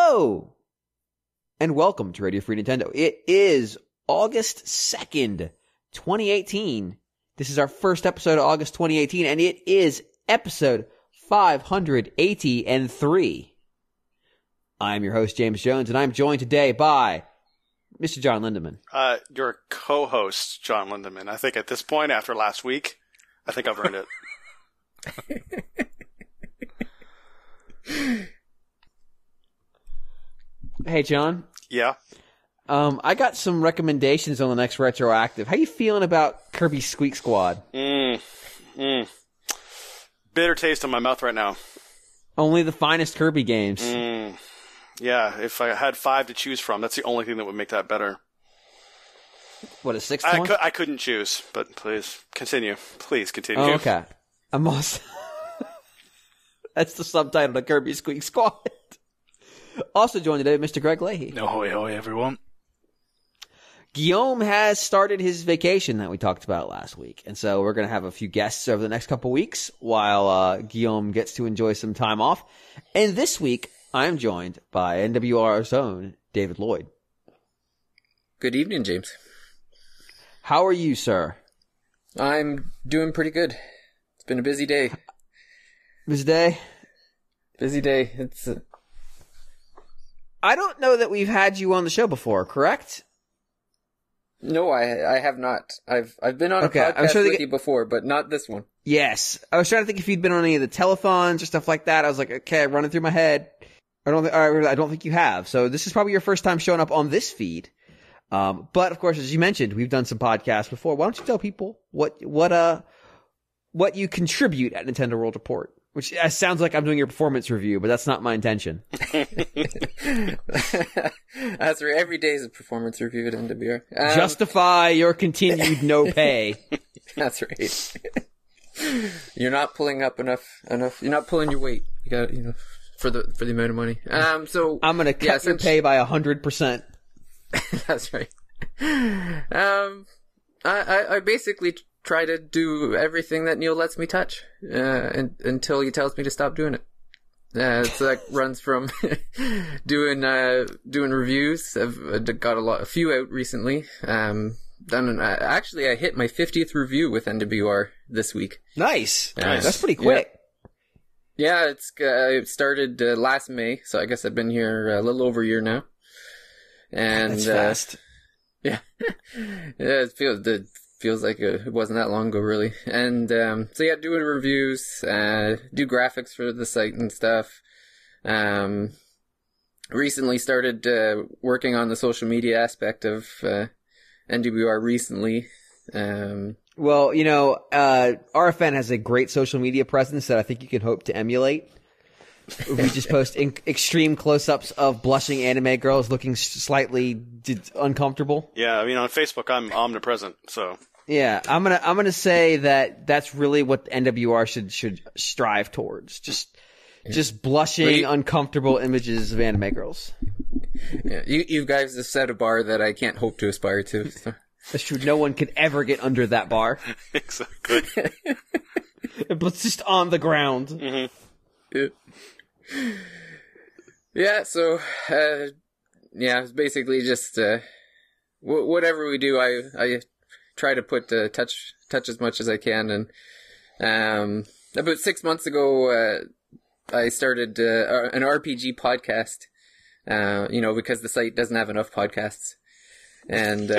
Hello, and welcome to Radio Free Nintendo. It is August 2nd, 2018. This is our first episode of August 2018, and it is episode 583. I'm your host, James Jones, and I'm joined today by Mr. John Lindemann. Your co-host, John Lindemann. I think at this point, after last week, I think I've earned it. Hey, John. Yeah? I got some recommendations on the next Retroactive. How you feeling about Kirby Squeak Squad? Bitter taste in my mouth right now. Only the finest Kirby games. Yeah, if I had 5 to choose from, that's the only thing that would make that better. What, a sixth one? I couldn't choose, but please, continue. Please, continue. Oh, okay. I'm also... That's the subtitle to Kirby Squeak Squad. Also joined today, Mr. Greg Leahy. Ahoy, ahoy, everyone. Guillaume has started his vacation that we talked about last week, and so we're going to have a few guests over the next couple weeks while Guillaume gets to enjoy some time off. And this week, I'm joined by NWR's own David Lloyd. Good evening, James. How are you, sir? I'm doing pretty good. It's been a busy day. Busy day? Busy day. It's... I don't know that we've had you on the show before, correct? No, I have not. I've been on a podcast with you before, but not this one. Yes. I was trying to think if you'd been on any of the telethons or stuff like that. I was like, okay, running through my head. I don't think you have. So this is probably your first time showing up on this feed. But of course, as you mentioned, we've done some podcasts before. Why don't you tell people what you contribute at Nintendo World Report? Which sounds like I'm doing your performance review, but that's not my intention. That's right. Every day is a performance review at NWR. Justify your continued no pay. That's right. You're not pulling up enough. You're not pulling your weight. You got, for the amount of money. So I'm gonna cut your pay by 100%. That's right. I basically try to do everything that Neil lets me touch until he tells me to stop doing it. So that runs from doing reviews. I've got a few out recently. Actually, I hit my 50th review with NWR this week. Nice. That's pretty quick. Yeah, it started last May, so I guess I've been here a little over a year now. And that's fast. Yeah, it feels like it wasn't that long ago, really. And so yeah, doing reviews, do graphics for the site and stuff. Recently started working on the social media aspect of NWR recently. Well, RFN has a great social media presence that I think you can hope to emulate. We just post extreme close-ups of blushing anime girls looking slightly uncomfortable. Yeah, I mean, on Facebook, I'm omnipresent, so... Yeah, I'm gonna say that that's really what the NWR should strive towards. Just blushing, uncomfortable images of anime girls. Yeah, you guys have set a bar that I can't hope to aspire to. So. That's true. No one could ever get under that bar. Exactly. It's just on the ground. Mm-hmm. Yeah. So it's basically just whatever we do, I try to put touch as much as I can. And about 6 months ago, I started an RPG podcast. Because the site doesn't have enough podcasts, and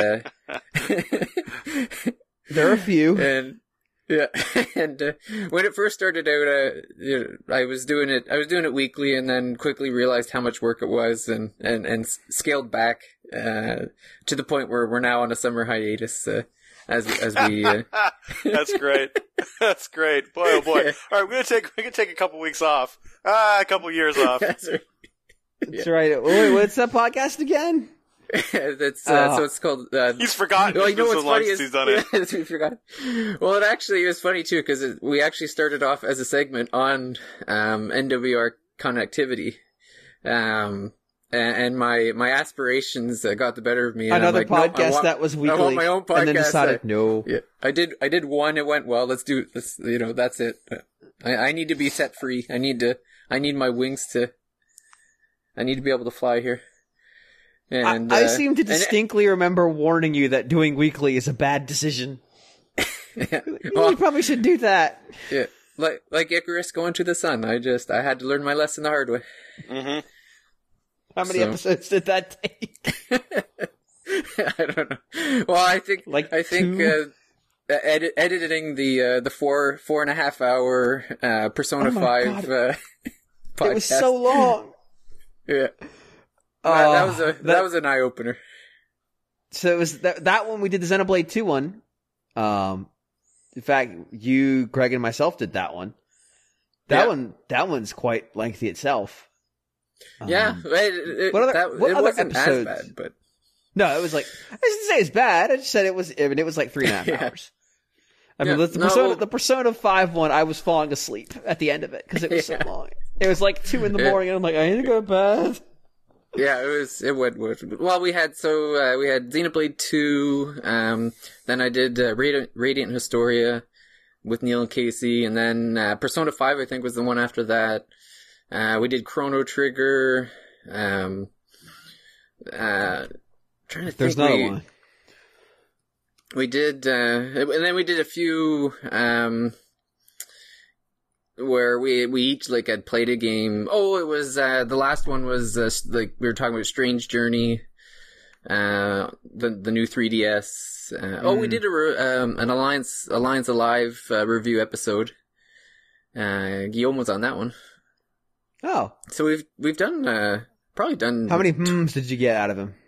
there are a few. And yeah, and when it first started out, I was doing it weekly, and then quickly realized how much work it was, and scaled back to the point where we're now on a summer hiatus. As we That's great. That's great. Boy, oh boy. All right, we can take a couple weeks off. A couple years off. That's right. That's right. Wait, what's that podcast again? So it's called. He's forgotten. Well, it's been so long since he's done it. We forgot. Well, it actually was funny too because we actually started off as a segment on NWR connectivity, and my aspirations got the better of me. And Another I'm like, podcast no, that was weekly. I want my own podcast. And then decided no. Yeah, I did one. It went well. Let's do this. That's it. I need to be set free. I need my wings to I need to be able to fly here. And I seem to distinctly remember warning you that doing weekly is a bad decision. Yeah. You probably should do that. Yeah, like Icarus going to the sun. I had to learn my lesson the hard way. Mm-hmm. How many episodes did that take? I don't know. Well, I think editing the 4.5 hour Persona 5 podcast. It was so long. Yeah. That was an eye opener. So it was that one we did the Xenoblade 2 one. In fact, you, Greg, and myself did that one. That one's quite lengthy itself. Yeah, it wasn't as bad, but no, it was like, I didn't say it's bad. I just said it was like 3.5 hours. I mean, the Persona 5 one, I was falling asleep at the end of it because it was so long. It was like 2 a.m. and I'm like, I need to go to bed. Yeah, it went. Well, we had Xenoblade 2. Then I did Radiant Historia with Neil and Casey, and then Persona 5 I think was the one after that. We did Chrono Trigger. Trying to think. There's another one. We did, and then we did a few where we each like had played a game. Oh, it was the last one was like we were talking about Strange Journey, the new 3DS. Oh, we did an Alliance Alive review episode. Guillaume was on that one. Oh, so we've done probably done. How many did you get out of him?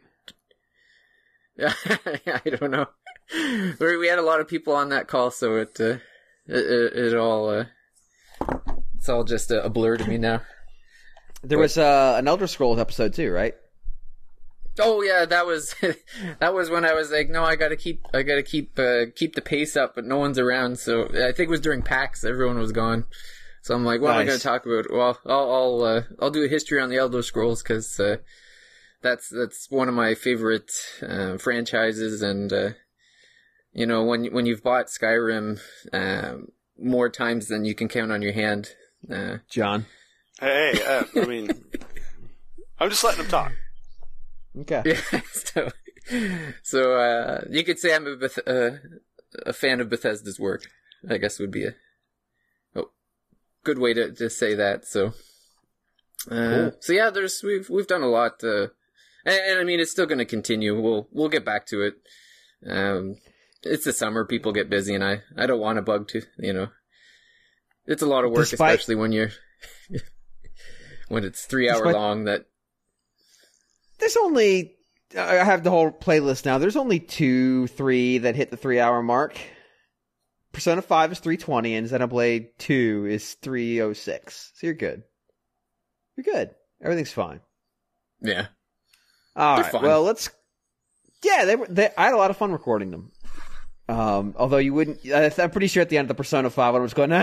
I don't know. We had a lot of people on that call, so it all it's all just a blur to me now. There was an Elder Scrolls episode too, right? Oh yeah, that was when I was like, no, I gotta keep the pace up, but no one's around. So I think it was during PAX, everyone was gone. So I'm like, what am I going to talk about? Well, I'll do a history on the Elder Scrolls because that's one of my favorite franchises, and when you've bought Skyrim more times than you can count on your hand. John. Hey, I mean, I'm just letting him talk. Okay. Yeah. So you could say I'm a fan of Bethesda's work. I guess would be a good way to say that. So, cool. So yeah, we've done a lot, and I mean it's still going to continue. We'll get back to it. It's the summer, people get busy, and I don't want to bug to, it's a lot of work, especially when you're when it's 3 hour long. That there's only I have the whole playlist now. There's only 2-3 that hit the 3 hour mark. Persona 5 is 3:20 and Xenoblade 2 is 3:06. So you're good. You're good. Everything's fine. Yeah. All They're right. fun. Well, I had a lot of fun recording them. Although you wouldn't, I'm pretty sure at the end of the Persona 5 I was going,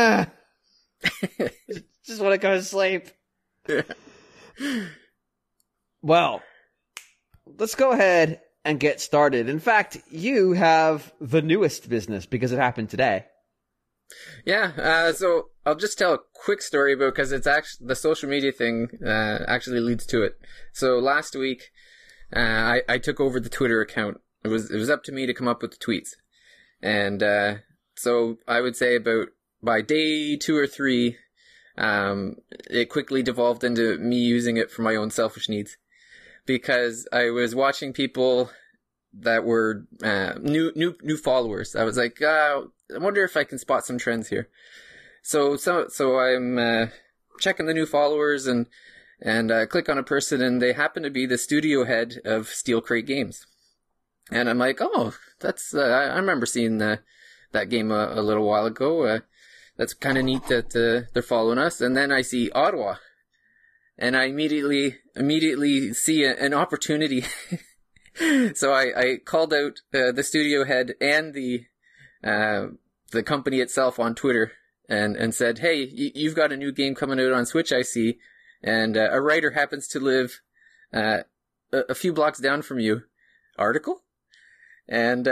just want to go to sleep. Yeah. Well, let's go ahead and get started. In fact, you have the newest business because it happened today. Yeah, so I'll just tell a quick story about, because it's actually the social media thing actually leads to it. So last week, I took over the Twitter account. It was up to me to come up with the tweets, and so I would say by day 2 or 3, it quickly devolved into me using it for my own selfish needs, because I was watching people that were new followers. I was like, I wonder if I can spot some trends here. So I'm checking the new followers and click on a person, and they happen to be the studio head of Steel Crate Games. And I'm like, oh, that's I remember seeing that game a little while ago. That's kind of neat that they're following us. And then I see Ottawa, and I immediately see an opportunity. So I called out the studio head and the company itself on Twitter and said, hey, you've got a new game coming out on Switch, I see, and a writer happens to live a few blocks down from you. Article? And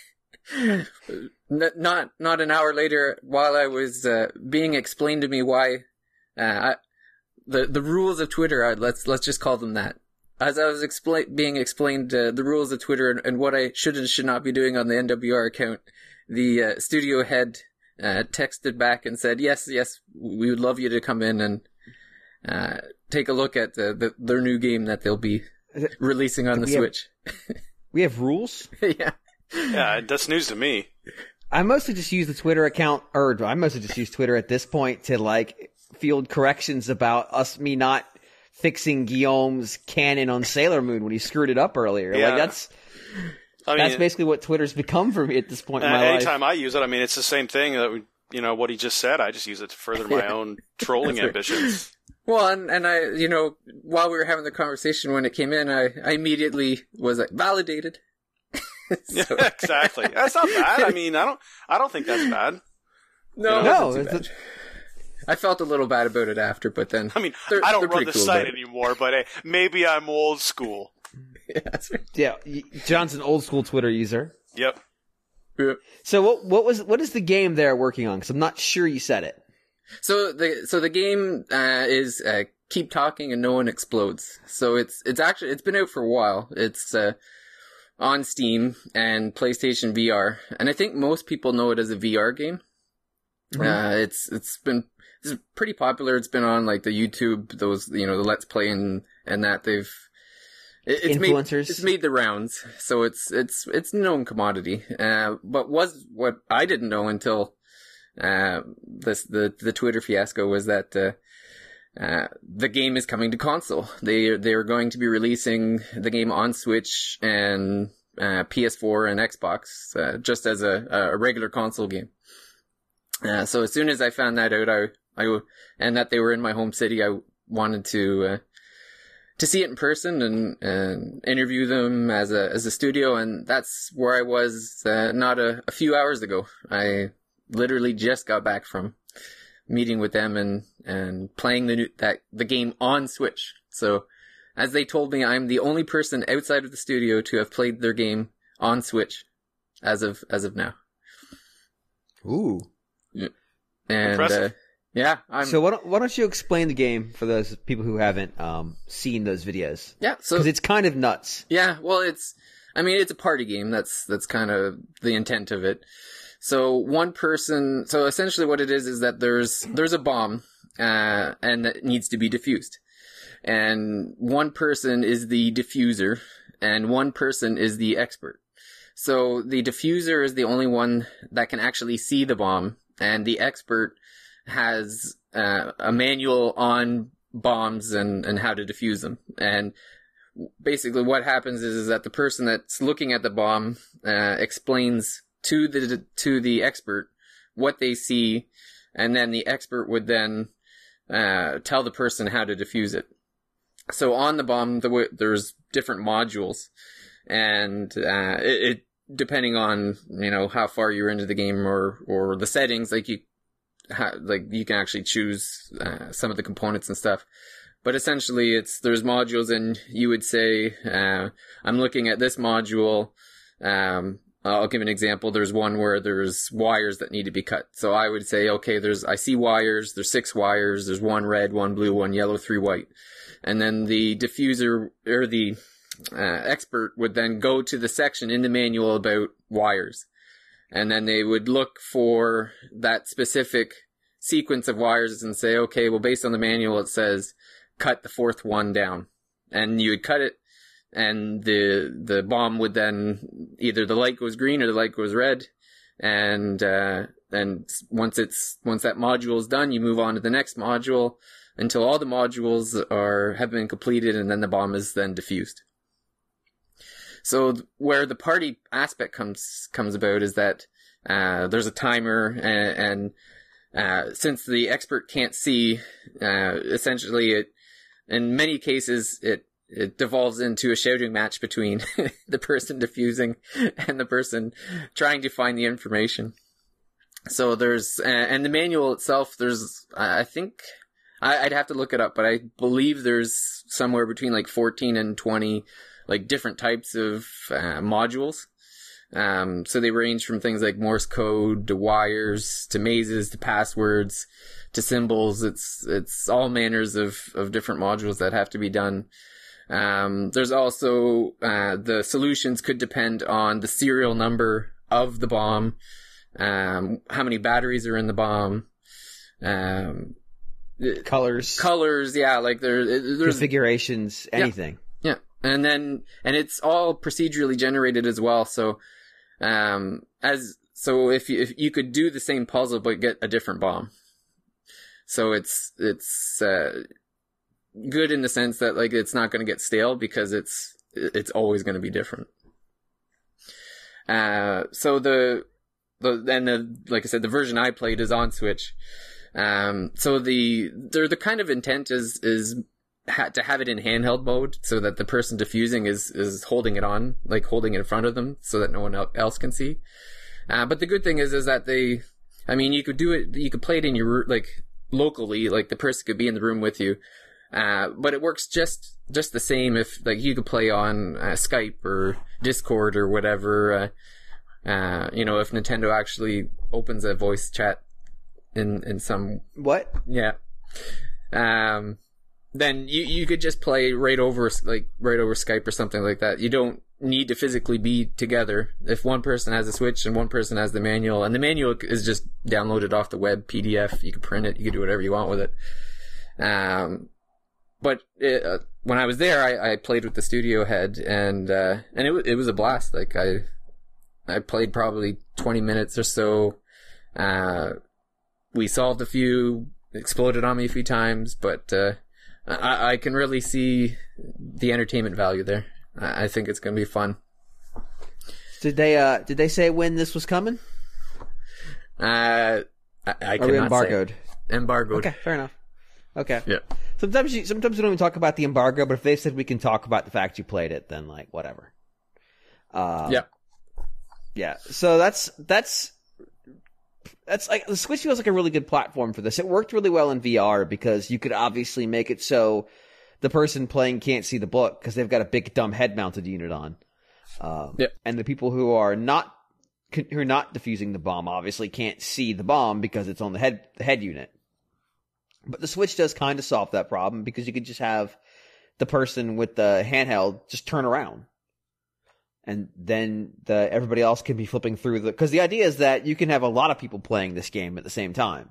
not an hour later, while I was being explained to me why the rules of Twitter. Let's just call them that. As I was being explained the rules of Twitter and what I should and should not be doing on the NWR account, the studio head texted back and said, yes, we would love you to come in and take a look at their new game that they'll be releasing on the Switch. We have rules? Yeah. Yeah, that's news to me. I mostly just use the Twitter account, or I mostly just use Twitter at this point to like field corrections about me not fixing Guillaume's cannon on Sailor Moon when he screwed it up earlier. Yeah. Like that's basically what Twitter's become for me at this point in my life. Anytime I use it, I mean, it's the same thing that what he just said. I just use it to further my own trolling ambitions. Well, and I, while we were having the conversation when it came in, I immediately was like, validated. Yeah, exactly. That's not bad. I mean, I don't think that's bad. No, it wasn't too bad. I felt a little bad about it after, but then I mean, I don't run the site anymore, but hey, maybe I'm old school. Yeah, that's right. Yeah, John's an old school Twitter user. Yep. So what is the game they're working on? Because I'm not sure you said it. So the game is Keep Talking and No One Explodes. So it's been out for a while. It's on Steam and PlayStation VR, and I think most people know it as a VR game. Mm-hmm. It's pretty popular. It's been on like the YouTube, those the Let's Play and that it's influencers. Made the rounds, so it's known commodity. But what I didn't know until the Twitter fiasco was that the game is coming to console. They're going to be releasing the game on Switch and PS4 and Xbox, just as a regular console game. So as soon as I found that out, and that they were in my home city, I wanted to see it in person and interview them as a studio, and that's where I was not a few hours ago. I literally just got back from meeting with them and playing the game on Switch. So, as they told me, I'm the only person outside of the studio to have played their game on Switch as of now. Ooh. Yeah. And impressive. Yeah. So why don't you explain the game for those people who haven't seen those videos? Yeah. So because it's kind of nuts. Yeah. Well, it's a party game. That's kind of the intent of it. So so essentially what it is that there's a bomb, and that needs to be defused. And one person is the diffuser and one person is the expert. So the diffuser is the only one that can actually see the bomb, and the expert has a manual on bombs and how to defuse them. And basically what happens is that the person that's looking at the bomb explains to the expert what they see, and then the expert would then tell the person how to defuse it. So on the bomb, there's different modules, and it depending on how far you're into the game or the settings, you can actually choose some of the components and stuff. But essentially, there's modules, and you would say, I'm looking at this module. I'll give an example. There's one where there's wires that need to be cut. So I would say, okay, I see wires. There's 6 wires. There's 1 red, 1 blue, 1 yellow, 3 white. And then the diffuser or the expert would then go to the section in the manual about wires. And then they would look for that specific sequence of wires and say, okay, well, based on the manual, it says cut the 4th one down. And you would cut it, and the bomb would then, either the light goes green or the light goes red. And once that module is done, you move on to the next module until all the modules have been completed, and then the bomb is then diffused. So where the party aspect comes about is that there's a timer, and since the expert can't see, essentially in many cases it devolves into a shouting match between the person diffusing and the person trying to find the information. So there's and the manual itself, I think I'd have to look it up, but I believe there's somewhere between 14 and 20 different types of modules. So they range from things like Morse code to wires to mazes to passwords to symbols. It's all manners of different modules that have to be done. There's also the solutions could depend on the serial number of the bomb, how many batteries are in the bomb, colors, yeah, like there's configurations, anything. Yeah. And it's all procedurally generated as well. So, if you could do the same puzzle but get a different bomb. So it's good in the sense that like it's not going to get stale because it's always going to be different. So like I said, the version I played is on Switch. So the kind of intent is to have it in handheld mode so that the person defusing is holding it on, like holding it in front of them so that no one else can see. But the good thing is that you could do it, you could play it in your, like, locally, like the person could be in the room with you. But it works just the same if, like, you could play on Skype or Discord or whatever, if Nintendo actually opens a voice chat in some... What? Yeah. Then you could just play right over Skype or something like that. You don't need to physically be together. If one person has a Switch and one person has the manual, and the manual is just downloaded off the web PDF, you can print it, you can do whatever you want with it. But when I was there, I played with the studio head, and it was a blast. Like I played probably 20 minutes or so. We solved a few, exploded on me a few times, but I can really see the entertainment value there. I think it's going to be fun. Did they say when this was coming? I Are we embargoed? Embargoed. Okay, fair enough. Okay. Yeah. Sometimes we don't even talk about the embargo, but if they said we can talk about the fact you played it, then like whatever. Yeah. Yeah. So that's like the Switch feels like a really good platform for this. It worked really well in VR because you could obviously make it so the person playing can't see the book because they've got a big dumb head mounted unit on. And the people who are not defusing the bomb obviously can't see the bomb because it's on the head unit. But the Switch does kind of solve that problem because you could just have the person with the handheld just turn around. And then everybody else can be flipping through because the idea is that you can have a lot of people playing this game at the same time.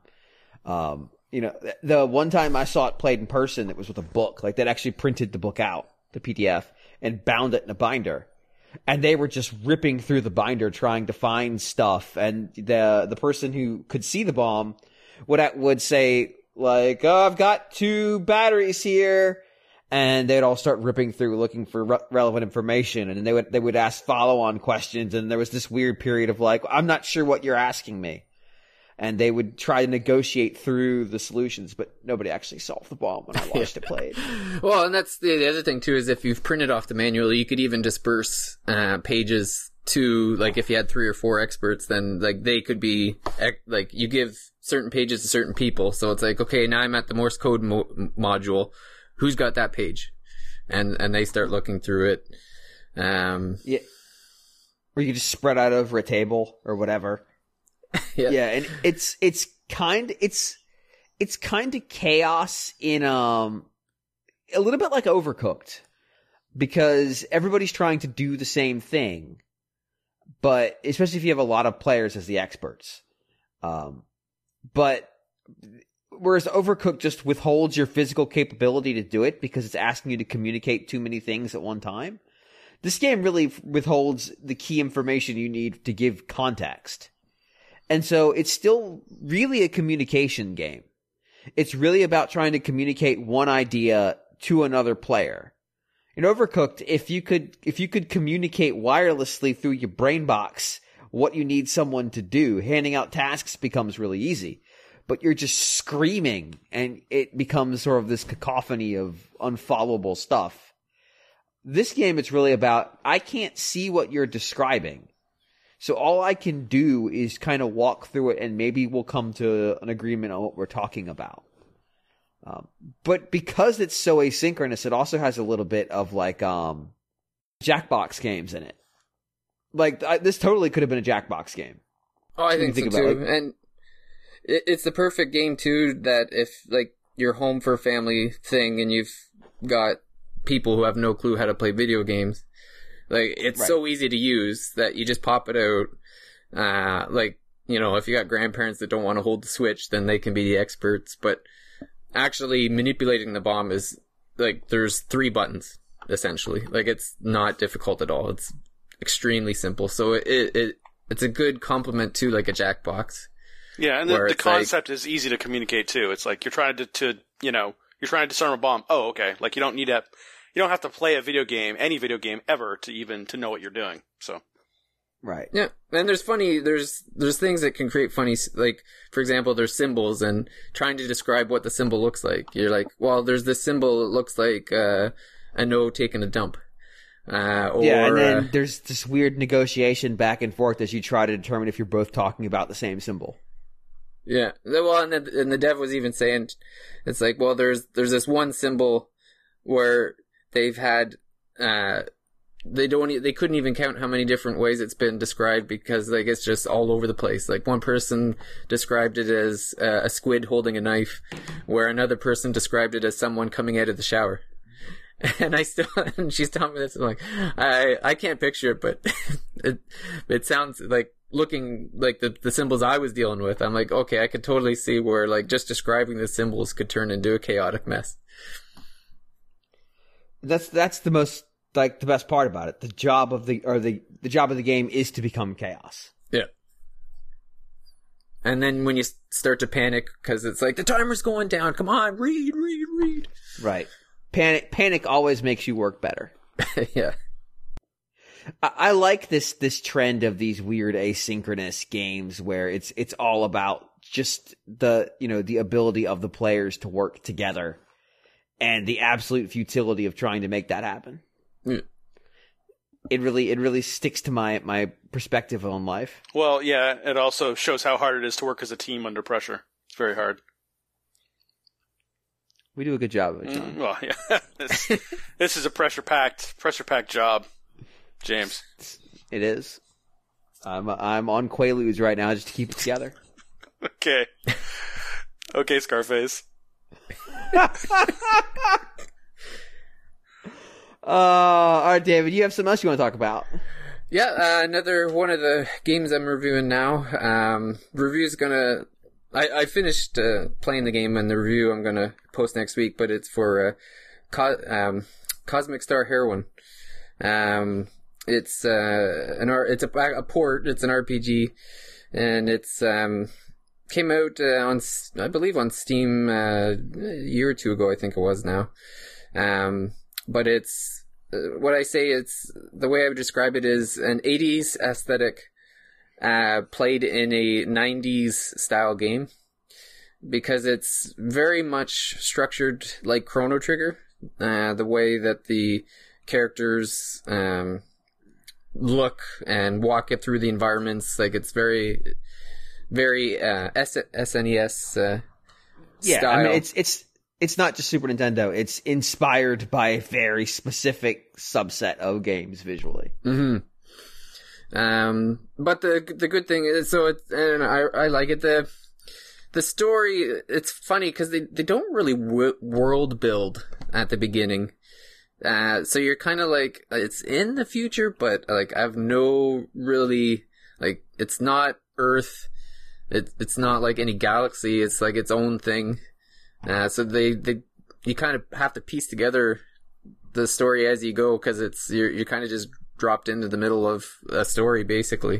The one time I saw it played in person, it was with a book. Like they'd actually printed the book out, the PDF, and bound it in a binder. And they were just ripping through the binder trying to find stuff. And the person who could see the bomb would say like, "Oh, I've got 2 batteries here." And they'd all start ripping through looking for relevant information, and they would ask follow-on questions, and there was this weird period of like, I'm not sure what you're asking me. And they would try to negotiate through the solutions, but nobody actually solved the bomb when I watched it played. Well, and that's the other thing too, is if you've printed off the manual, you could even disperse pages to, like, if you had 3 or 4 experts, then like they could be like, you give certain pages to certain people. So it's like, okay, now I'm at the Morse code module. Who's got that page? And they start looking through it. Yeah. Or you just spread out over a table or whatever. Yeah. Yeah, and it's kind of chaos in a little bit like Overcooked, because everybody's trying to do the same thing, but especially if you have a lot of players as the experts. But whereas Overcooked just withholds your physical capability to do it because it's asking you to communicate too many things at one time, this game really withholds the key information you need to give context. And so it's still really a communication game. It's really about trying to communicate one idea to another player. In Overcooked, if you could communicate wirelessly through your brain box what you need someone to do, handing out tasks becomes really easy. But you're just screaming, and it becomes sort of this cacophony of unfollowable stuff. This game, it's really about, I can't see what you're describing. So all I can do is kind of walk through it, and maybe we'll come to an agreement on what we're talking about. But because it's so asynchronous, it also has a little bit of like Jackbox games in it. Like, this totally could have been a Jackbox game. Oh, I think so too. Like, and it's the perfect game too, that if like you're home for a family thing and you've got people who have no clue how to play video games, like it's so easy to use that you just pop it out. Like, you know, if you got grandparents that don't want to hold the Switch, then they can be the experts. But actually manipulating the bomb is like, there's 3 buttons essentially. Like, it's not difficult at all. It's extremely simple. So it's a good complement to like a Jackbox. Yeah, and the concept is easy to communicate too. It's like you're trying to you're trying to disarm a bomb. Oh, okay. Like you don't have to play a video game, any video game ever, to know what you're doing. So. Right. Yeah, and there's things that can create funny, like, for example, there's symbols, and trying to describe what the symbol looks like. You're like, well, there's this symbol that looks like a no taking a dump. And then there's this weird negotiation back and forth as you try to determine if you're both talking about the same symbol. Yeah, well, and the dev was even saying, it's like, well, there's this one symbol where they've had, they couldn't even count how many different ways it's been described because like it's just all over the place. Like one person described it as a squid holding a knife, where another person described it as someone coming out of the shower. And she's telling me this, I'm like, I can't picture it, but it sounds like, looking like the symbols I was dealing with, I'm like, okay, I could totally see where like just describing the symbols could turn into a chaotic mess. That's the most, like, the best part about it. The job of the job of the game is to become chaos. Yeah. And then when you start to panic because it's like the timer's going down, come on, read. Right. Panic always makes you work better. Yeah. I like this trend of these weird asynchronous games where it's all about just the ability of the players to work together and the absolute futility of trying to make that happen. Yeah. It really sticks to my perspective on life. Well, yeah, it also shows how hard it is to work as a team under pressure. It's very hard. We do a good job of it, John. Well, yeah. This is a pressure-packed job, James. It is. I'm on Quaaludes right now just to keep it together. Okay. Okay, Scarface. All right, David, you have something else you want to talk about? Yeah, another one of the games I'm reviewing now. Review's gonna... I finished playing the game, and the review I'm gonna post next week, but it's for Cosmic Star Heroine. It's a port. It's an RPG, and it's came out I believe on Steam a year or two ago. I think it was now. But it's what I say. It's the way I would describe it is an 80s aesthetic played in a 90s style game, because it's very much structured like Chrono Trigger. The way that the characters look and walk it through the environments, like it's very, very SNES yeah, style. I mean, it's not just Super Nintendo. It's inspired by a very specific subset of games visually. Mm-hmm. But the good thing is, and I like it. The story, it's funny because they don't really world build at the beginning. So you're kind of like, it's in the future, but like I have no really, like, it's not Earth. It's not like any galaxy. It's like its own thing. So you kind of have to piece together the story as you go, because you're kind of just dropped into the middle of a story basically.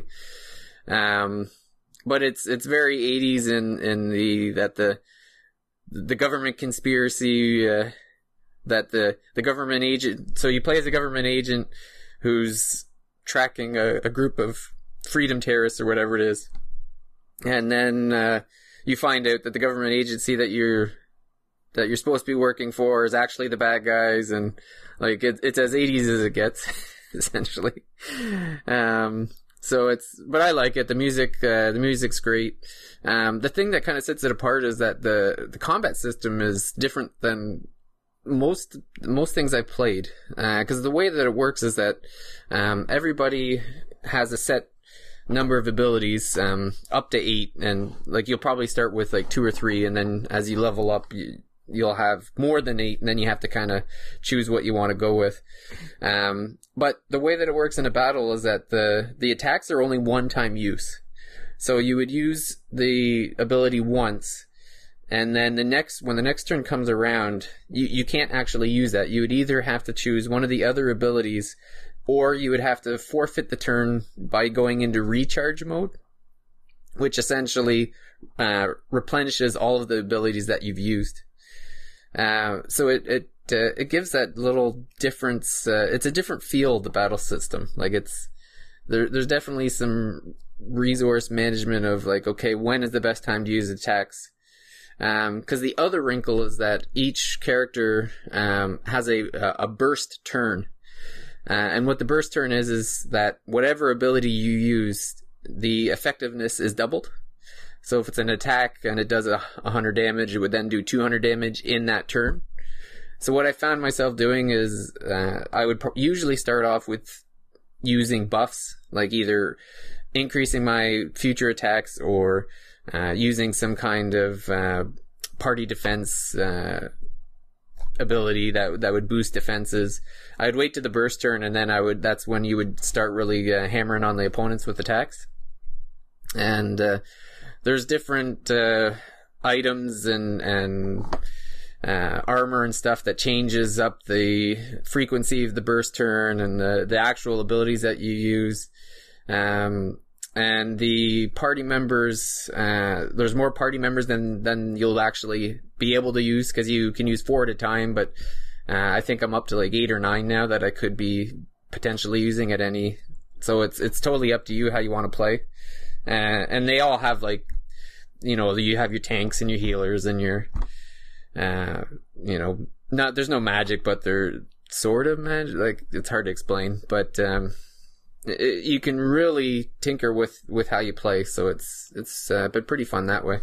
But it's very 80s in the government conspiracy, that the government agent, so you play as a government agent who's tracking a group of freedom terrorists or whatever it is. And then you find out that the government agency that you're supposed to be working for is actually the bad guys, and like it's as 80s as it gets, essentially. But I like it. The music's great. The thing that kind of sets it apart is that the combat system is different than most things I've played. Because the way that it works is that everybody has a set number of abilities, up to 8, and like you'll probably start with like 2 or 3, and then as you level up, you'll have more than 8, and then you have to kind of choose what you want to go with. But the way that it works in a battle is that the attacks are only one-time use. So you would use the ability once, and then when the next turn comes around, you can't actually use that. You would either have to choose one of the other abilities, or you would have to forfeit the turn by going into recharge mode, which essentially replenishes all of the abilities that you've used. So it gives that little difference. It's a different feel of the battle system. Like there's definitely some resource management of like, okay, when is the best time to use attacks? Because the other wrinkle is that each character has a burst turn, and what the burst turn is that whatever ability you use, the effectiveness is doubled. So if it's an attack and it does 100 damage, it would then do 200 damage in that turn. So what I found myself doing is I would usually start off with using buffs, like either increasing my future attacks or using some kind of party defense ability that would boost defenses. I'd wait to the burst turn, and then that's when you would start really hammering on the opponents with attacks. And there's different items and armor and stuff that changes up the frequency of the burst turn and the actual abilities that you use. And the party members, there's more party members than you'll actually be able to use, because you can use 4 at a time, but I think I'm up to like 8 or 9 now that I could be potentially using at any. So it's totally up to you how you want to play. And they all have like, you have your tanks and your healers and your, there's no magic, but they're sort of magic. Like, it's hard to explain, but you can really tinker with how you play. So it's been pretty fun that way.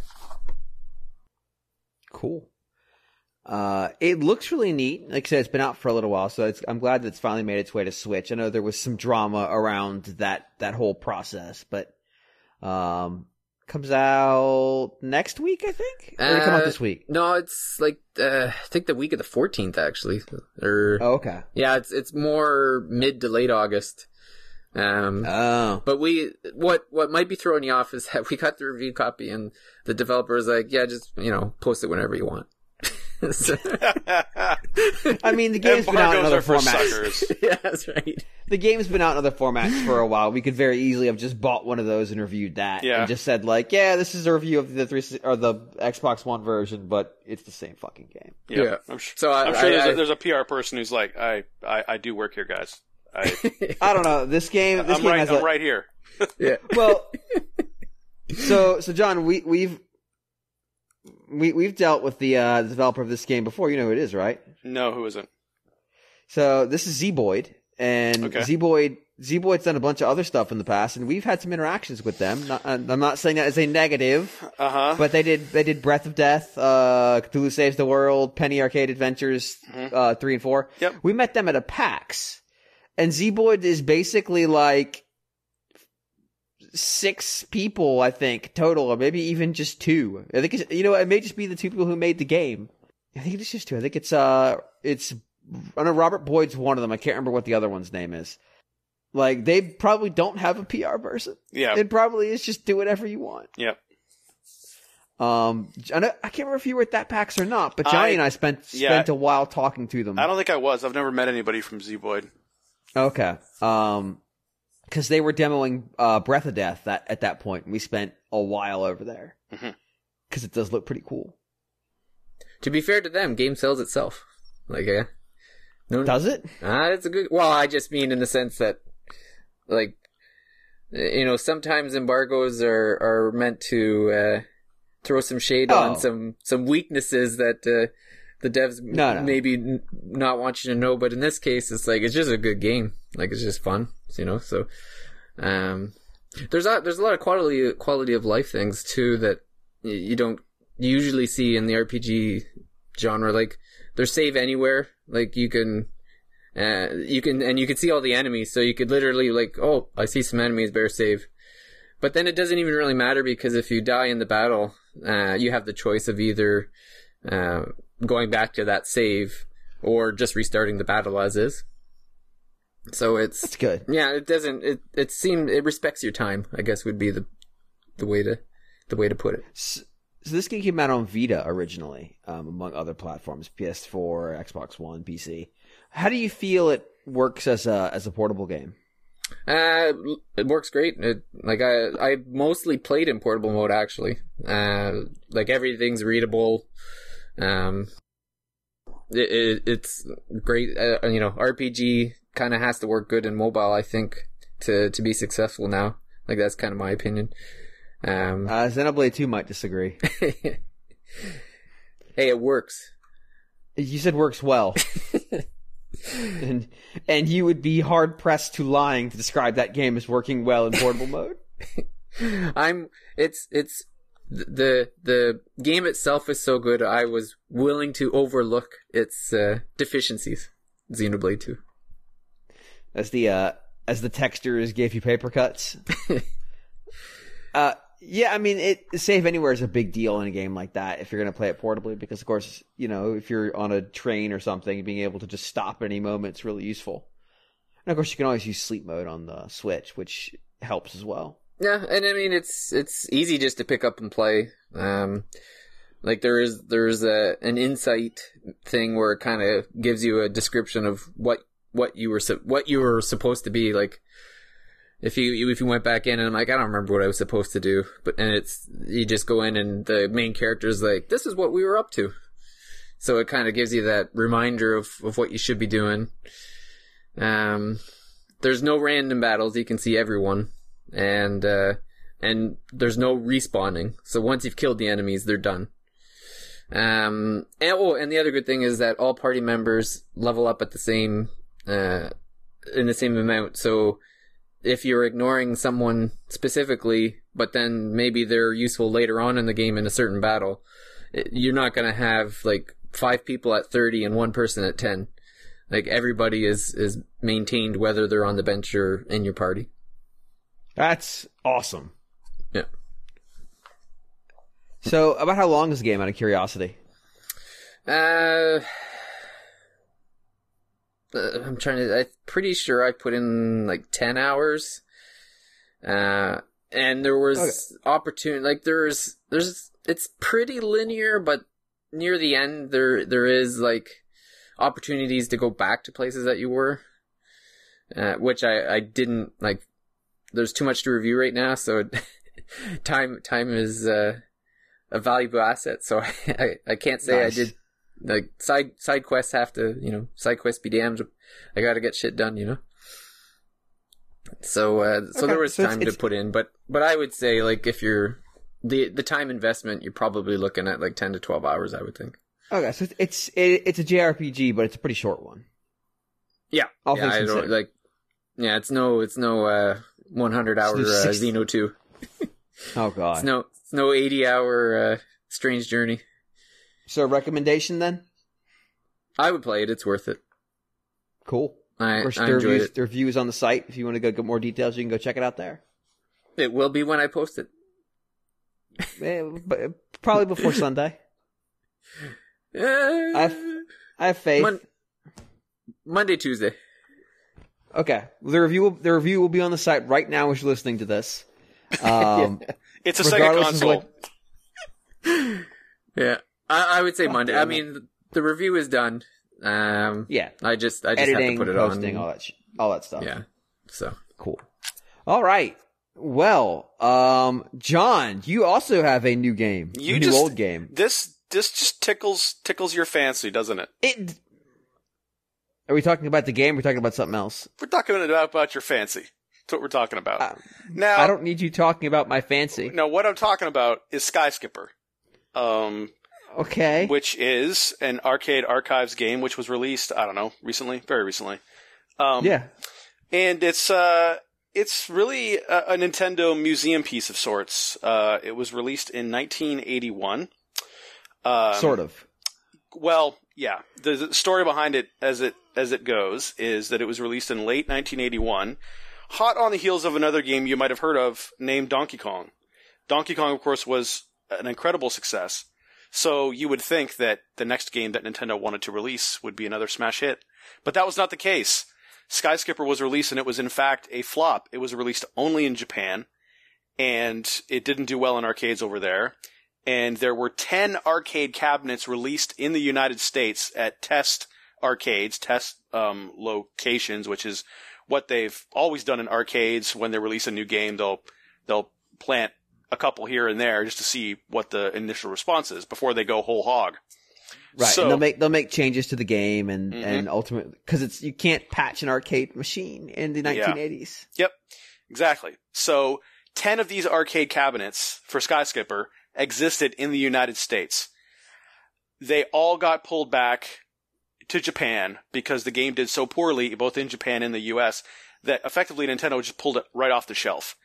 Cool. It looks really neat. Like I said, it's been out for a little while, so I'm glad that it's finally made its way to Switch. I know there was some drama around that whole process, but comes out next week, I think? Or did it come out this week? No, it's like I think the week of the 14th, actually. Okay. Yeah, it's more mid to late August. But what might be throwing you off is that we got the review copy and the developer is like, yeah, just post it whenever you want. So, I mean, the game's been out in other formats. Yeah, that's right. The game's been out in other formats for a while. We could very easily have just bought one of those and reviewed that, and just said like, yeah, this is a review of the Xbox One version, but it's the same fucking game. Yeah. I'm sure there's a PR person who's like, I do work here, guys. I don't know. This game. I'm right here. Yeah. Well, so John, we've dealt with the developer of this game before. You know who it is, right? No, who isn't? So this is Zeboyd, and Zeboyd's done a bunch of other stuff in the past, and we've had some interactions with them. I'm not saying that as a negative, but they did Breath of Death, Cthulhu Saves the World, Penny Arcade Adventures 3 and 4. Yep. We met them at a PAX, and Zeboyd is basically like 6 people, I think, total, or maybe even just 2. I think it may just be the 2 people who made the game. I think it's just 2. I think it's I know Robert Boyd's one of them. I can't remember what the other one's name is. Like, they probably don't have a PR person. Yeah. It probably is just do whatever you want. Yep. I can't remember if you were at that PAX or not, but Johnny and I spent a while talking to them. I don't think I was. I've never met anybody from Zeboyd. Okay. Because they were demoing Breath of Death at that point, and we spent a while over there. Because it does look pretty cool. To be fair to them, game sells itself. Like, does it? It's a good. Well, I just mean in the sense that, like, sometimes embargoes are meant to throw some shade on some weaknesses that the devs maybe not want you to know. But in this case, it's like it's just a good game. Like, it's just fun, So there's a lot of quality of life things too that you don't usually see in the RPG genre. Like, there's save anywhere. Like, you can You can see all the enemies, so you could literally like, oh, I see some enemies, better save. But then it doesn't even really matter, because if you die in the battle, you have the choice of either going back to that save or just restarting the battle as is. So that's good. Yeah, it doesn't. It respects your time, I guess, would be the way to put it. So this game came out on Vita originally, among other platforms: PS4, Xbox One, PC. How do you feel it works as a portable game? It works great. I mostly played in portable mode, actually. Like, everything's readable. It's great. RPG kind of has to work good in mobile, I think, to be successful now. Like, that's kind of my opinion. Xenoblade 2 might disagree. Hey, it works. You said works well. And you would be hard pressed to lying to describe that game as working well in portable mode. It's the game itself is so good, I was willing to overlook its deficiencies. Xenoblade 2. As the textures gave you paper cuts. Yeah, I mean, save anywhere is a big deal in a game like that if you're going to play it portably, because, of course, if you're on a train or something, being able to just stop at any moment is really useful. And, of course, you can always use sleep mode on the Switch, which helps as well. Yeah, and I mean, it's easy just to pick up and play. Like, there's an insight thing where it kind of gives you a description of what you were supposed to be. Like, if you went back in and I'm like, I don't remember what I was supposed to do, you just go in and the main character's like, this is what we were up to. So it kind of gives you that reminder of what you should be doing. There's no random battles. You can see everyone. And there's no respawning. So once you've killed the enemies, they're done. And the other good thing is that all party members level up at the same, in the same amount. So if you're ignoring someone specifically, but then maybe they're useful later on in the game in a certain battle, you're not going to have like 5 people at 30 and 1 person at 10. Like, everybody is maintained whether they're on the bench or in your party. That's awesome. Yeah. So, about how long is the game, out of curiosity? I'm pretty sure I put in like 10 hours. And there was opportunity, like it's pretty linear, but near the end there is like opportunities to go back to places that you were, which I didn't like. There's too much to review right now, so time is a valuable asset. So I can't say nice. I did. Like, side quests have to, side quests be damned. I gotta get shit done, So there was time to put in, but I would say, like, if you're the time investment, you're probably looking at like 10 to 12 hours, I would think. Okay, so it's a JRPG, but it's a pretty short one. Yeah, it's no 100 hour Xeno 2. Oh god, it's no 80 hour Strange Journey. So, recommendation then? I would play it. It's worth it. Cool. I enjoyed it. The review is on the site. If you want to go get more details, you can go check it out there. It will be when I post it. Probably before Sunday. I have faith. Monday, Tuesday. Okay. The review will be on the site right now as you're listening to this. It's a Sega console. Yeah. I would say Monday. I mean, the review is done. Yeah. I just editing, have to put it posting, on. all that stuff. Yeah. So cool. All right. Well, John, you also have a new game. Old game. This just tickles your fancy, doesn't it? Are we talking about the game? Or are we talking about something else? We're talking about your fancy. That's what we're talking about. Now, I don't need you talking about my fancy. No, what I'm talking about is Skyskipper. Okay. Which is an Arcade Archives game, which was released, I don't know, very recently. Yeah. And it's really a Nintendo museum piece of sorts. It was released in 1981. Sort of. Well, Yeah, the story behind it, as it goes, is that it was released in late 1981, hot on the heels of another game you might have heard of named Donkey Kong. Donkey Kong, of course, was an incredible success, so you would think that the next game that Nintendo wanted to release would be another smash hit. But that was not the case. Sky Skipper was released, and it was in fact a flop. It was released only in Japan, and it didn't do well in arcades over there. And there were 10 arcade cabinets released in the United States at test arcades, test locations, which is what they've always done in arcades. When they release a new game, they'll plant a couple here and there just to see what the initial response is before they go whole hog. Right, so, and they'll make changes to the game and ultimately, because you can't patch an arcade machine in the 1980s. Yep, exactly. So 10 of these arcade cabinets for Sky Skipper existed in the United States. They all got pulled back to Japan because the game did so poorly, both in Japan and the US, that effectively Nintendo just pulled it right off the shelf.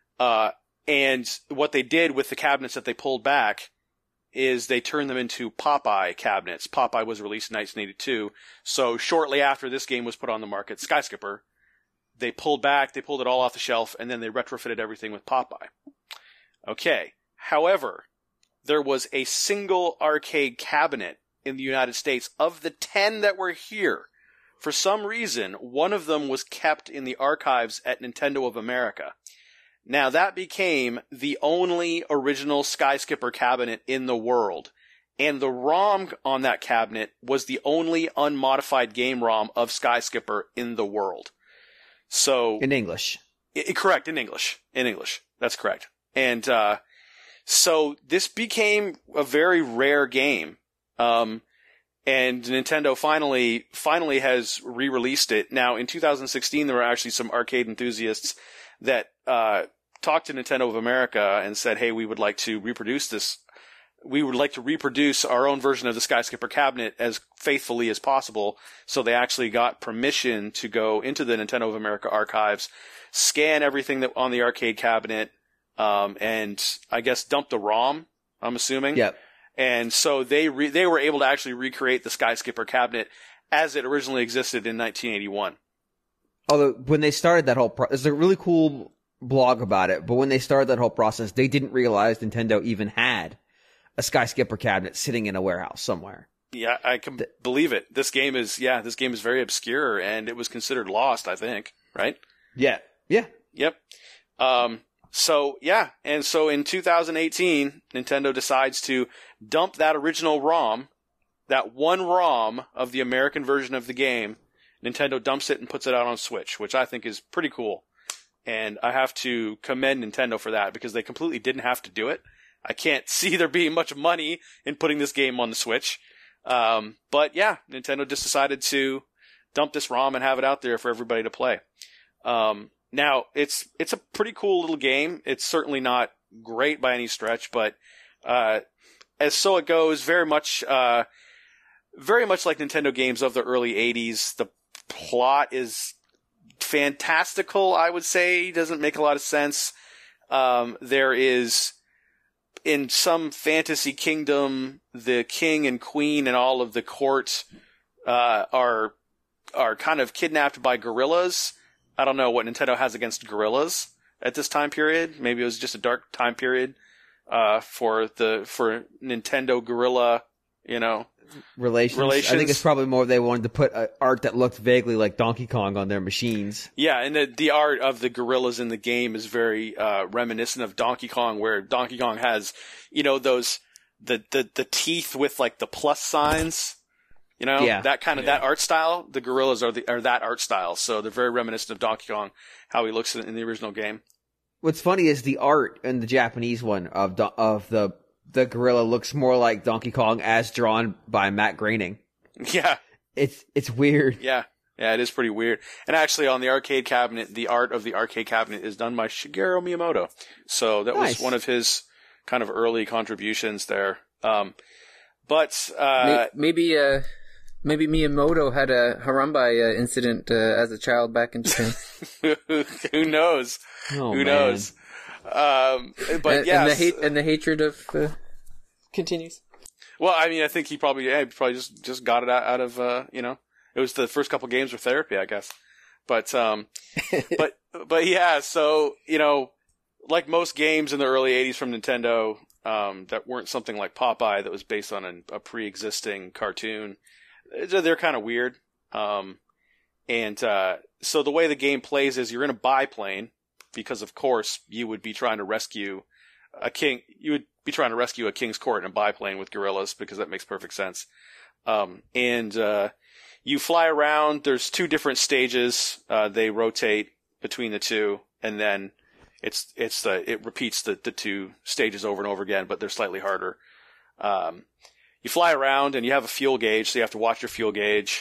And what they did with the cabinets that they pulled back is they turned them into Popeye cabinets. Popeye was released in 1982. So shortly after this game was put on the market, Sky Skipper, they pulled it all off the shelf, and then they retrofitted everything with Popeye. Okay. However, there was a single arcade cabinet in the United States of the 10 that were here. For some reason, one of them was kept in the archives at Nintendo of America. Now, that became the only original Sky Skipper cabinet in the world. And the ROM on that cabinet was the only unmodified game ROM of Sky Skipper in the world. So in English. Correct, in English. In English. That's correct. And so this became a very rare game. And Nintendo finally has re-released it. Now, in 2016, there were actually some arcade enthusiasts that talked to Nintendo of America and said, hey, we would like to reproduce this. We would like to reproduce our own version of the Sky Skipper cabinet as faithfully as possible. So they actually got permission to go into the Nintendo of America archives, scan everything that on the arcade cabinet, and I guess dump the ROM, I'm assuming. Yep. And so they were able to actually recreate the Sky Skipper cabinet as it originally existed in 1981. Although, when they started that whole there's a really cool blog about it, but when they started that whole process, they didn't realize Nintendo even had a Sky Skipper cabinet sitting in a warehouse somewhere. Yeah, I can believe it. This game is very obscure, and it was considered lost, I think, right? Yeah. Yeah. Yep. So in 2018, Nintendo decides to dump that original ROM, that one ROM of the American version of the game. Nintendo dumps it and puts it out on Switch, which I think is pretty cool. And I have to commend Nintendo for that, because they completely didn't have to do it. I can't see there being much money in putting this game on the Switch. But yeah, Nintendo just decided to dump this ROM and have it out there for everybody to play. Now, it's a pretty cool little game. It's certainly not great by any stretch, but as so it goes, very much like Nintendo games of the early 80s. The plot is fantastical, I would say. Doesn't make a lot of sense. There is, in some fantasy kingdom, the king and queen and all of the court are kind of kidnapped by gorillas. I don't know what Nintendo has against gorillas at this time period. Maybe it was just a dark time period for Nintendo gorilla, relations. I think it's probably more they wanted to put art that looked vaguely like Donkey Kong on their machines. Yeah, and the art of the gorillas in the game is very reminiscent of Donkey Kong, where Donkey Kong has, those the teeth with like the plus signs. That kind of that art style. The gorillas are that art style, so they're very reminiscent of Donkey Kong, how he looks in the original game. What's funny is the art in the Japanese one of the gorilla looks more like Donkey Kong as drawn by Matt Groening. Yeah, it's weird. Yeah, it is pretty weird. And actually, on the arcade cabinet, the art of the arcade cabinet is done by Shigeru Miyamoto. So that was one of his kind of early contributions there. Maybe Miyamoto had a Harambe incident as a child back in Japan. Who knows? Who knows? But and the hatred of continues. Well, I mean, I think he probably just got it out of it was the first couple games of therapy, I guess. But but yeah, so like most games in the early '80s from Nintendo that weren't something like Popeye that was based on a pre-existing cartoon, they're kind of weird. And so the way the game plays is you're in a biplane because, of course, you would be trying to rescue a king. You would be trying to rescue a king's court in a biplane with gorillas because that makes perfect sense. And you fly around. There's 2 different stages. They rotate between the 2, and then it repeats the 2 stages over and over again, but they're slightly harder. You fly around and you have a fuel gauge, so you have to watch your fuel gauge.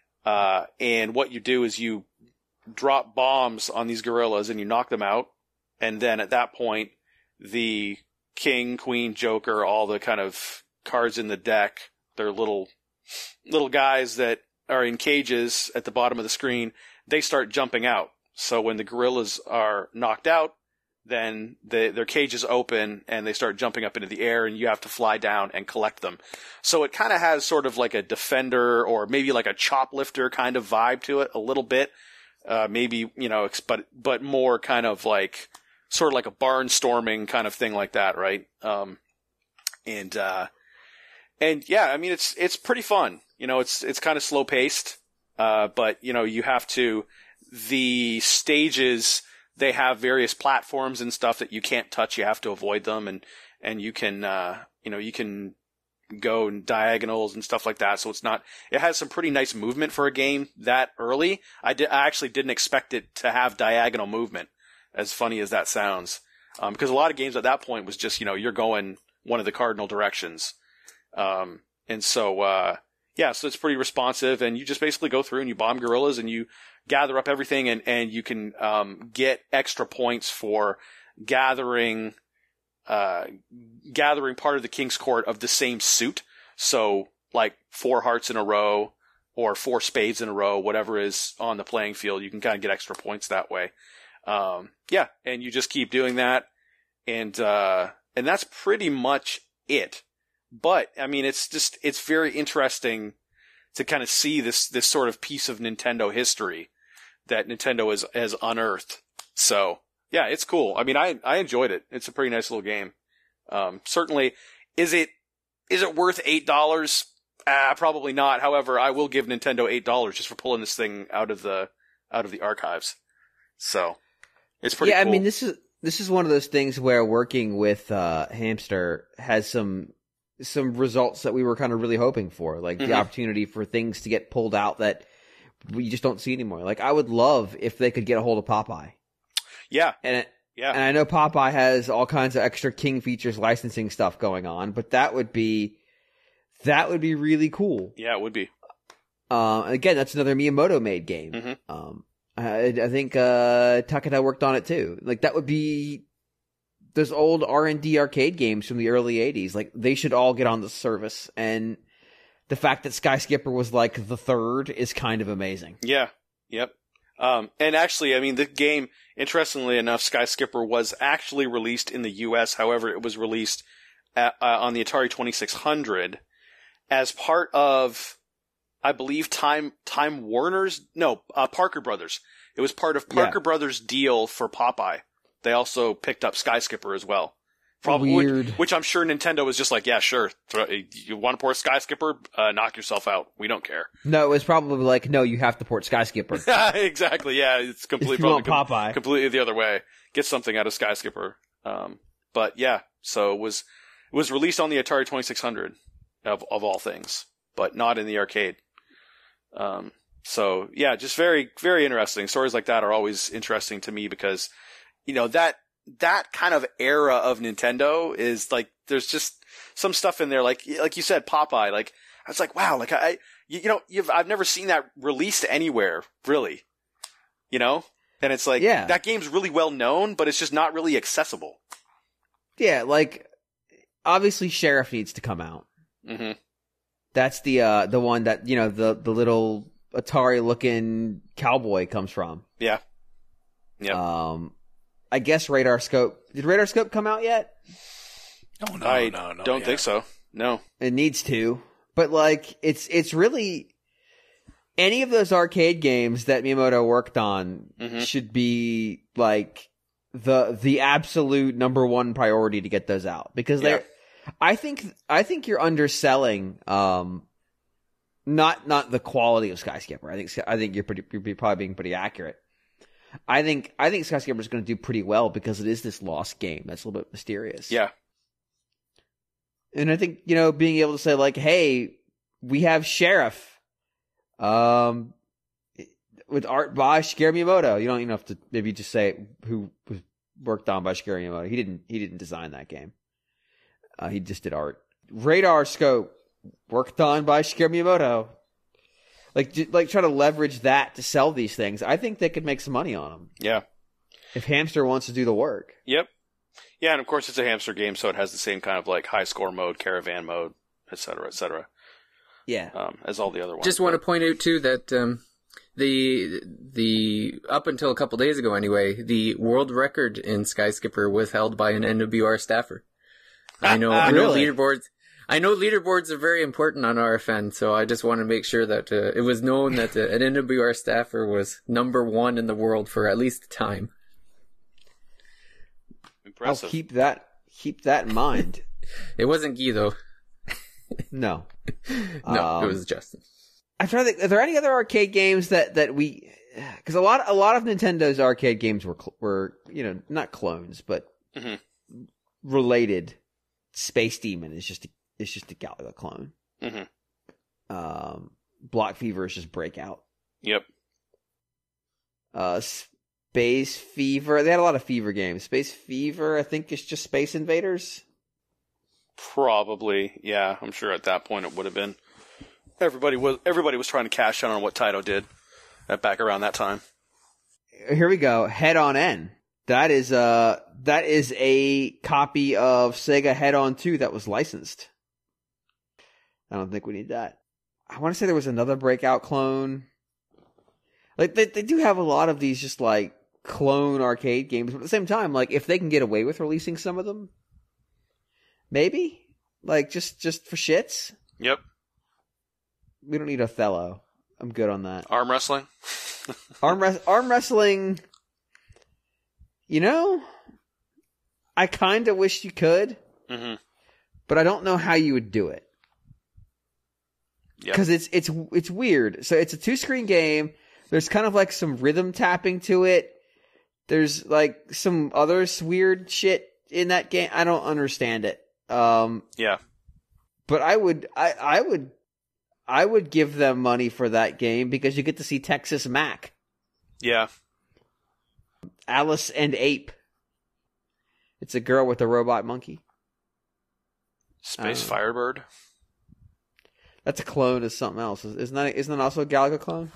And what you do is you drop bombs on these gorillas and you knock them out. And then at that point, the king, queen, joker, all the kind of cards in the deck, they're little guys that are in cages at the bottom of the screen. They start jumping out. So when the gorillas are knocked out, then their cages open and they start jumping up into the air, and you have to fly down and collect them. So it kind of has sort of like a Defender or maybe like a Choplifter kind of vibe to it a little bit. Maybe, but more kind of like sort of like a barnstorming kind of thing like that, right? And yeah, I mean, it's pretty fun. It's kind of slow paced. But you have to, the stages, they have various platforms and stuff that you can't touch. You have to avoid them, and you can, you can go in diagonals and stuff like that. So it has some pretty nice movement for a game that early. I actually didn't expect it to have diagonal movement, as funny as that sounds. Because a lot of games at that point was just, you're going one of the cardinal directions. And so, so it's pretty responsive, and you just basically go through and you bomb gorillas and you gather up everything, and you can get extra points for gathering part of the king's court of the same suit. So like 4 hearts in a row or 4 spades in a row, whatever is on the playing field, you can kind of get extra points that way. And you just keep doing that, and that's pretty much it. But I mean, it's very interesting to kind of see this sort of piece of Nintendo history that Nintendo has unearthed. So yeah, it's cool. I mean, I enjoyed it. It's a pretty nice little game. Certainly, is it worth $8? Probably not. However, I will give Nintendo $8 just for pulling this thing out of the archives. So it's pretty cool. I mean, this is one of those things where working with Hamster has some results that we were kind of really hoping for, like the opportunity for things to get pulled out that we just don't see anymore. Like, I would love if they could get a hold of Popeye. Yeah. And I know Popeye has all kinds of extra King Features licensing stuff going on, but that would be really cool. Yeah, it would be. Again, that's another Miyamoto made game. Mm-hmm. I think Takeda worked on it too. Like, that would be those old R&D arcade games from the early 80s. Like, they should all get on the service, and the fact that Sky Skipper was like the third is kind of amazing. Yeah. Yep. And actually, I mean, the game, interestingly enough, Sky Skipper was actually released in the US. However, it was released on the Atari 2600 as part of, I believe, Parker Brothers. It was part of Parker Brothers' deal for Popeye. They also picked up Sky Skipper as well. Weird. Which I'm sure Nintendo was just like, yeah, sure. You want to port Sky Skipper? Knock yourself out. We don't care. No, it was probably like, no, you have to port Sky Skipper. Exactly. Yeah, it's completely Popeye. Completely the other way. Get something out of Sky Skipper. But yeah, so it was released on the Atari 2600 of all things, but not in the arcade. So yeah, just very, very interesting. Stories like that are always interesting to me because, that kind of era of Nintendo is like, there's just some stuff in there, like you said, Popeye, like, I was like, wow, like I've never seen that released anywhere, really, and it's like, that game's really well known, but it's just not really accessible. Yeah. Like, obviously Sheriff needs to come out. Mm-hmm. That's the one that, the little Atari looking cowboy comes from. Yeah. Yeah. I guess Radar Scope. Did Radar Scope come out yet? Oh, no, I don't think so. No. It needs to. But like, it's really, any of those arcade games that Miyamoto worked on should be like the absolute number one priority to get those out, because I think you're underselling not the quality of Skyscraper. I think you're probably being pretty accurate. I think Skyscraper is going to do pretty well because it is this lost game that's a little bit mysterious. Yeah. And I think, being able to say like, hey, we have Sheriff, with art by Shigeru Miyamoto. You don't even have to maybe just say who was worked on by Shigeru Miyamoto. He didn't design that game. He just did art. Radar Scope, worked on by Shigeru Miyamoto. Like try to leverage that to sell these things. I think they could make some money on them. Yeah. If Hamster wants to do the work. Yep. Yeah, and of course it's a Hamster game, so it has the same kind of like high score mode, caravan mode, et cetera, et cetera. Yeah. As all the other ones. Just want to point out too that the up until a couple days ago anyway, the world record in Skyscraper was held by an NWR staffer. I know leaderboards. I know leaderboards are very important on RFN, so I just want to make sure that it was known that an NWR staffer was number one in the world for at least a time. Impressive. I'll keep that in mind. It wasn't Guy though. No. No, it was Justin. I'm trying to think, are there any other arcade games that we, because a lot of Nintendo's arcade games were not clones, but related. Space Demon is just a Galaga clone. Block Fever is just Breakout. Yep. Space Fever, they had a lot of Fever games. Space Fever, I think, is just Space Invaders. Probably, yeah. I'm sure at that point it would have been. Everybody was trying to cash in on what Taito did back around that time. Here we go. Head on N. That is a copy of Sega Head On 2 that was licensed. I don't think we need that. I want to say there was another Breakout clone. Like they do have a lot of these just like clone arcade games, but at the same time, like if they can get away with releasing some of them, maybe like just for shits. Yep. We don't need Othello. I'm good on that. Arm wrestling. Arm wrestling. I kind of wish you could, but I don't know how you would do it. Because it's weird. So it's a 2-screen game. There's kind of like some rhythm tapping to it. There's like some other weird shit in that game. I don't understand it. Yeah. But I would give them money for that game because you get to see Texas Mac. Yeah. Alice and Ape. It's a girl with a robot monkey. Space Firebird. That's a clone of something else. Isn't that also a Galaga clone?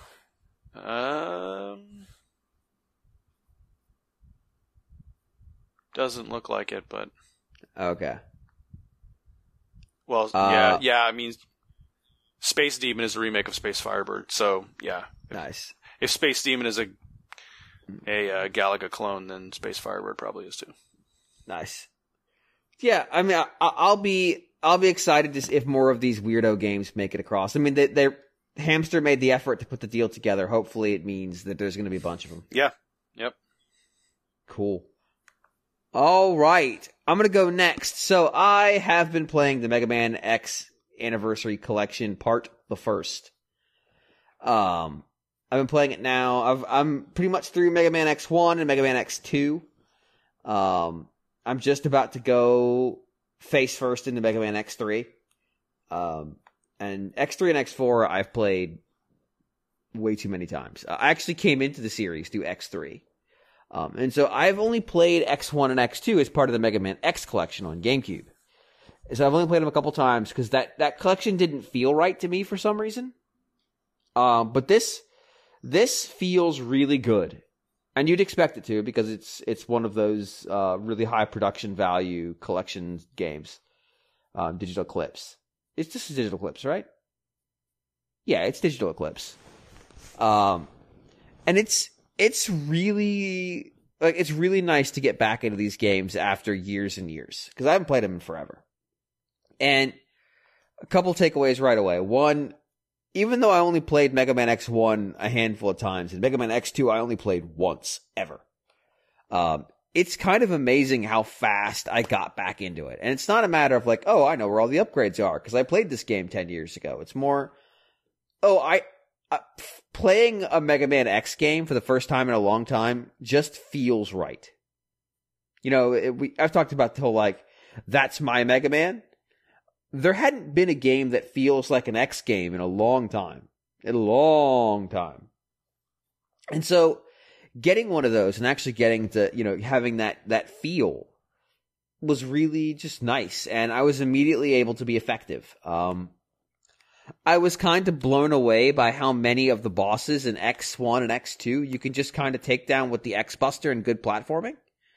Doesn't look like it, but okay. Well, yeah. I mean, Space Demon is a remake of Space Firebird, so yeah. Nice. If Space Demon is a Galaga clone, then Space Firebird probably is too. Nice. Yeah, I mean, I'll be excited if more of these weirdo games make it across. I mean, they Hamster made the effort to put the deal together. Hopefully, it means that there's going to be a bunch of them. Yeah. Yep. Cool. All right, I'm going to go next. So I have been playing the Mega Man X Anniversary Collection Part the First. I've been playing it now. I'm pretty much through Mega Man X1 and Mega Man X2. I'm just about to go face first into Mega Man X3. And X3 and X4 I've played way too many times. I actually came into the series through X3. And so I've only played X1 and X2 as part of the Mega Man X collection on GameCube. So I've only played them a couple times because that collection didn't feel right to me for some reason. But this feels really good. And you'd expect it to because it's one of those really high production value collection games. Digital Eclipse. It's just a Digital Eclipse, right? Yeah, it's Digital Eclipse. And it's really nice to get back into these games after years and years because I haven't played them in forever. And a couple takeaways right away. One, even though I only played Mega Man X1 a handful of times, and Mega Man X2 I only played once, ever. It's kind of amazing how fast I got back into it. And it's not a matter of like, oh, I know where all the upgrades are, because I played this game 10 years ago. It's more, playing a Mega Man X game for the first time in a long time just feels right. You know, I've talked about the whole, like, that's my Mega Man. There hadn't been a game that feels like an X game in a long time. In a long time. And so, getting one of those and actually getting to, you know, having that feel was really just nice. And I was immediately able to be effective. I was kind of blown away by how many of the bosses in X1 and X2 you can just kind of take down with the X-Buster and good platforming.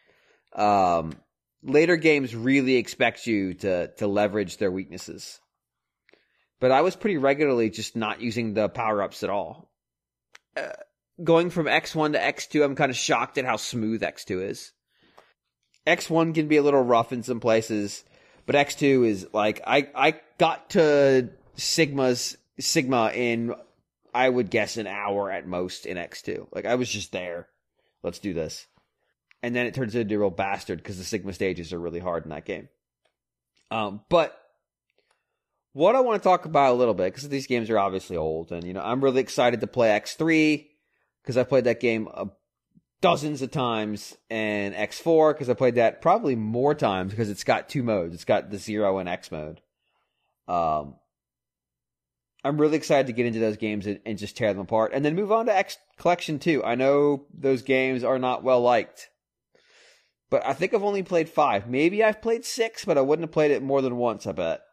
Later games really expect you to leverage their weaknesses. But I was pretty regularly just not using the power-ups at all. Going from X1 to X2, I'm kind of shocked at how smooth X2 is. X1 can be a little rough in some places, but X2 is like, I got to Sigma in, I would guess, an hour at most in X2. Like, I was just there. Let's do this. And then it turns into a real bastard because the Sigma stages are really hard in that game. But what I want to talk about a little bit, because these games are obviously old, and, you know, I'm really excited to play X3 because I played that game dozens of times, and X4 because I played that probably more times because it's got two modes. It's got the 0 and X mode. I'm really excited to get into those games and just tear them apart, and then move on to X Collection 2. I know those games are not well liked, but I think I've only played 5. Maybe I've played 6, but I wouldn't have played it more than once, I bet.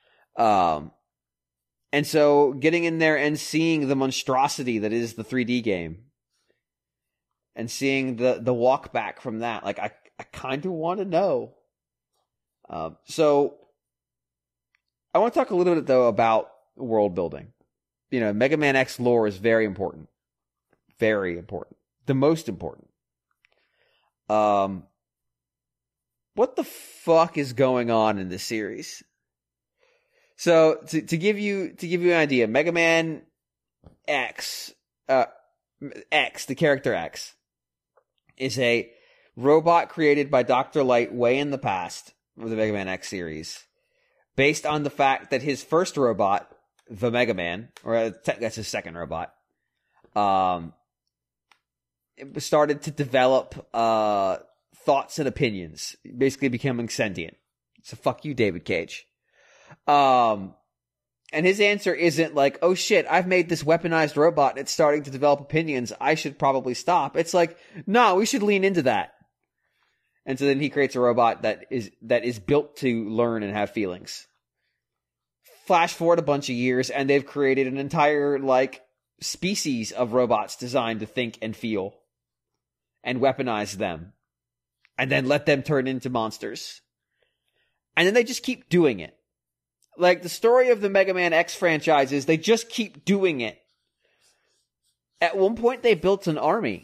And so getting in there and seeing the monstrosity that is the 3D game, and seeing the walk back from that, like, I kind of want to know. So I want to talk a little bit, though, about world building. You know, Mega Man X lore is very important. Very important. The most important. What the fuck is going on in this series? So to give you an idea, Mega Man X, the character X, is a robot created by Dr. Light way in the past of the Mega Man X series, based on the fact that his first robot, the Mega Man, or that's his second robot, it started to develop thoughts and opinions, basically becoming sentient. So fuck you, David Cage. And his answer isn't like, oh shit, I've made this weaponized robot and it's starting to develop opinions, I should probably stop. It's like, no, we should lean into that. And so then he creates a robot that is built to learn and have feelings. Flash forward a bunch of years, and they've created an entire, like, species of robots designed to think and feel. And weaponize them. And then let them turn into monsters. And then they just keep doing it. Like, the story of the Mega Man X franchise is they just keep doing it. At one point, they built an army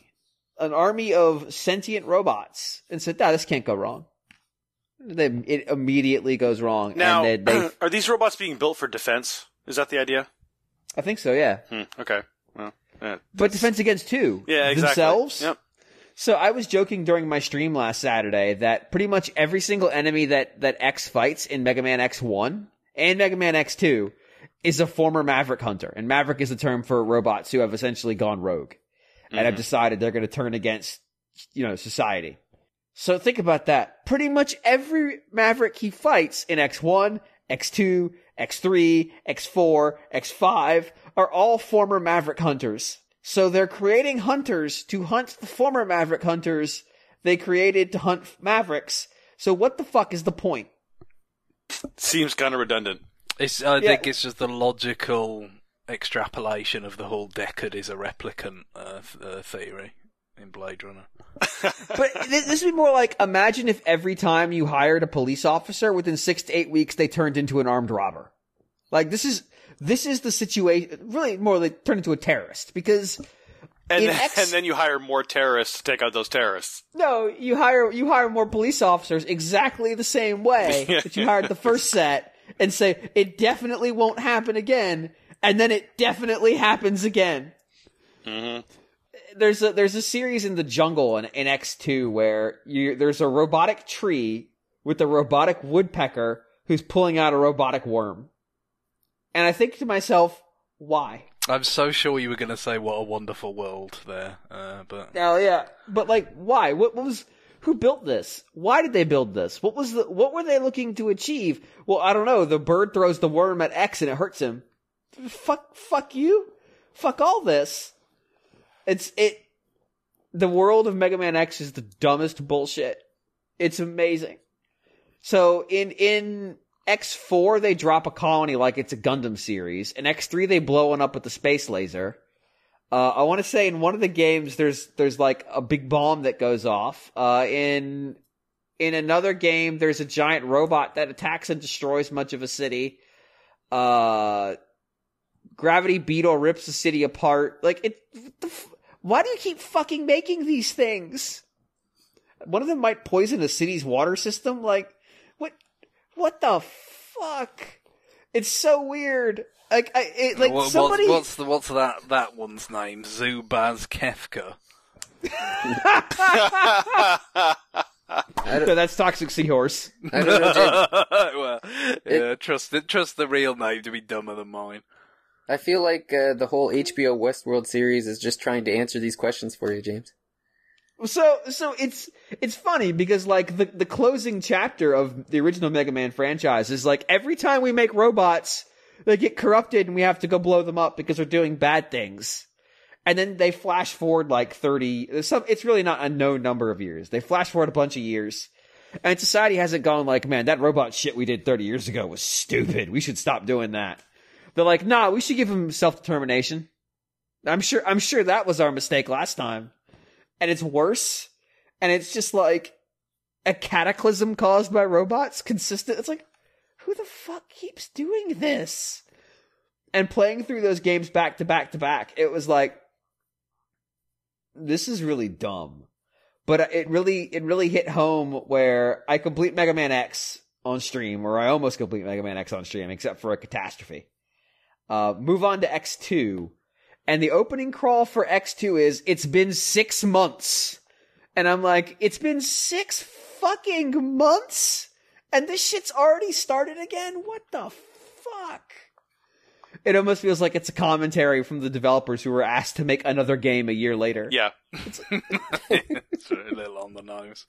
of sentient robots, and said, this can't go wrong. Then it immediately goes wrong. Now, and are these robots being built for defense? Is that the idea? I think so, yeah. Okay. Well, but defense against who? Yeah, exactly. Themselves? Yep. So I was joking during my stream last Saturday that pretty much every single enemy that X fights in Mega Man X1 and Mega Man X2 is a former Maverick hunter. And Maverick is a term for robots who have essentially gone rogue. And have decided they're going to turn against, you know, society. So think about that. Pretty much every Maverick he fights in X1, X2, X3, X4, X5 are all former Maverick hunters. So they're creating hunters to hunt the former Maverick hunters they created to hunt Mavericks. So what the fuck is the point? Seems kind of redundant. I think it's just the logical extrapolation of the whole Deckard is a replicant theory in Blade Runner. But this would be more like, imagine if every time you hired a police officer, within 6 to 8 weeks they turned into an armed robber. Like, this is the situation. Really, more like turned into a terrorist, because and then you hire more terrorists to take out those terrorists. No, you hire more police officers exactly the same way that you hired the first set, and say, it definitely won't happen again, and then it definitely happens again. Mm-hmm. There's a series in the jungle in X2 where there's a robotic tree with a robotic woodpecker who's pulling out a robotic worm. And I think to myself, why? I'm so sure you were going to say what a wonderful world there, but... Oh, yeah. But, like, why? Who built this? Why did they build this? What were they looking to achieve? Well, I don't know. The bird throws the worm at X and it hurts him. Fuck you. Fuck all this. The world of Mega Man X is the dumbest bullshit. It's amazing. So in X4 they drop a colony like it's a Gundam series. In X3 they blow one up with the space laser. I want to say in one of the games there's like a big bomb that goes off. In another game there's a giant robot that attacks and destroys much of a city. Gravity Beetle rips the city apart. Like why do you keep fucking making these things? One of them might poison a city's water system. Like, what the fuck? It's so weird. Like, somebody. What's that one's name? Zubaz Kefka. No, that's Toxic Seahorse. I don't know, James. Well, yeah, trust the real name to be dumber than mine. I feel like the whole HBO Westworld series is just trying to answer these questions for you, James. So it's funny because like the closing chapter of the original Mega Man franchise is like every time we make robots, they get corrupted and we have to go blow them up because they're doing bad things. And then they flash forward like 30, it's really not a known number of years. They flash forward a bunch of years. And society hasn't gone like, man, that robot shit we did 30 years ago was stupid. We should stop doing that. They're like, nah, we should give him self-determination. I'm sure that was our mistake last time. And it's worse. And it's just like a cataclysm caused by robots consistent. It's like, who the fuck keeps doing this? And playing through those games back to back to back, it was like, this is really dumb. But it really hit home where I complete Mega Man X on stream, or I almost complete Mega Man X on stream, except for a catastrophe. Move on to X2. And the opening crawl for X2 is, it's been 6 months. And I'm like, it's been 6 fucking months? And this shit's already started again? What the fuck? It almost feels like it's a commentary from the developers who were asked to make another game a year later. Yeah. It's a little on the nose.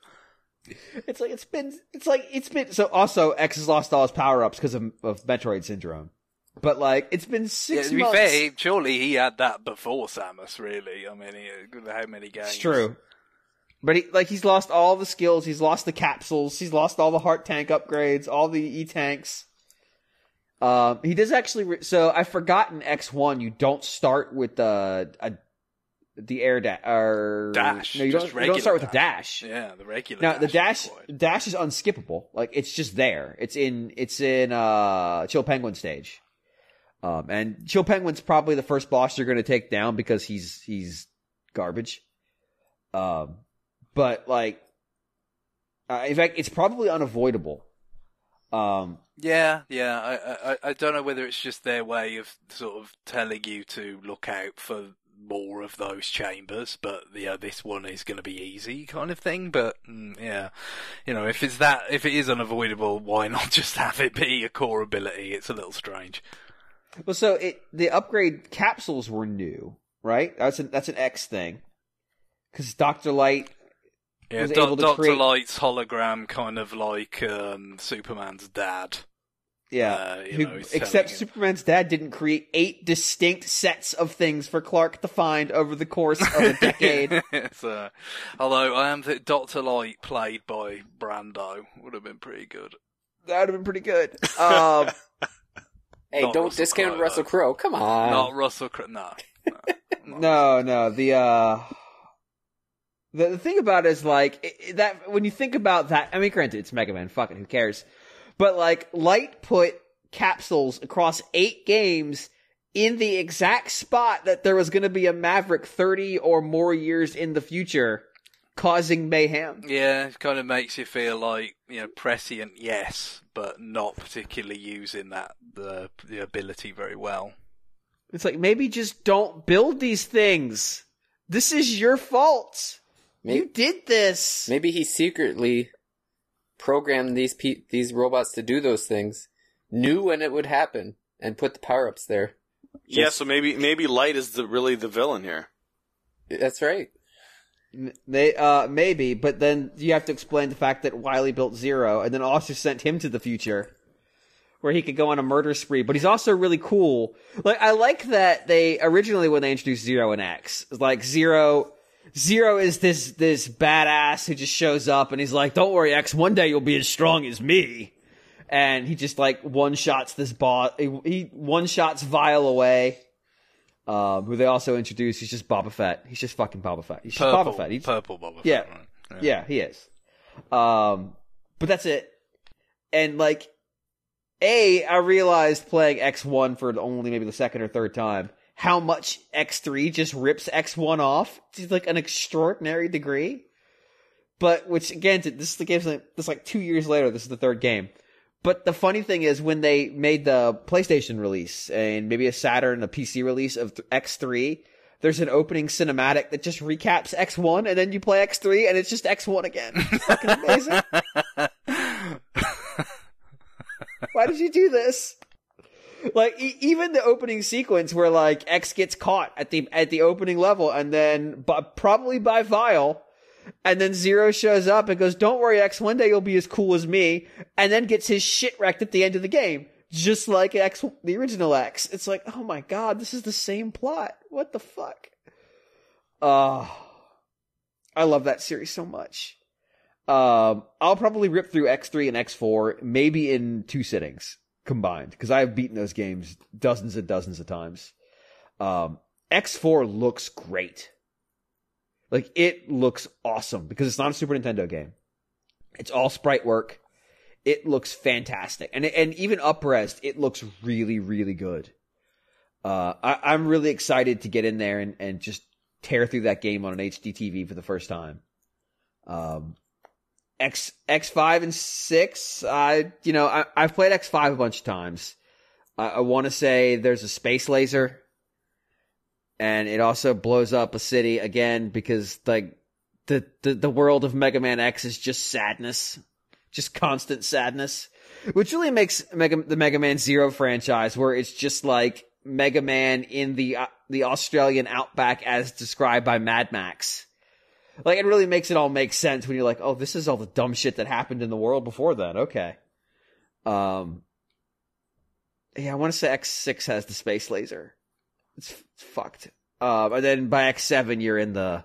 So also, X has lost all his power-ups because of Metroid Syndrome. But, like, it's been 6 months. To be fair, surely he had that before Samus, really. I mean, how many games? It's true. But, he's lost all the skills, he's lost the capsules, he's lost all the heart tank upgrades, all the E-tanks. He does actually, so I forgot in X1, you don't start with the air dash. No, you don't start with the dash. Yeah, the regular dash. Now, the dash is unskippable. Like, it's just there. It's in Chill Penguin stage. And Chill Penguin's probably the first boss you're going to take down because he's garbage. But like, in fact, it's probably unavoidable. Yeah. I don't know whether it's just their way of sort of telling you to look out for more of those chambers, but yeah, this one is going to be easy kind of thing. But yeah, if it is unavoidable, why not just have it be a core ability? It's a little strange. Well, so the upgrade capsules were new, right? That's an X thing, because Dr. Light was able to create... Dr. Light's hologram, kind of like Superman's dad. Yeah, except Superman's dad didn't create 8 distinct sets of things for Clark to find over the course of a decade. Although Dr. Light played by Brando would have been pretty good. That would have been pretty good. Hey, don't Russell discount Crowe, Russell Crowe. Come on. Not Russell Crowe. No. No. The thing about it is, like, that when you think about that, I mean, granted, it's Mega Man, fuck it, who cares? But, like, Light put capsules across 8 games in the exact spot that there was going to be a Maverick 30 or more years in the future. causing mayhem. Yeah, it kind of makes you feel like, prescient, yes, but not particularly using the ability very well. It's like, maybe just don't build these things. This is your fault. You did this. Maybe he secretly programmed these robots to do those things, knew when it would happen, and put the power-ups there. So maybe Light is really the villain here. That's right. Maybe, but then you have to explain the fact that Wily built Zero, and then also sent him to the future, where he could go on a murder spree. But he's also really cool. Like, I like that they originally, when they introduced Zero and X, like Zero is this badass who just shows up and he's like, "Don't worry, X, one day you'll be as strong as me." And he just like one-shots this boss. He one-shots Vile away. Who they also introduced, he's just Boba Fett. He's just fucking Boba Fett. He's just Boba Fett. Purple Boba Fett. Yeah. Right? Yeah, he is. But that's it. And like, I realized playing X1 for only maybe the second or third time, how much X3 just rips X1 off to like an extraordinary degree. But, which again, this is the game, this like 2 years later, this is the third game. But the funny thing is, when they made the PlayStation release, and maybe a Saturn, a PC release of X3, there's an opening cinematic that just recaps X1, and then you play X3, and it's just X1 again. It's fucking amazing. Why did you do this? Like, even the opening sequence where, like, X gets caught at the opening level, and then, probably by Vile, and then Zero shows up and goes, "Don't worry, X, one day you'll be as cool as me," and then gets his shit wrecked at the end of the game. Just like X, the original X. It's like, oh my god, this is the same plot. What the fuck? I love that series so much. I'll probably rip through X3 and X4, maybe in 2 sittings combined, because I've beaten those games dozens and dozens of times. X4 looks great. Like, it looks awesome, because it's not a Super Nintendo game. It's all sprite work. It looks fantastic. And even up-res, it looks really, really good. I'm really excited to get in there and just tear through that game on an HD TV for the first time. X5 and 6, I've played X5 a bunch of times. I want to say there's a space laser. And it also blows up a city again because like the world of Mega Man X is just sadness, just constant sadness, which really makes the Mega Man Zero franchise, where it's just like Mega Man in the Australian outback as described by Mad Max. Like, it really makes it all make sense when you're like, oh, this is all the dumb shit that happened in the world before then. Okay. Yeah, I want to say X6 has the space laser. It's fucked. And then by X7, you're in the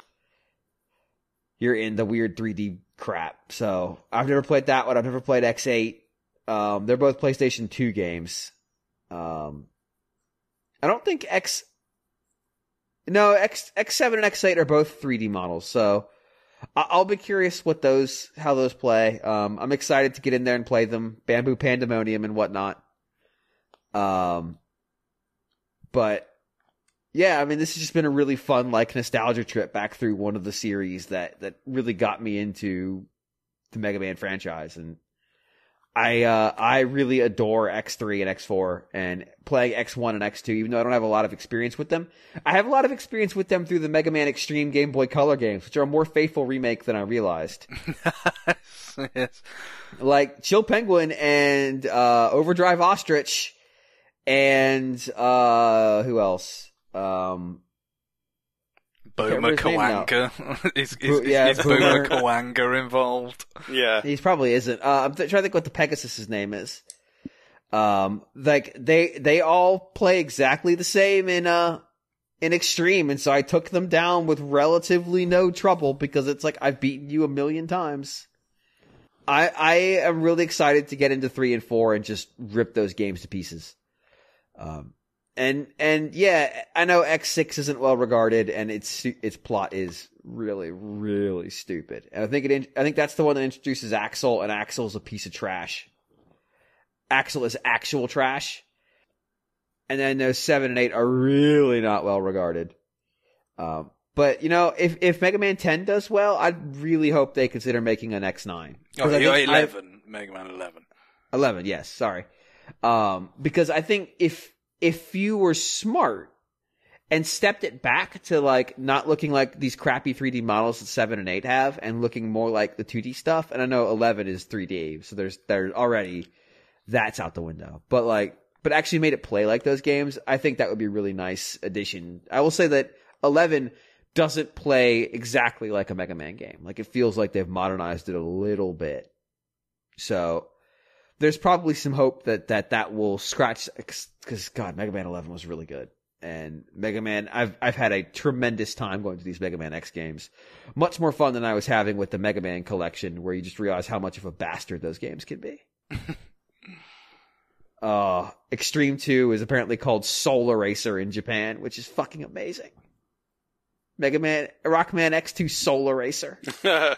weird 3D crap. So I've never played that one. I've never played X8. They're both PlayStation 2 games. I don't think X7 and X8 are both 3D models. So I'll be curious how those play. I'm excited to get in there and play them. Bamboo Pandemonium and whatnot. But yeah, I mean, this has just been a really fun, like, nostalgia trip back through one of the series that really got me into the Mega Man franchise. And I really adore X3 and X4, and playing X1 and X2, even though I don't have a lot of experience with them. I have a lot of experience with them through the Mega Man Extreme Game Boy Color games, which are a more faithful remake than I realized. Yes. Like Chill Penguin and Overdrive Ostrich. And who else? Boomer Kawanga. Is Boomer Kawanga involved? Yeah. He probably isn't. I'm trying to think what the Pegasus's name is. Like they all play exactly the same in Extreme, and so I took them down with relatively no trouble because it's like I've beaten you 1,000,000 times. I am really excited to get into 3 and 4 and just rip those games to pieces. And yeah, I know X6 isn't well regarded, and its plot is really, really stupid. And I think that's the one that introduces Axel, and Axel's a piece of trash. Axel is actual trash. And then those 7 and 8 are really not well regarded. But, if Mega Man 10 does well, I'd really hope they consider making an X9. Oh, 11. Mega Man 11. 11, yes, sorry. Because I think if you were smart and stepped it back to, like, not looking like these crappy 3D models that 7 and 8 have and looking more like the 2D stuff, and I know 11 is 3D, so there's already, that's out the window. But actually made it play like those games, I think that would be a really nice addition. I will say that 11 doesn't play exactly like a Mega Man game. Like, it feels like they've modernized it a little bit. So, there's probably some hope that will scratch, because, God, Mega Man 11 was really good. And Mega Man, I've had a tremendous time going to these Mega Man X games. Much more fun than I was having with the Mega Man collection, where you just realize how much of a bastard those games can be. Extreme 2 is apparently called Soul Eraser in Japan, which is fucking amazing. Rockman X2 Soul Eraser. Wow.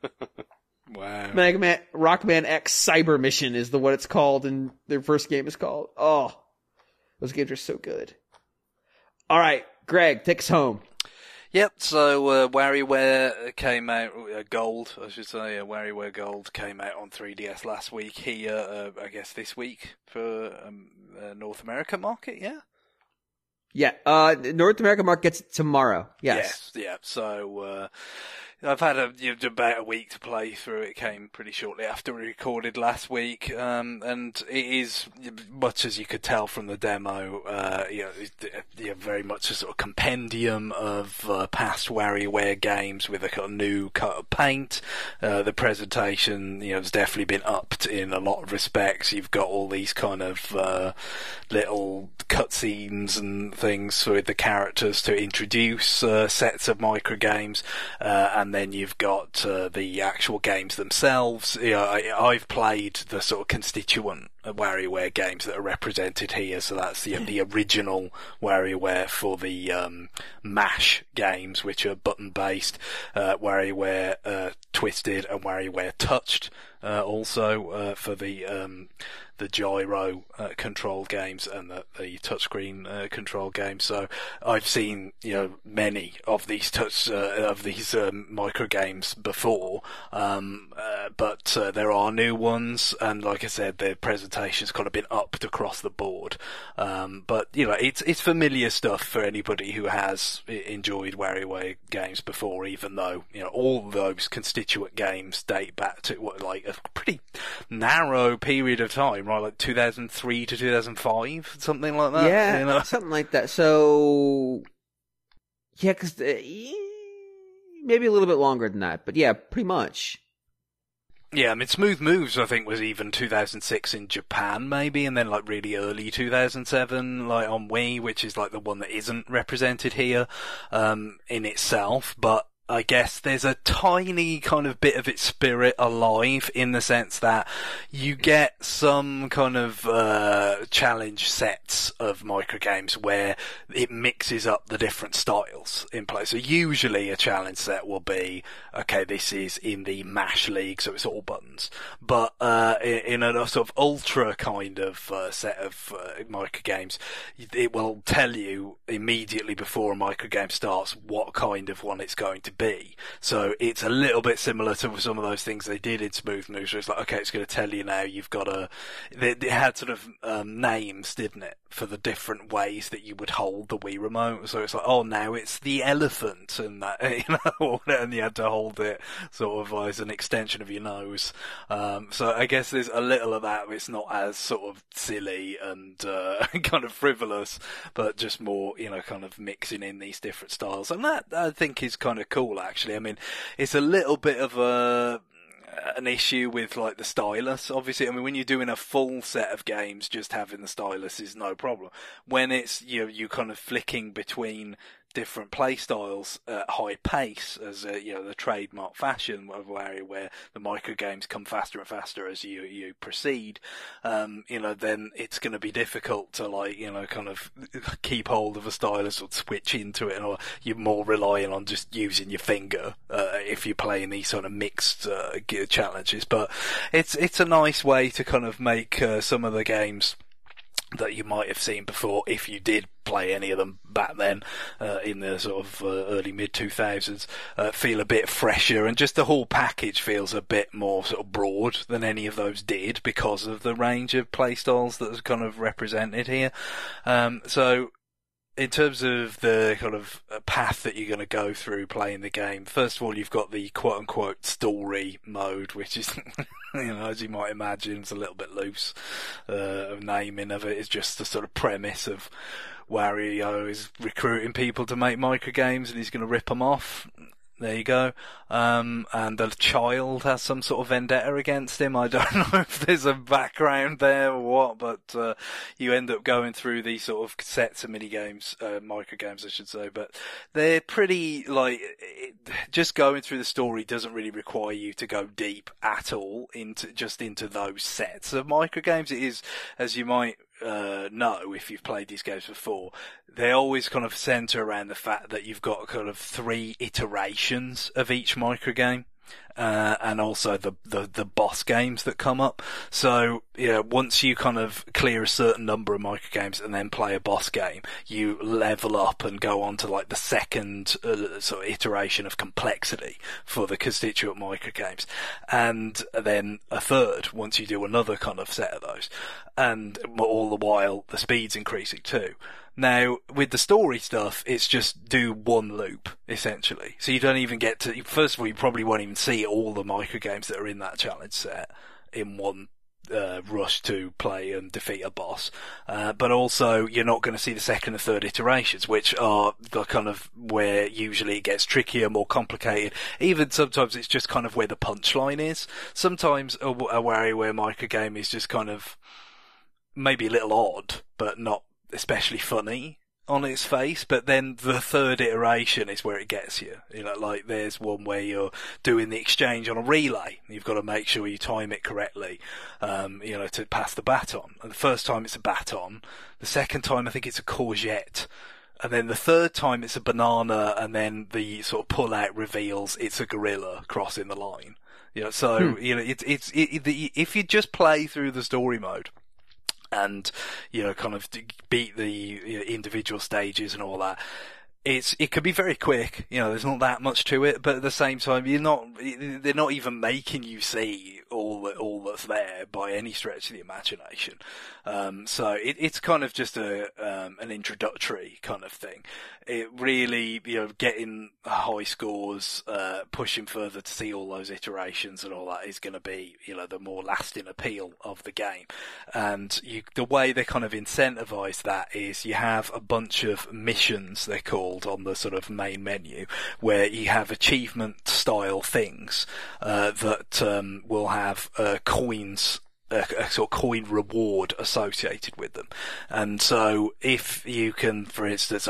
Rockman X Cyber Mission is what it's called, and their first game is called. Oh, those games are so good. All right, Greg, take us home. Yep, so WarioWare came out, Gold, I should say, WarioWare Gold came out on 3DS last week here, I guess this week for North America market, yeah? Yeah, North America market gets it tomorrow. Yes. Yeah. So, I've had about a week to play through. It came pretty shortly after we recorded last week, and it is, much as you could tell from the demo, very much a sort of compendium of past WarioWare games with a kind of new coat of paint. The presentation, has definitely been upped in a lot of respects. You've got all these kind of little cutscenes and things with the characters to introduce sets of micro games, and then you've got the actual games themselves. I've played the sort of constituent WarioWare games that are represented here, so that's the original WarioWare for the MASH games, which are button-based, WarioWare Twisted and WarioWare Touched, also for the gyro control games and the touchscreen control games. So I've seen many of these micro games before, but there are new ones, and like I said, the presentation's kind of been upped across the board. But it's familiar stuff for anybody who has enjoyed WarioWare games before, even though all those constituent games date back to a pretty narrow period of time, right? Like 2003 to 2005, something like that. Yeah, something like that. So, yeah, because maybe a little bit longer than that, but yeah, pretty much. Yeah, I mean, Smooth Moves, I think, was even 2006 in Japan, maybe, and then, really early 2007, on Wii, which is, the one that isn't represented here, in itself, but I guess there's a tiny kind of bit of its spirit alive, in the sense that you get some kind of challenge sets of microgames where it mixes up the different styles in play. So usually a challenge set will be, okay, this is in the MASH league, so it's all buttons. But in a sort of ultra kind of set of microgames, it will tell you immediately before a microgame starts what kind of one it's going to be. So it's a little bit similar to some of those things they did in Smooth Moves, where it's okay, it's going to tell you now you've got it had sort of names, didn't it, for the different ways that you would hold the Wii remote. So it's now it's the elephant, and that, and you had to hold it sort of as an extension of your nose. So I guess there's a little of that. It's not as sort of silly and kind of frivolous, but just more, kind of mixing in these different styles. And that, I think, is kind of cool, actually. I mean, it's a little bit of an issue with the stylus, obviously. I mean, when you're doing a full set of games, just having the stylus is no problem. When it's you kind of flicking between different play styles at high pace, as the trademark fashion of where the micro games come faster and faster as you proceed, then it's going to be difficult to kind of keep hold of a stylus or switch into it, or you're more relying on just using your finger if you're playing these sort of mixed challenges. But it's a nice way to kind of make some of the games that you might have seen before if you did play any of them back then in the sort of early mid-2000s feel a bit fresher, and just the whole package feels a bit more sort of broad than any of those did because of the range of playstyles that was kind of represented here. So in terms of the kind of path that you're going to go through playing the game, first of all, you've got the quote-unquote story mode, which is, as you might imagine, it's a little bit loose. Naming of it is just the sort of premise of Wario is recruiting people to make microgames and he's going to rip them off. There you go. And the child has some sort of vendetta against him. I don't know if there's a background there or what, but you end up going through these sort of sets of minigames, microgames I should say, but they're pretty, just going through the story doesn't really require you to go deep at all into those sets of microgames. It is, as you might know if you've played these games before, they always kind of centre around the fact that you've got kind of 3 iterations of each microgame, and also the boss games that come up. So, once you kind of clear a certain number of microgames and then play a boss game, you level up and go on to like the second sort of iteration of complexity for the constituent microgames, and then a third once you do another kind of set of those, and all the while the speed's increasing too. Now, with the story stuff, it's just do one loop, essentially. So you don't even get to, first of all, you probably won't even see all the microgames that are in that challenge set in one rush to play and defeat a boss. But also, you're not going to see the second and third iterations, which are the kind of where usually it gets trickier, more complicated. Even sometimes it's just kind of where the punchline is. Sometimes a WarioWare microgame is just kind of maybe a little odd, but not especially funny on its face, but then the third iteration is where it gets you. Like there's one where you're doing the exchange on a relay. You've got to make sure you time it correctly, to pass the baton. And the first time it's a baton. The second time I think it's a courgette. And then the third time it's a banana, and then the sort of pull-out reveals it's a gorilla crossing the line. If you just play through the story mode, and, kind of beat the individual stages and all that, it could be very quick. There's not that much to it, but at the same time, they're not even making you see all that's there by any stretch of the imagination. So it's kind of just an introductory kind of thing. It really, getting high scores, pushing further to see all those iterations and all that is going to be, the more lasting appeal of the game. And the way they kind of incentivize that is you have a bunch of missions, they're called, on the sort of main menu, where you have achievement style things, that will have coins, a sort of coin reward associated with them. And so if you can, for instance,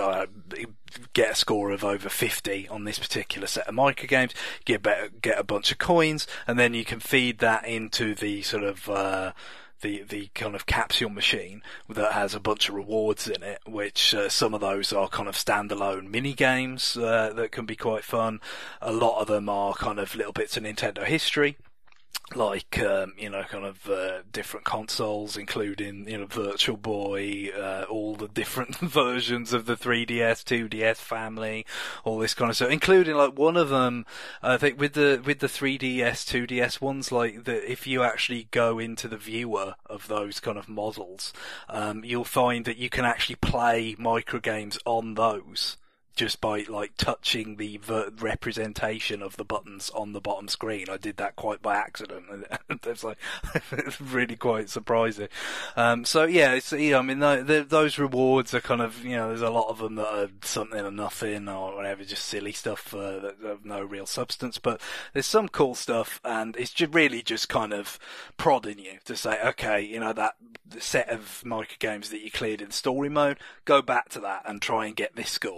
get a score of over 50 on this particular set of microgames, get a bunch of coins, and then you can feed that into the sort of the kind of capsule machine that has a bunch of rewards in it, which some of those are kind of standalone mini games that can be quite fun. A lot of them are kind of little bits of Nintendo history, like different consoles, including Virtual Boy, all the different versions of the 3DS, 2DS family, all this kind of stuff, including like one of them, I think with the 3DS, 2DS ones, like if you actually go into the viewer of those kind of models, you'll find that you can actually play microgames on those just by like touching the representation of the buttons on the bottom screen. I did that quite by accident. It's like it's really quite surprising. So yeah, it's those rewards are kind of there's a lot of them that are something or nothing or whatever, just silly stuff that have no real substance. But there's some cool stuff, and it's really just kind of prodding you to say, okay, that set of microgames that you cleared in story mode, go back to that and try and get this score, and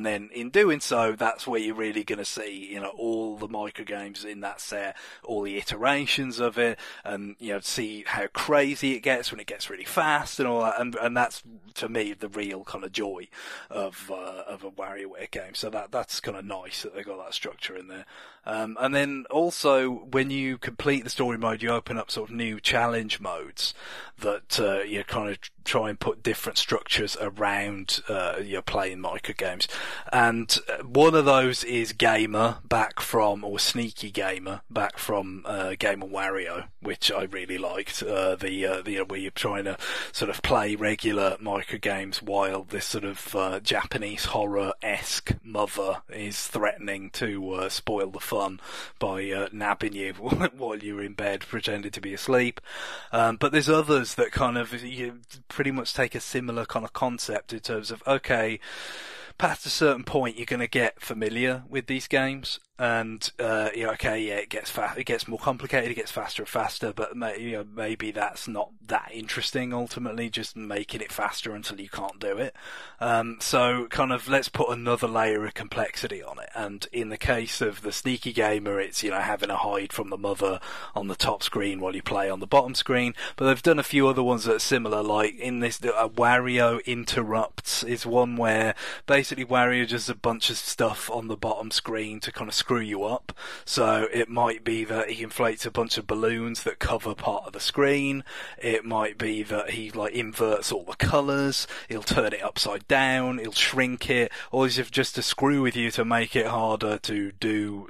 then in doing so, that's where you're really going to see, all the microgames in that set, all the iterations of it, and, see how crazy it gets when it gets really fast and all that. And that's, to me, the real kind of joy of a WarioWare game. So that's kind of nice that they got that structure in there. And then also, when you complete the story mode, you open up sort of new challenge modes that you kind of try and put different structures around your playing microgames. And one of those is Sneaky Gamer, back from Game & Wario, which I really liked. Where you're trying to sort of play regular microgames while this sort of Japanese horror-esque mother is threatening to spoil the fun by nabbing you while you're in bed pretending to be asleep. But there's others that kind of you pretty much take a similar kind of concept in terms of, okay, past a certain point you're going to get familiar with these games, and it gets more complicated, it gets faster and faster, but maybe that's not that interesting ultimately, just making it faster until you can't do it. So kind of let's put another layer of complexity on it. And in the case of the Sneaky Gamer, it's having to hide from the mother on the top screen while you play on the bottom screen. But they've done a few other ones that are similar, like in this Wario Interrupts is one where basically Wario does a bunch of stuff on the bottom screen to kind of screw you up. So it might be that he inflates a bunch of balloons that cover part of the screen. It might be that he inverts all the colours. He'll turn it upside down. He'll shrink it, or just to screw with you to make it harder to do,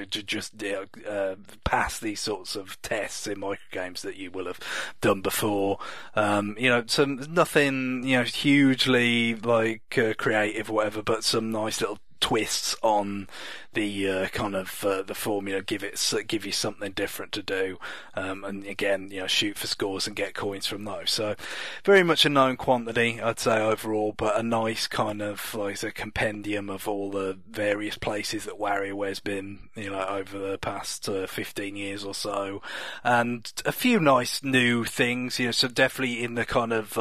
pass these sorts of tests in microgames that you will have done before. So nothing, hugely creative or whatever, but some nice little twists on the kind of the formula, give you something different to do, and again, shoot for scores and get coins from those. So very much a known quantity, I'd say, overall, but a nice kind of a compendium of all the various places that WarioWare's been, over the past 15 years or so, and a few nice new things, so definitely in the kind of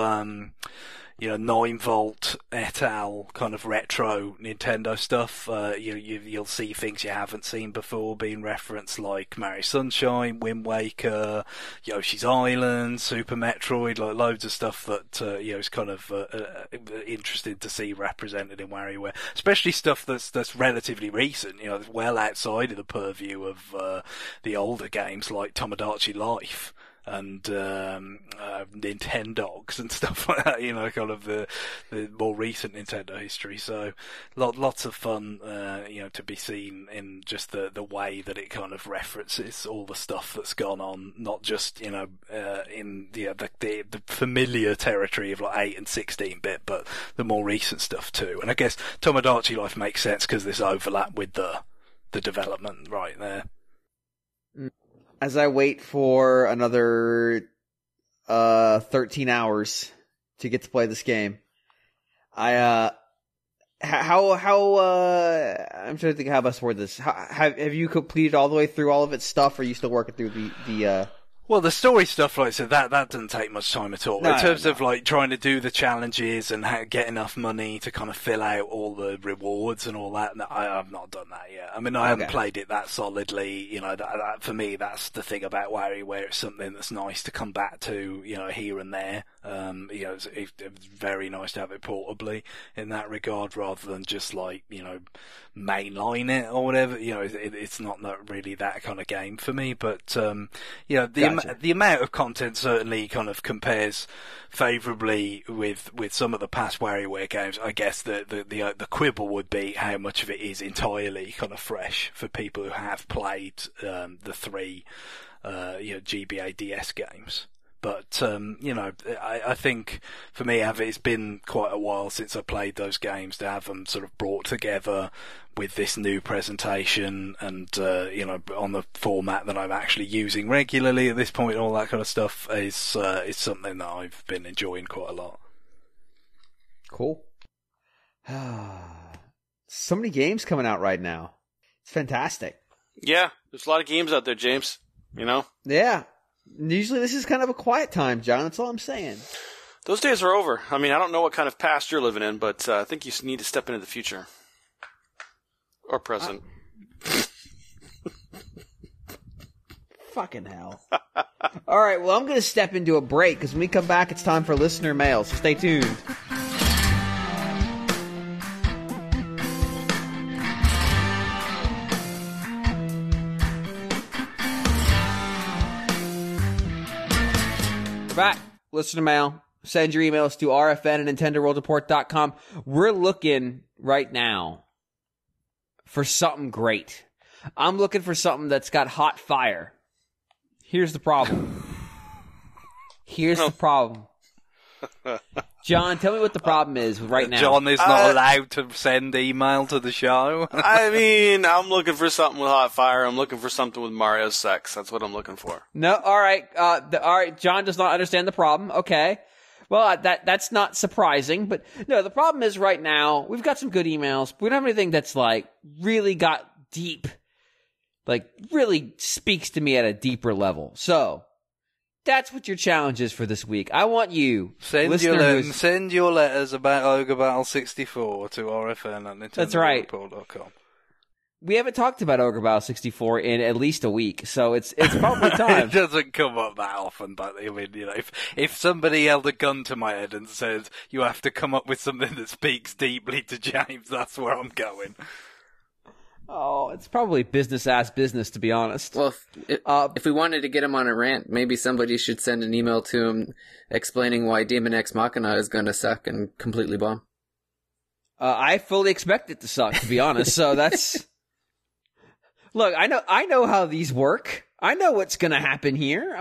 9-volt et al. Kind of retro Nintendo stuff. You'll see things you haven't seen before being referenced, like Mario Sunshine, Wind Waker, Yoshi's Island, Super Metroid, loads of stuff that is kind of interesting to see represented in WarioWare, especially stuff that's relatively recent. Well outside of the purview of the older games like Tomodachi Life and Nintendogs and stuff like that, kind of the more recent Nintendo history. So lots of fun, to be seen in just the way that it kind of references all the stuff that's gone on, not just, in the familiar territory of 8 and 16-bit, but the more recent stuff too. And I guess Tomodachi Life makes sense because there's overlap with the development right there. As I wait for another 13 hours to get to play this game, I'm trying to think how best to word this. Have you completed all the way through all of its stuff, or are you still working through the Well, the story stuff, like I said, that doesn't take much time at all. In terms of trying to do the challenges and get enough money to kind of fill out all the rewards and all that, I've not done that yet. I mean, I haven't played it that solidly. That for me, that's the thing about WarioWare. It's something that's nice to come back to, here and there. It's very nice to have it portably in that regard, rather than just mainline it or whatever. It's not really that kind of game for me. But the amount of content certainly kind of compares favourably with some of the past WarioWare games. I guess the quibble would be how much of it is entirely kind of fresh for people who have played the three GBA DS games. But, I think for me, it's been quite a while since I played those games. To have them sort of brought together with this new presentation and, on the format that I'm actually using regularly at this point, all that kind of stuff is something that I've been enjoying quite a lot. Cool. So many games coming out right now. It's fantastic. Yeah, there's a lot of games out there, James. Yeah. Usually this is kind of a quiet time, John. That's all I'm saying. Those days are over. I mean, I don't know what kind of past you're living in, but I think you need to step into the future. Or present. Fucking hell. All right, well, I'm going to step into a break because when we come back, it's time for listener mail, so stay tuned. Back. Listener mail. Send your emails to rfn at NintendoWorldReport.com. We're looking right now for something great. I'm looking for something that's got hot fire. Here's the problem. John, tell me what the problem is right now. John is not allowed to send email to the show. I mean, I'm looking for something with hot fire. I'm looking for something with Mario sex. That's what I'm looking for. No, all right. All right. John does not understand the problem. Okay. Well, that's not surprising, but no, the problem is right now, we've got some good emails. We don't have anything that's like really got deep, like really speaks to me at a deeper level. So that's what your challenge is for this week. I want you, send your letters about Ogre Battle 64 to RFN at NintendoReport.com. We haven't talked about Ogre Battle 64 in at least a week, so it's probably time. It doesn't come up that often, but I mean, you know, if somebody held a gun to my head and said, you have to come up with something that speaks deeply to James, that's where I'm going. Oh, it's probably business-ass business, to be honest. Well, if we wanted to get him on a rant, maybe somebody should send an email to him explaining why Daemon X Machina is going to suck and completely bomb. I fully expect it to suck, to be honest, so that's... Look, I know how these work. I know what's going to happen here.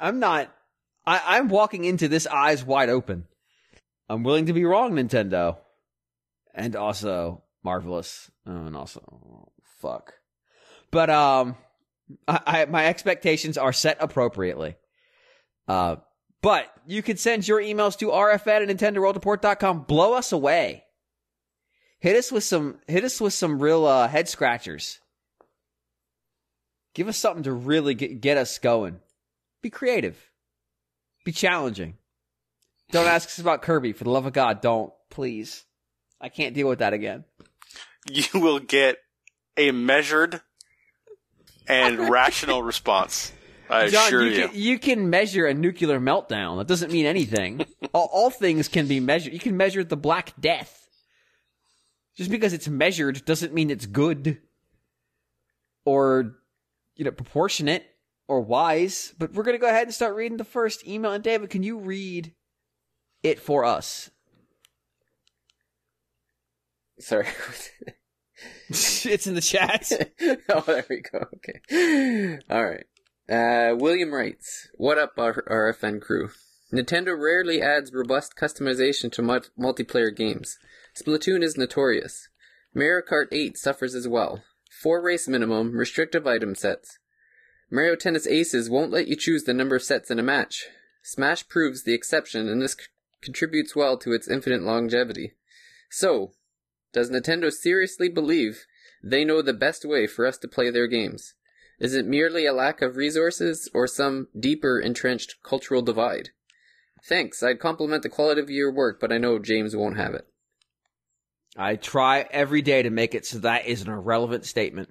I'm walking into this eyes wide open. I'm willing to be wrong, Nintendo. And also, Marvelous. And also, fuck. But, my expectations are set appropriately. But you can send your emails to rfn at NintendoWorldReport.com. Blow us away. Hit us with some real, head scratchers. Give us something to really get us going. Be creative. Be challenging. Don't ask us about Kirby. For the love of God, don't. Please. I can't deal with that again. You will get a measured and rational response. I assure you. You can measure a nuclear meltdown. That doesn't mean anything. all things can be measured. You can measure the Black Death. Just because it's measured doesn't mean it's good. Or... proportionate or wise, but we're going to go ahead and start reading the first email. And David, can you read it for us? Sorry. It's in the chat. Oh, there we go. Okay. All right. William writes, "What up, RFN crew? Nintendo rarely adds robust customization to multiplayer games. Splatoon is notorious. Mario Kart 8 suffers as well. 4 race minimum, restrictive item sets. Mario Tennis Aces won't let you choose the number of sets in a match. Smash proves the exception, and this contributes well to its infinite longevity. So, does Nintendo seriously believe they know the best way for us to play their games? Is it merely a lack of resources, or some deeper entrenched cultural divide? Thanks, I'd compliment the quality of your work, but I know James won't have it." I try every day to make it so that is an irrelevant statement.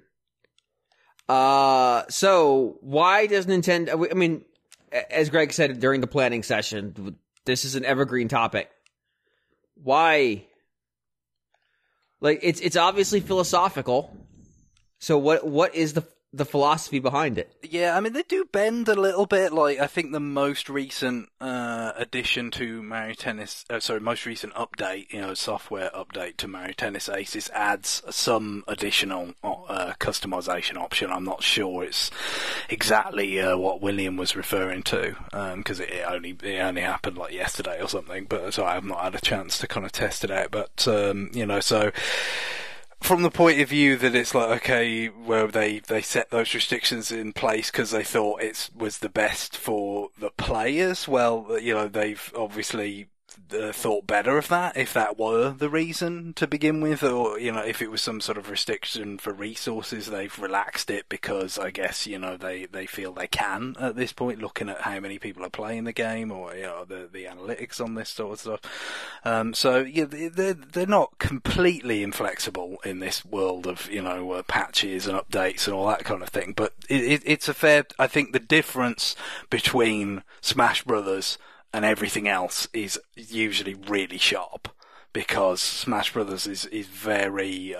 So why does Nintendo, I mean, as Greg said during the planning session, this is an evergreen topic. Why? Like, it's obviously philosophical. So what is the philosophy behind it? Yeah, I mean, they do bend a little bit. Like, I think the most recent addition to Mario Tennis, most recent update, software update to Mario Tennis Aces adds some additional customization option. I'm not sure it's exactly what William was referring to, because it only happened like yesterday or something. But so I have not had a chance to kind of test it out. But so. From the point of view that it's like, okay, well, they set those restrictions in place because they thought it was the best for the players. Well, they've obviously thought better of that if that were the reason to begin with, or if it was some sort of restriction for resources. They've relaxed it because I guess they feel they can at this point, looking at how many people are playing the game, or the analytics on this sort of stuff. So yeah, they're not completely inflexible in this world of patches and updates and all that kind of thing. But it's a fair. I think the difference between Smash Brothers and everything else is usually really sharp, because Smash Brothers is very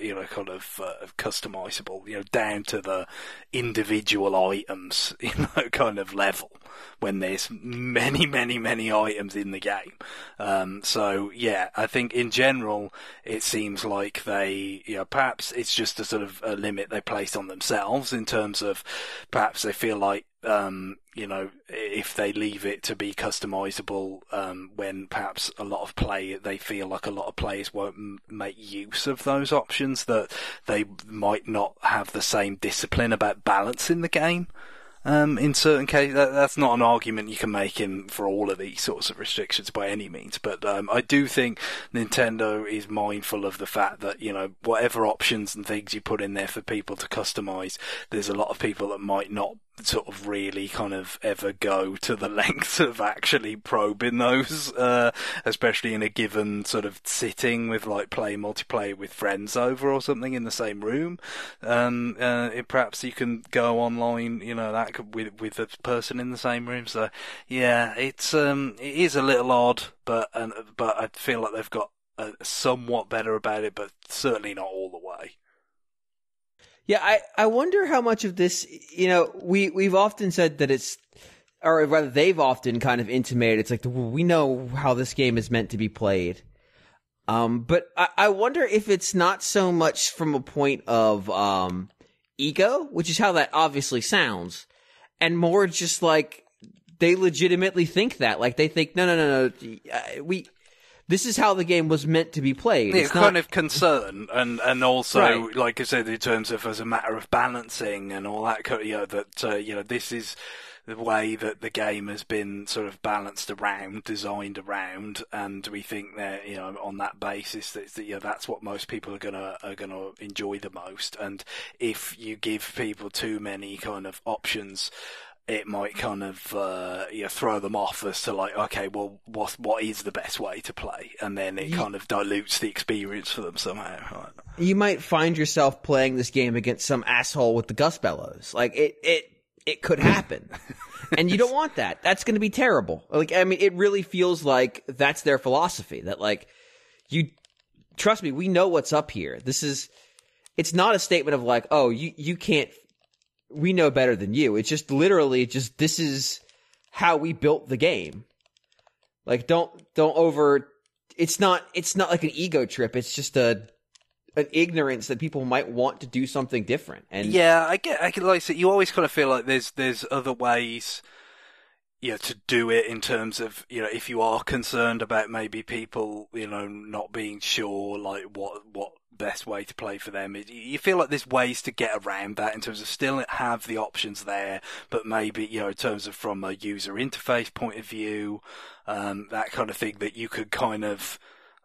customizable, down to the individual items, kind of level, when there's many items in the game. So yeah, I think in general it seems like they, perhaps it's just a sort of a limit they place on themselves, in terms of perhaps they feel like if they leave it to be customizable, when perhaps they feel like a lot of players won't make use of those options, that they might not have the same discipline about balancing the game. In certain cases, that's not an argument you can make for all of these sorts of restrictions by any means. But I do think Nintendo is mindful of the fact that, whatever options and things you put in there for people to customize, there's a lot of people that might not sort of really kind of ever go to the lengths of actually probing those, especially in a given sort of sitting with play multiplayer with friends over or something in the same room. Perhaps you can go online, that with a person in the same room. So yeah, it is a little odd, but I feel like they've got somewhat better about it, but certainly not all the way. Yeah, I wonder how much of this, we've often said that it's, or rather they've often kind of intimated, it's like, we know how this game is meant to be played. But I wonder if it's not so much from a point of ego, which is how that obviously sounds, and more just like they legitimately think that. Like they think, no, this is how the game was meant to be played. It's kind of concern, and also, right, like I said, in terms of as a matter of balancing and all that, this is the way that the game has been sort of designed around, and we think that on that basis that's what most people are gonna enjoy the most. And if you give people too many kind of options, it might kind of throw them off as to okay, well, what is the best way to play, and then it kind of dilutes the experience for them somehow. You might find yourself playing this game against some asshole with the Gus bellows. Like it could happen, and you don't want that. That's going to be terrible. It really feels like that's their philosophy. That you trust me, we know what's up here. It's not a statement of oh, you can't. We know better than you. It's just literally this is how we built the game. Don't it's not like an ego trip. It's just an ignorance that people might want to do something different. And yeah, I can you always kind of feel like there's other ways, to do it, in terms of, if you are concerned about maybe people, not being sure, what best way to play for them. You feel like there's ways to get around that, in terms of still have the options there, but maybe, in terms of from a user interface point of view, that kind of thing, that you could kind of,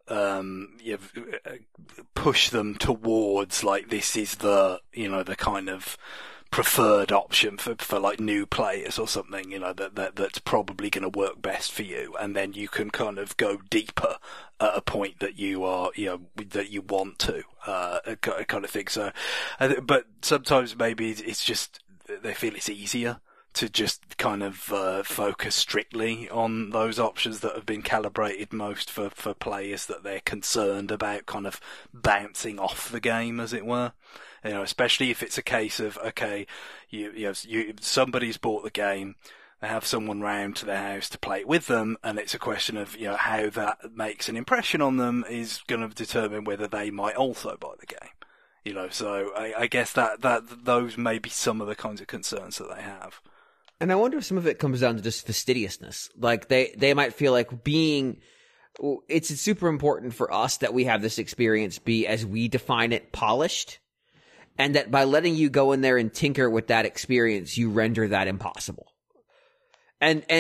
push them towards, this is the, the kind of preferred option for new players or something, that's probably going to work best for you, and then you can kind of go deeper at a point that you are, that you want to, kind of thing. So, but sometimes maybe it's just they feel it's easier to just kind of focus strictly on those options that have been calibrated most for players that they're concerned about kind of bouncing off the game, as it were. Especially if it's a case of, okay, somebody's bought the game, they have someone round to their house to play it with them, and it's a question of, how that makes an impression on them is going to determine whether they might also buy the game. So I guess that those may be some of the kinds of concerns that they have. And I wonder if some of it comes down to just fastidiousness. They might feel like it's super important for us that we have this experience be, as we define it, polished. And that by letting you go in there and tinker with that experience, you render that impossible. And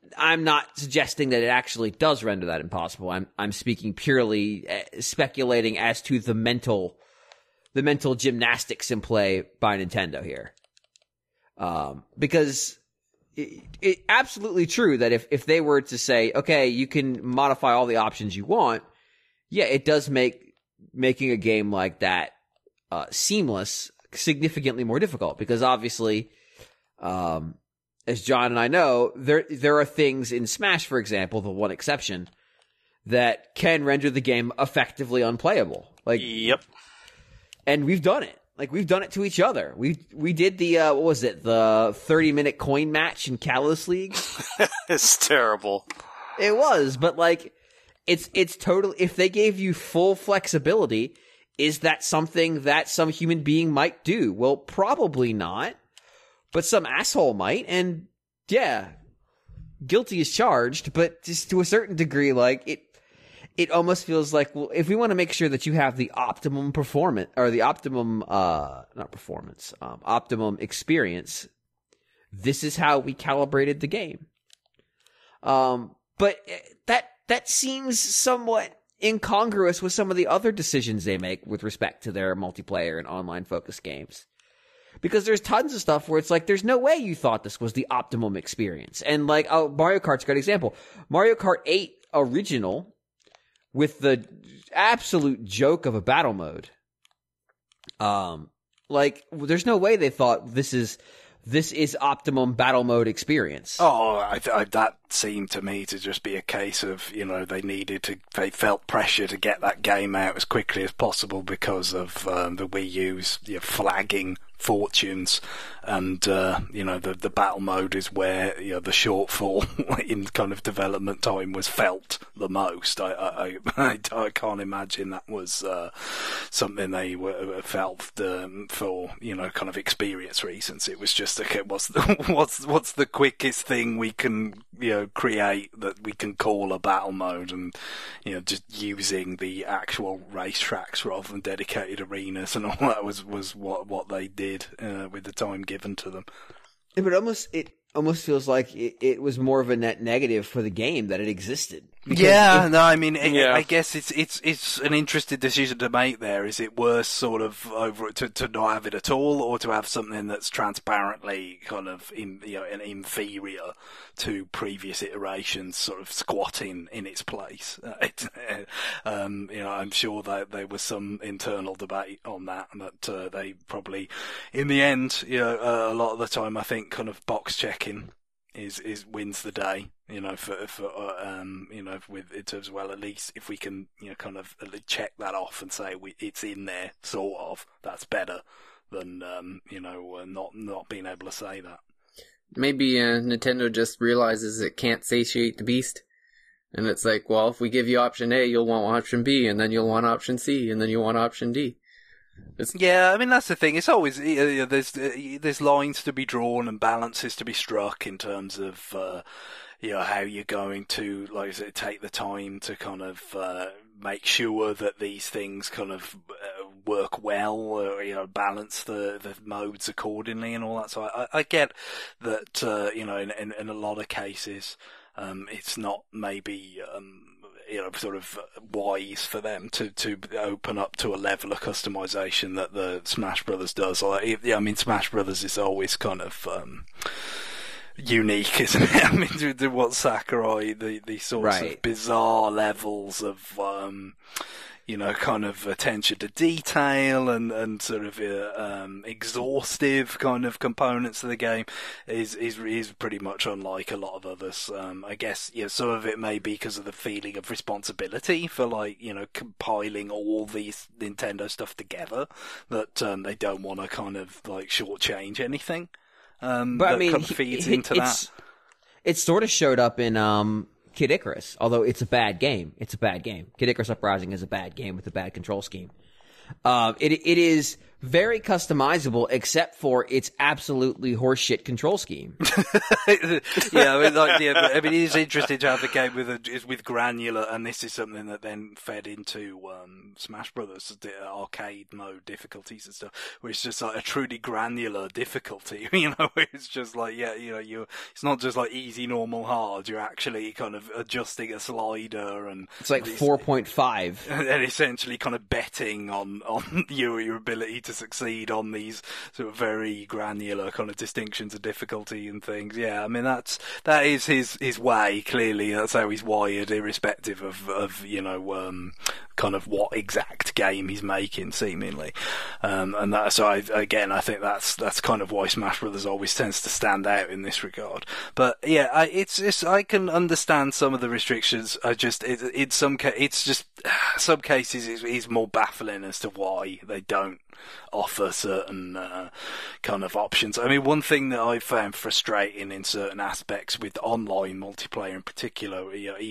I'm not suggesting that it actually does render that impossible. I'm speaking purely speculating as to the mental gymnastics in play by Nintendo here. Because it absolutely true that if they were to say, okay, you can modify all the options you want, yeah, it does make making a game like that seamless significantly more difficult, because obviously, as John and I know, there are things in Smash, for example, the one exception, that can render the game effectively unplayable. Like, yep. And we've done it. Like, we've done it to each other. We did the what was it? The 30-minute coin match in Kalos League. It's terrible. It was, but like, it's total. If they gave you full flexibility, is that something that some human being might do? Well, probably not, but some asshole might, and yeah, guilty is charged, but just to a certain degree, like, it almost feels like, well, if we want to make sure that you have the optimum performance, or the optimum, optimum experience, this is how we calibrated the game. But that seems somewhat incongruous with some of the other decisions they make with respect to their multiplayer and online focused games. Because there's tons of stuff where it's like, there's no way you thought this was the optimum experience. And like, Mario Kart's a great example. Mario Kart 8 original, with the absolute joke of a battle mode. Like, there's no way they thought this is optimum battle mode experience. Oh, that seemed to me to just be a case of, they felt pressure to get that game out as quickly as possible because of the Wii U's flagging fortunes, and the battle mode is where the shortfall in kind of development time was felt the most. I can't imagine that was something they felt for kind of experience reasons. It was just, okay, what's the quickest thing we can create that we can call a battle mode, and just using the actual racetracks rather than dedicated arenas and all that was what they did with the time given to them. Yeah, but it almost feels like it was more of a net negative for the game that it existed. I guess it's an interesting decision to make there. Is it worse sort of over to not have it at all, or to have something that's transparently kind of inferior to previous iterations, sort of squatting in its place? I'm sure that there was some internal debate on that, but they probably, in the end, a lot of the time, I think kind of box checking is wins the day, with in terms of, well, at least if we can, kind of check that off and say it's in there, sort of, that's better than, not being able to say that. Maybe Nintendo just realizes it can't satiate the beast. And it's like, well, if we give you option A, you'll want option B, and then you'll want option C, and then you'll want option D. Yeah, I mean, that's the thing. It's always, there's lines to be drawn and balances to be struck in terms of, how you're going to, like I said, take the time to kind of make sure that these things kind of work well, or, balance the modes accordingly and all that. So I get that, in a lot of cases, it's not maybe, sort of wise for them to open up to a level of customization that the Smash Brothers does. Smash Brothers is always kind of unique, isn't it? I mean, to what Sakurai, the sorts of bizarre levels of kind of attention to detail and sort of exhaustive kind of components of the game is pretty much unlike a lot of others. I guess some of it may be because of the feeling of responsibility for compiling all these Nintendo stuff together, that they don't want to kind of shortchange anything. But I mean, kind of feeds into that. It sort of showed up in Kid Icarus, although it's a bad game. It's a bad game. Kid Icarus Uprising is a bad game with a bad control scheme. It is very customizable, except for its absolutely horseshit control scheme. It is interesting to have the game with granular, and this is something that then fed into Smash Brothers arcade mode difficulties and stuff, where it's just like a truly granular difficulty. It's just like it's not just like easy, normal, hard. You're actually kind of adjusting a slider, and it's like 4.5, and essentially kind of betting on your ability to succeed on these sort of very granular kind of distinctions of difficulty and things. Yeah, I mean that is his way. Clearly, that's how he's wired, irrespective of kind of what exact game he's making, seemingly. And that, so I think that's kind of why Smash Brothers always tends to stand out in this regard. But yeah, I can understand some of the restrictions. Some cases it's more baffling as to why they don't offer certain kind of options. I mean, one thing that I found frustrating in certain aspects with online multiplayer in particular,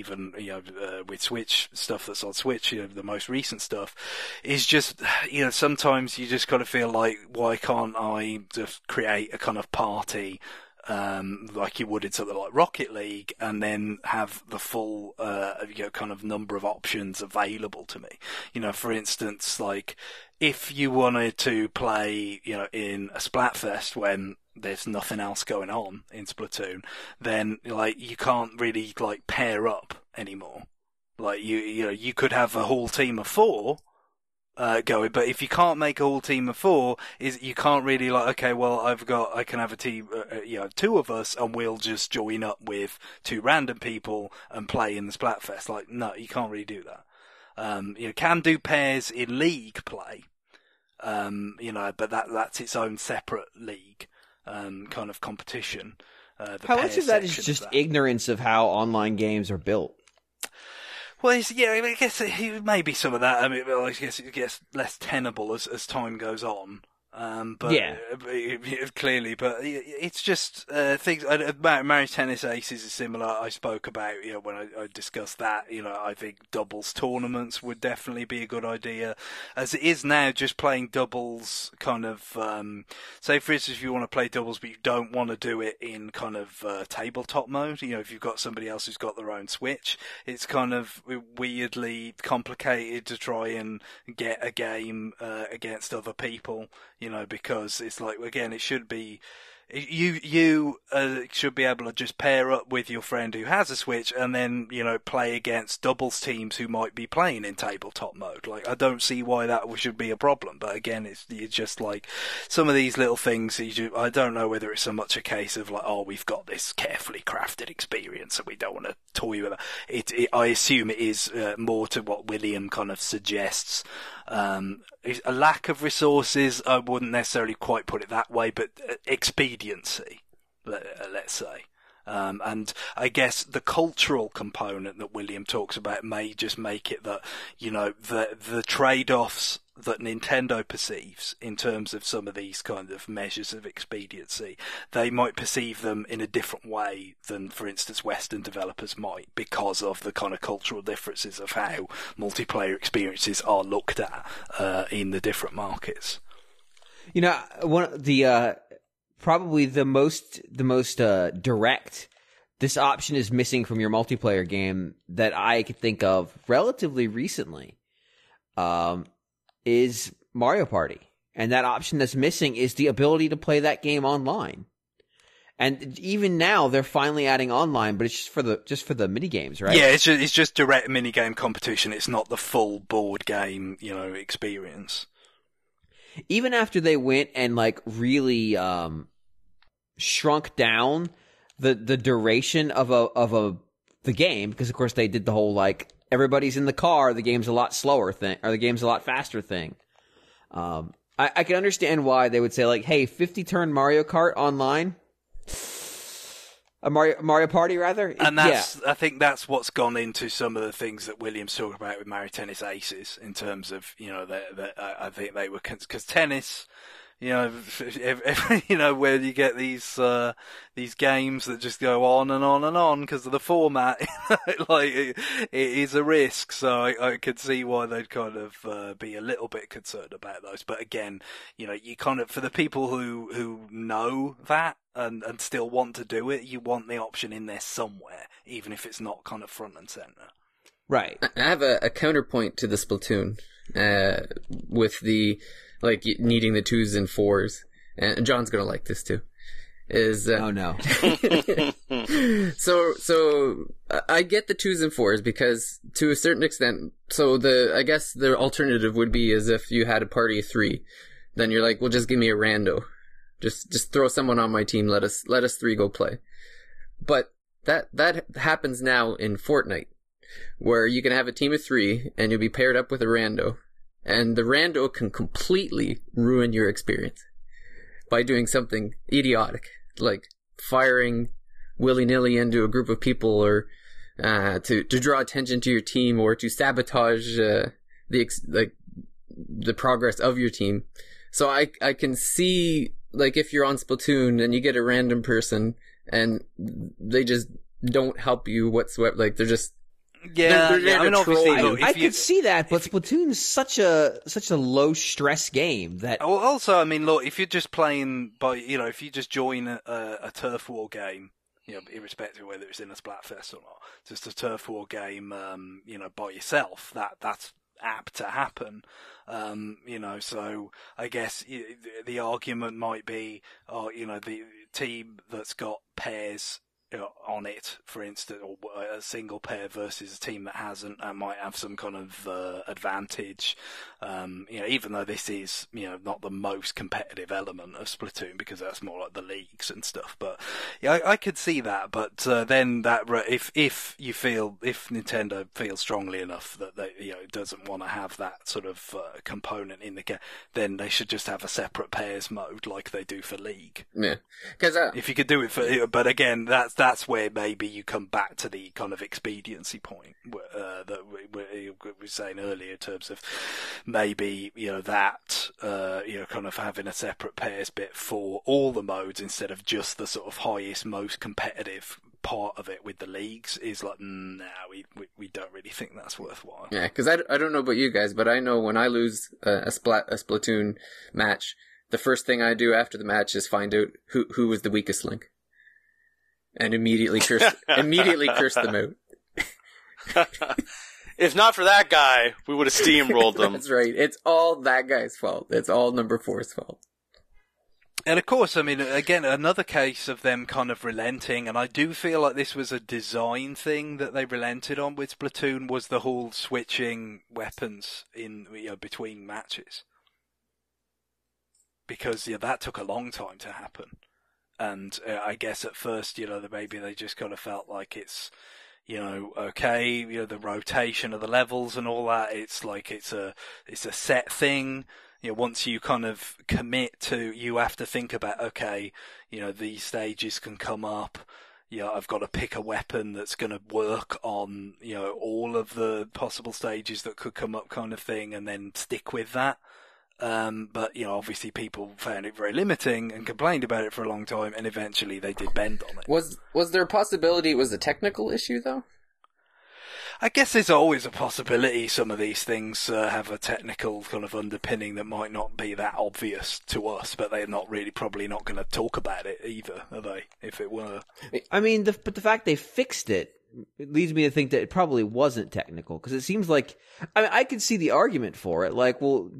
with Switch stuff that's on Switch, the most recent stuff, is just, sometimes you just kind of feel like, why can't I just create a kind of party like you would in something like Rocket League, and then have the full kind of number of options available to me. For instance, like if you wanted to play, in a Splatfest when there's nothing else going on in Splatoon, then like you can't really like pair up anymore. Like you could have a whole team of 4 going, but if you can't make a whole team of 4, you can't really like, okay, well, I can have a team, 2 of us, and we'll just join up with 2 random people and play in the Splatfest. Like, no, you can't really do that. You can do pairs in league play, but that's its own separate league, kind of competition. How much of that is just ignorance of how online games are built? Well, I guess it may be some of that. I mean, I guess it gets less tenable as time goes on. But yeah, clearly, but it's just things. Mario Tennis Aces is similar. I spoke about when I discussed that. I think doubles tournaments would definitely be a good idea. As it is now, just playing doubles, kind of say for instance, if you want to play doubles but you don't want to do it in kind of tabletop mode. If you've got somebody else who's got their own Switch, it's kind of weirdly complicated to try and get a game against other people. Because it's like, again, it should be, you should be able to just pair up with your friend who has a Switch and then, play against doubles teams who might be playing in tabletop mode. Like, I don't see why that should be a problem. But again, it's just like some of these little things. I don't know whether it's so much a case of like, oh, we've got this carefully crafted experience and we don't want to toy with it. I assume it is more to what William kind of suggests. A lack of resources, I wouldn't necessarily quite put it that way, but expediency, let's say. And I guess the cultural component that William talks about may just make it that, the trade-offs that Nintendo perceives in terms of some of these kind of measures of expediency, they might perceive them in a different way than, for instance, Western developers might, because of the kind of cultural differences of how multiplayer experiences are looked at in the different markets. One of the probably the most direct this option is missing from your multiplayer game that I could think of relatively recently is Mario Party. And that option that's missing is the ability to play that game online. And even now, they're finally adding online, but it's just for the mini games, right? Yeah, it's just direct mini game competition. It's not the full board game, experience. Even after they went and like really shrunk down the duration of the game, because of course they did the whole like everybody's in the car, the game's a lot slower thing, or the game's a lot faster thing. I can understand why they would say like, hey, 50-turn Mario Kart online. A Mario Party, rather? And I think that's what's gone into some of the things that Williams talked about with Mario Tennis Aces, in terms of, I think they were, because tennis, You know, you know, where you get these games that just go on and on and on because of the format. Like it is a risk, so I could see why they'd kind of be a little bit concerned about those. But again, you know, you kind of, for the people who know that and still want to do it, you want the option in there somewhere, even if it's not kind of front and center. Right. I have a counterpoint to the Splatoon, with the, like, needing the 2s and 4s, and John's gonna like this too, is, oh no. So I get the 2s and 4s because to a certain extent, so I guess the alternative would be as if you had a party of 3, then you're like, well, just give me a rando. Just throw someone on my team, let us 3 go play. But that happens now in Fortnite, where you can have a team of 3 and you'll be paired up with a rando, and the rando can completely ruin your experience by doing something idiotic, like firing willy-nilly into a group of people, or to draw attention to your team, or to sabotage the progress of your team. So I can see, like, if you're on Splatoon and you get a random person and they just don't help you whatsoever, like they're just they're I mean, obviously, I could see that, but Splatoon's such a low stress game that. Well, also, I mean, look, if you're just playing if you just join a turf war game, you know, irrespective of whether it's in a Splatfest or not, just a turf war game, by yourself, that's apt to happen. So I guess the argument might be, the team that's got pairs on it, for instance, or a single pair versus a team that hasn't, might have some kind of advantage. Even though this is, not the most competitive element of Splatoon, because that's more like the leagues and stuff. But yeah, I could see that. But then that if Nintendo feels strongly enough that they doesn't want to have that sort of component in the game, then they should just have a separate pairs mode like they do for League. Yeah, because if you could do it for, but again, that's where maybe you come back to the kind of expediency point that we were saying earlier, in terms of maybe kind of having a separate pairs bit for all the modes instead of just the sort of highest, most competitive part of it with the leagues is like, we don't really think that's worthwhile. Yeah, because I don't know about you guys, but I know when I lose a Splatoon match, the first thing I do after the match is find out who was the weakest link, and immediately curse them out. If not for that guy, we would have steamrolled them. That's right. It's all that guy's fault. It's all number 4's fault. And of course, I mean, again, another case of them kind of relenting, and I do feel like this was a design thing that they relented on with Splatoon, was the whole switching weapons in between matches. Because that took a long time to happen. And I guess at first, maybe they just kind of felt like it's, okay, the rotation of the levels and all that. It's like it's a set thing. Once you kind of commit to, you have to think about, okay, these stages can come up. I've got to pick a weapon that's going to work on, all of the possible stages that could come up, kind of thing, and then stick with that. But obviously people found it very limiting and complained about it for a long time, and eventually they did bend on it. Was there a possibility it was a technical issue, though? I guess there's always a possibility some of these things have a technical kind of underpinning that might not be that obvious to us, but they're probably not going to talk about it either, are they, if it were? I mean, but the fact they fixed it leads me to think that it probably wasn't technical, because it seems like, I mean, I could see the argument for it, like, well,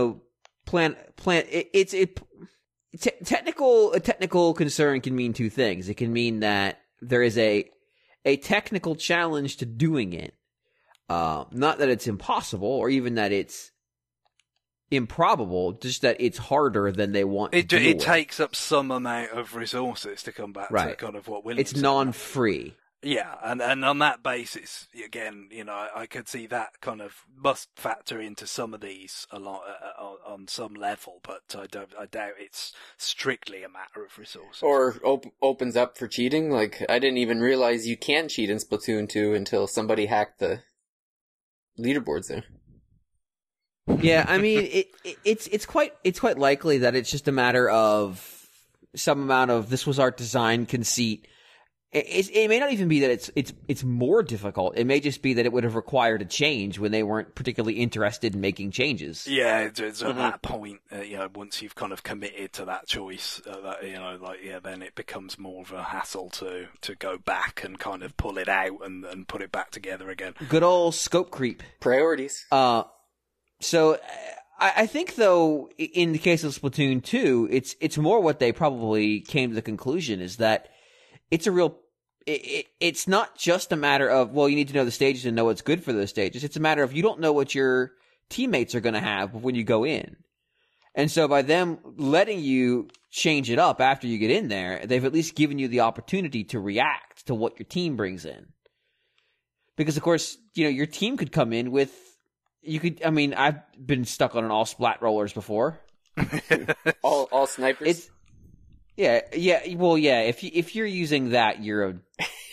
a technical concern can mean two things. It can mean that there is a technical challenge to doing it. Not that it's impossible or even that it's improbable, just that it's harder than they want to do it. It takes up some amount of resources to come back to kind of what Williams said. It's non-free. Yeah, and on that basis, again, I could see that kind of must factor into some of these a lot on some level, but I doubt it's strictly a matter of resources. Or opens up for cheating. Like, I didn't even realize you can cheat in Splatoon 2 until somebody hacked the leaderboards there. Yeah, I mean, it's quite likely that it's just a matter of some amount of this was our design conceit. It may not even be that it's more difficult. It may just be that it would have required a change when they weren't particularly interested in making changes. Yeah, it's at that point, once you've kind of committed to that choice, then it becomes more of a hassle to go back and kind of pull it out and put it back together again. Good old scope creep. Priorities. So I think, though, in the case of Splatoon 2, it's more what they probably came to the conclusion is that it's a real. It's not just a matter of, well, you need to know the stages and know what's good for those stages. It's a matter of you don't know what your teammates are going to have when you go in. And so by them letting you change it up after you get in there, they've at least given you the opportunity to react to what your team brings in. Because, of course, your team could come in with. I've been stuck on an all splat rollers before. all snipers. Yeah. Well, yeah. If you're using that, you're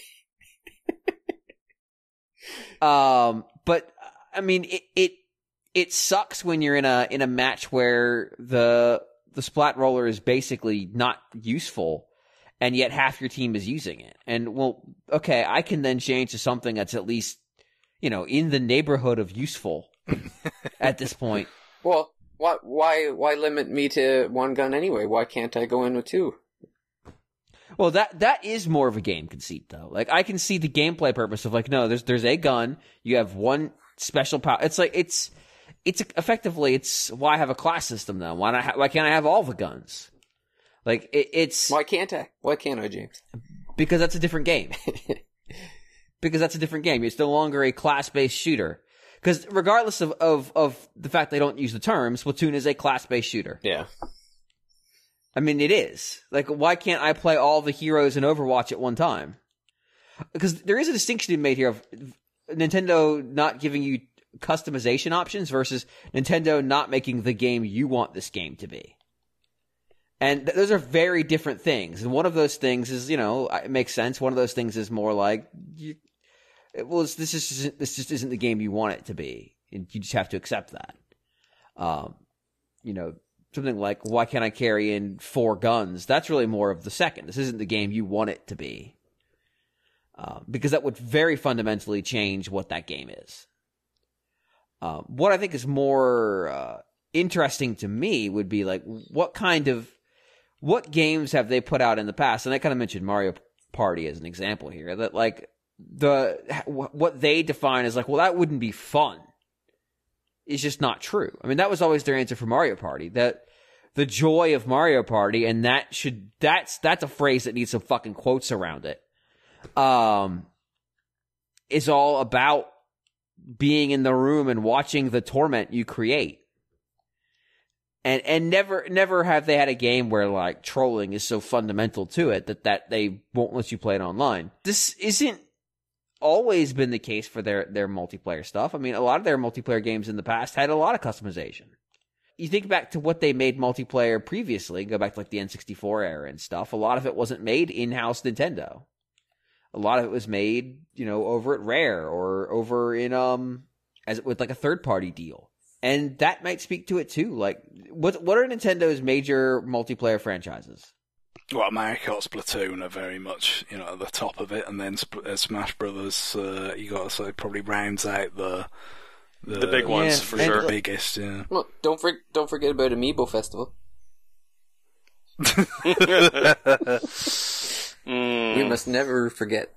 a. But I mean, it sucks when you're in a match where the splat roller is basically not useful, and yet half your team is using it. And well, okay, I can then change to something that's at least in the neighborhood of useful. At this point. Well, why limit me to one gun anyway? Why can't I go in with two? Well, that is more of a game conceit, though. Like, I can see the gameplay purpose of, like, no, there's a gun, you have one special power. It's like, it's effectively, it's why have a class system, though? Why can't I have all the guns? Like, it's... Why can't I, James? Because that's a different game. It's no longer a class-based shooter. Because regardless of the fact they don't use the term, Splatoon is a class-based shooter. Yeah. I mean, it is. Like, why can't I play all the heroes in Overwatch at one time? Because there is a distinction to be made here of Nintendo not giving you customization options versus Nintendo not making the game you want this game to be. And those are very different things. And one of those things is, it makes sense. One of those things is more like... this just isn't the game you want it to be. And you just have to accept that. Something like, why can't I carry in 4 guns? That's really more of the second. This isn't the game you want it to be. Because that would very fundamentally change what that game is. What I think is more interesting to me would be like, what games have they put out in the past? And I kind of mentioned Mario Party as an example here. That like, what they define as like, well, that wouldn't be fun. It's just not true. I mean, that was always their answer for Mario Party. That the joy of Mario Party, and that's a phrase that needs some fucking quotes around it. Is all about being in the room and watching the torment you create. And never have they had a game where like trolling is so fundamental to it that they won't let you play it online. This isn't always been the case for their multiplayer stuff. I mean, a lot of their multiplayer games in the past had a lot of customization. You think back to what they made multiplayer previously, go back to like the N64 era and stuff, a lot of it wasn't made in-house Nintendo. A lot of it was made, over at Rare or over in with like a third-party deal. And that might speak to it too. Like, what are Nintendo's major multiplayer franchises? Well, Mario Kart, Splatoon are very much, at the top of it, and then Smash Brothers, you got to say, probably rounds out the big ones for sure. The biggest, yeah. Well, don't forget about Amiibo Festival. We must never forget.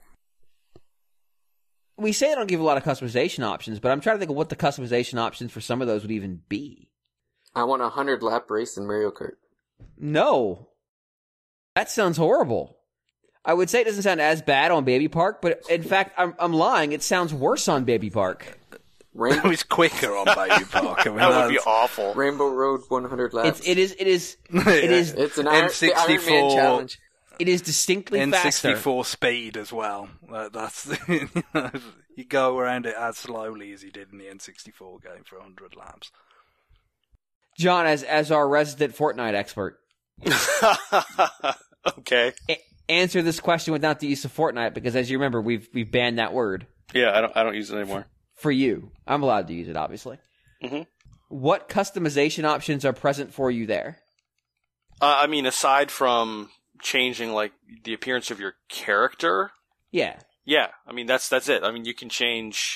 We say I don't give a lot of customization options, but I'm trying to think of what the customization options for some of those would even be. I want a 100-lap race in Mario Kart. No. That sounds horrible. I would say it doesn't sound as bad on Baby Park, but in fact, I'm lying. It sounds worse on Baby Park. It was quicker on Baby Park. I mean, that would be awful. Rainbow Road 100 laps. It is. It's an N64 Iron Man challenge. It is distinctly faster. N64 speed as well. That's you go around it as slowly as you did in the N64 game for 100 laps. John, as our resident Fortnite expert. Okay. Answer this question without the use of Fortnite, because as you remember, we've banned that word. Yeah, I don't use it anymore. For you, I'm allowed to use it, obviously. Mm-hmm. what customization options are present for you there? I mean, aside from changing like the appearance of your character. Yeah. Yeah. I mean, that's it. I mean, you can change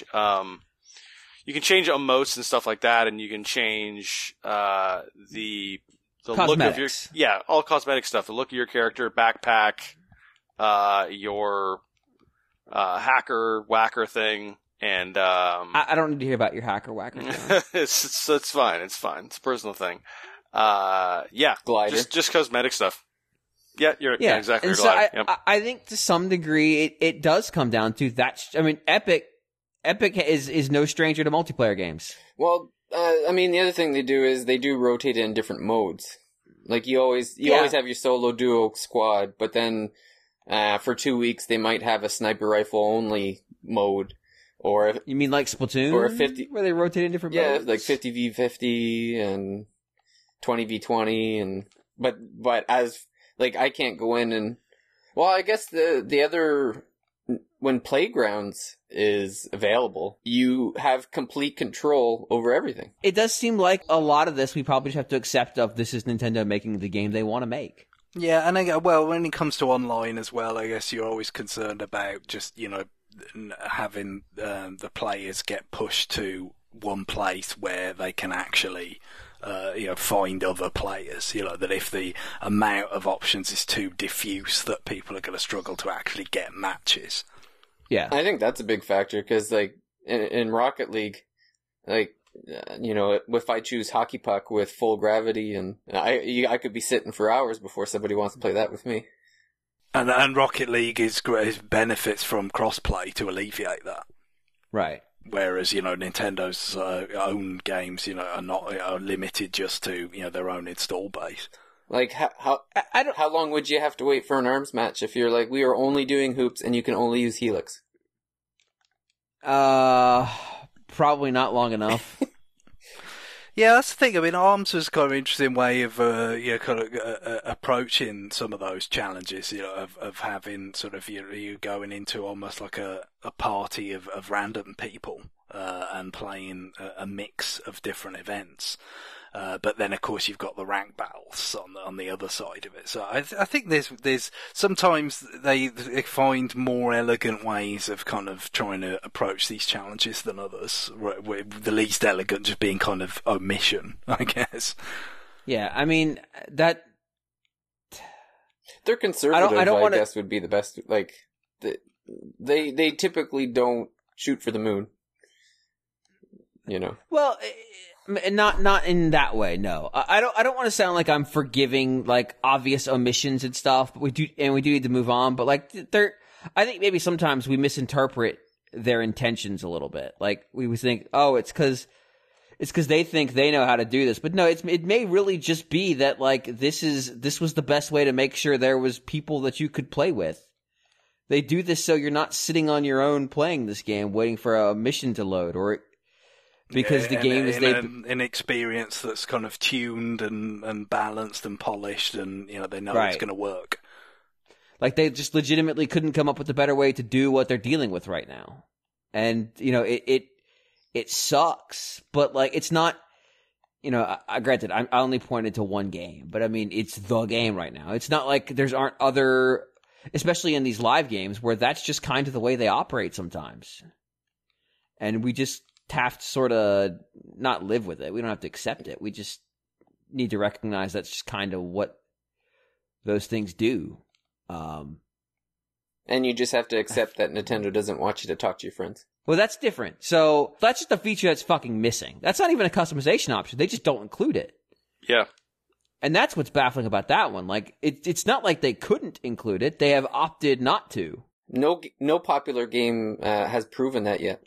emotes and stuff like that, and you can change the look of your all cosmetic stuff. The look of your character, backpack, your hacker whacker thing, and I don't need to hear about your hacker whacker thing. it's fine. It's fine. It's a personal thing. Glider. Just cosmetic stuff. Yeah, you're exactly and right. So I think to some degree it does come down to that. I mean, Epic is no stranger to multiplayer games. Well, I mean, the other thing they do is they do rotate it in different modes. Like you always have your solo, duo, squad, but then for 2 weeks they might have a sniper rifle only mode, or you mean like Splatoon, or 50 where they rotate in different modes? like 50v50 and 20v20, and but as like I can't go in and I guess the other. When Playgrounds is available, you have complete control over everything. It does seem like a lot of this we probably just have to accept this is Nintendo making the game they want to make. Yeah, and when it comes to online as well, I guess you're always concerned about just, having the players get pushed to one place where they can actually find other players, that if the amount of options is too diffuse that people are going to struggle to actually get matches. Yeah. I think that's a big factor because like in Rocket League, like, if I choose Hockey Puck with full gravity and I could be sitting for hours before somebody wants to play that with me. And Rocket League is benefits from crossplay to alleviate that. Right. Whereas, Nintendo's own games, are limited just to, their own install base. Like, how long would you have to wait for an ARMS match if you're like, we are only doing hoops and you can only use Helix? Probably not long enough. Yeah, that's the thing. I mean, ARMS was kind of an interesting way of, approaching some of those challenges, of having sort of, you going into almost like a party of random people, and playing a mix of different events. But then, of course, you've got the rank battles on the other side of it. So I think there's sometimes they find more elegant ways of kind of trying to approach these challenges than others. With the least elegant just being kind of omission, I guess. Yeah, I mean that they're conservative. I guess would be the best. Like they typically don't shoot for the moon. Well. Not in that way, no. I don't want to sound like I'm forgiving like obvious omissions and stuff, but we do need to move on. But like I think maybe sometimes we misinterpret their intentions a little bit. Like we would think, oh, it's because they think they know how to do this, but no, it may really just be that like this was the best way to make sure there was people that you could play with. They do this so you're not sitting on your own playing this game waiting for a mission to load or. Because the game is an experience that's kind of tuned and balanced and polished, and they know it's going to work. Like they just legitimately couldn't come up with a better way to do what they're dealing with right now, and it sucks. But like it's not, granted, I only pointed to one game, but I mean it's the game right now. It's not like aren't other, especially in these live games where that's just kind of the way they operate sometimes, and we just. Have to sort of not live with it. We don't have to accept it. We just need to recognize that's just kind of what those things do. And you just have to accept that Nintendo doesn't want you to talk to your friends. Well, that's different. So that's just a feature that's fucking missing. That's not even a customization option. They just don't include it. Yeah. And that's what's baffling about that one. Like, it's not like they couldn't include it. They have opted not to. No popular game has proven that yet.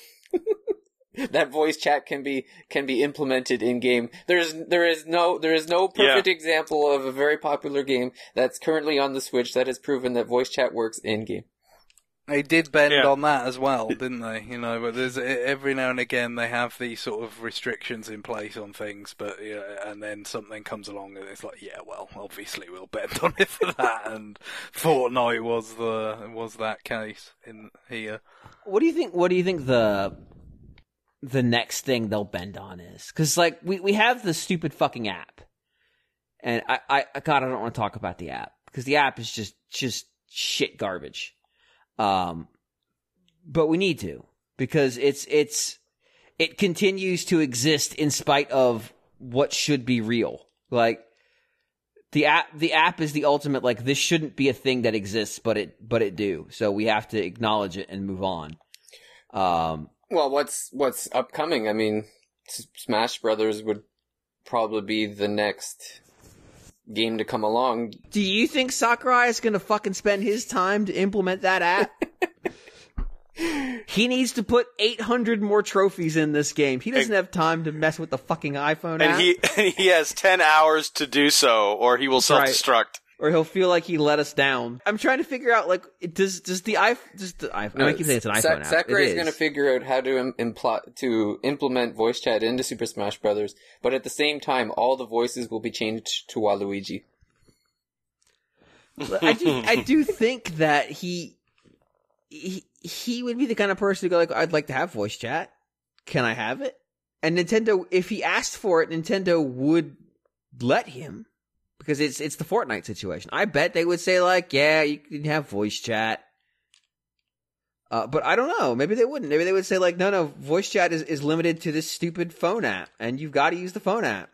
That voice chat can be implemented in game. There is no perfect example of a very popular game that's currently on the Switch that has proven that voice chat works in game. They did bend on that as well, didn't they? But there's every now and again they have these sort of restrictions in place on things, but and then something comes along and it's like, obviously we'll bend on it for that. And Fortnite was that case in here. What do you think the next thing they'll bend on is. Because, like, we have the stupid fucking app. And I God, I don't want to talk about the app. Because the app is just shit garbage. But we need to. Because it continues to exist in spite of what should be real. Like, the app is the ultimate, like, this shouldn't be a thing that exists, but it do. So we have to acknowledge it and move on. Well, what's upcoming? I mean, Smash Brothers would probably be the next game to come along. Do you think Sakurai is going to fucking spend his time to implement that app? He needs to put 800 more trophies in this game. He doesn't have time to mess with the fucking iPhone app. And he has 10 hours to do so, or he will self-destruct. Right. Or he'll feel like he let us down. I'm trying to figure out, like, does the iPhone... No, I keep saying it's an iPhone app. Sakurai is going to figure out how to implement voice chat into Super Smash Brothers, but at the same time, all the voices will be changed to Waluigi. I do think that he would be the kind of person to go, like, I'd like to have voice chat. Can I have it? And Nintendo, if he asked for it, Nintendo would let him. Because it's the Fortnite situation. I bet they would say, like, yeah, you can have voice chat. But I don't know. Maybe they wouldn't. Maybe they would say, like, no, voice chat is limited to this stupid phone app, and you've got to use the phone app.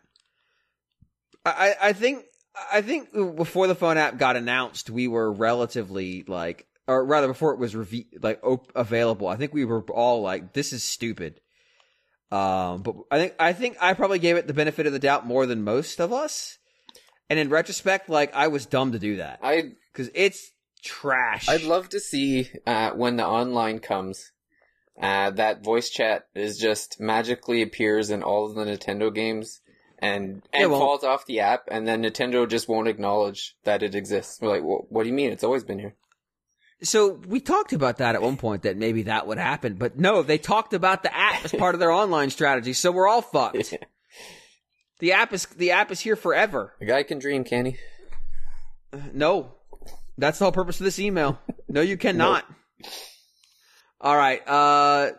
I think before the phone app got announced, we were relatively, like, or rather before it was available, I think we were all like, this is stupid. But I think I probably gave it the benefit of the doubt more than most of us. And in retrospect, like, I was dumb to do that. Because it's trash. I'd love to see, when the online comes, that voice chat is just magically appears in all of the Nintendo games and falls off the app, and then Nintendo just won't acknowledge that it exists. We're like, well, what do you mean? It's always been here. So we talked about that at one point, that maybe that would happen. But no, they talked about the app as part of their online strategy, so we're all fucked. The app is here forever. A guy can dream, can he? No. That's the whole purpose of this email. No, you cannot. Nope. All right.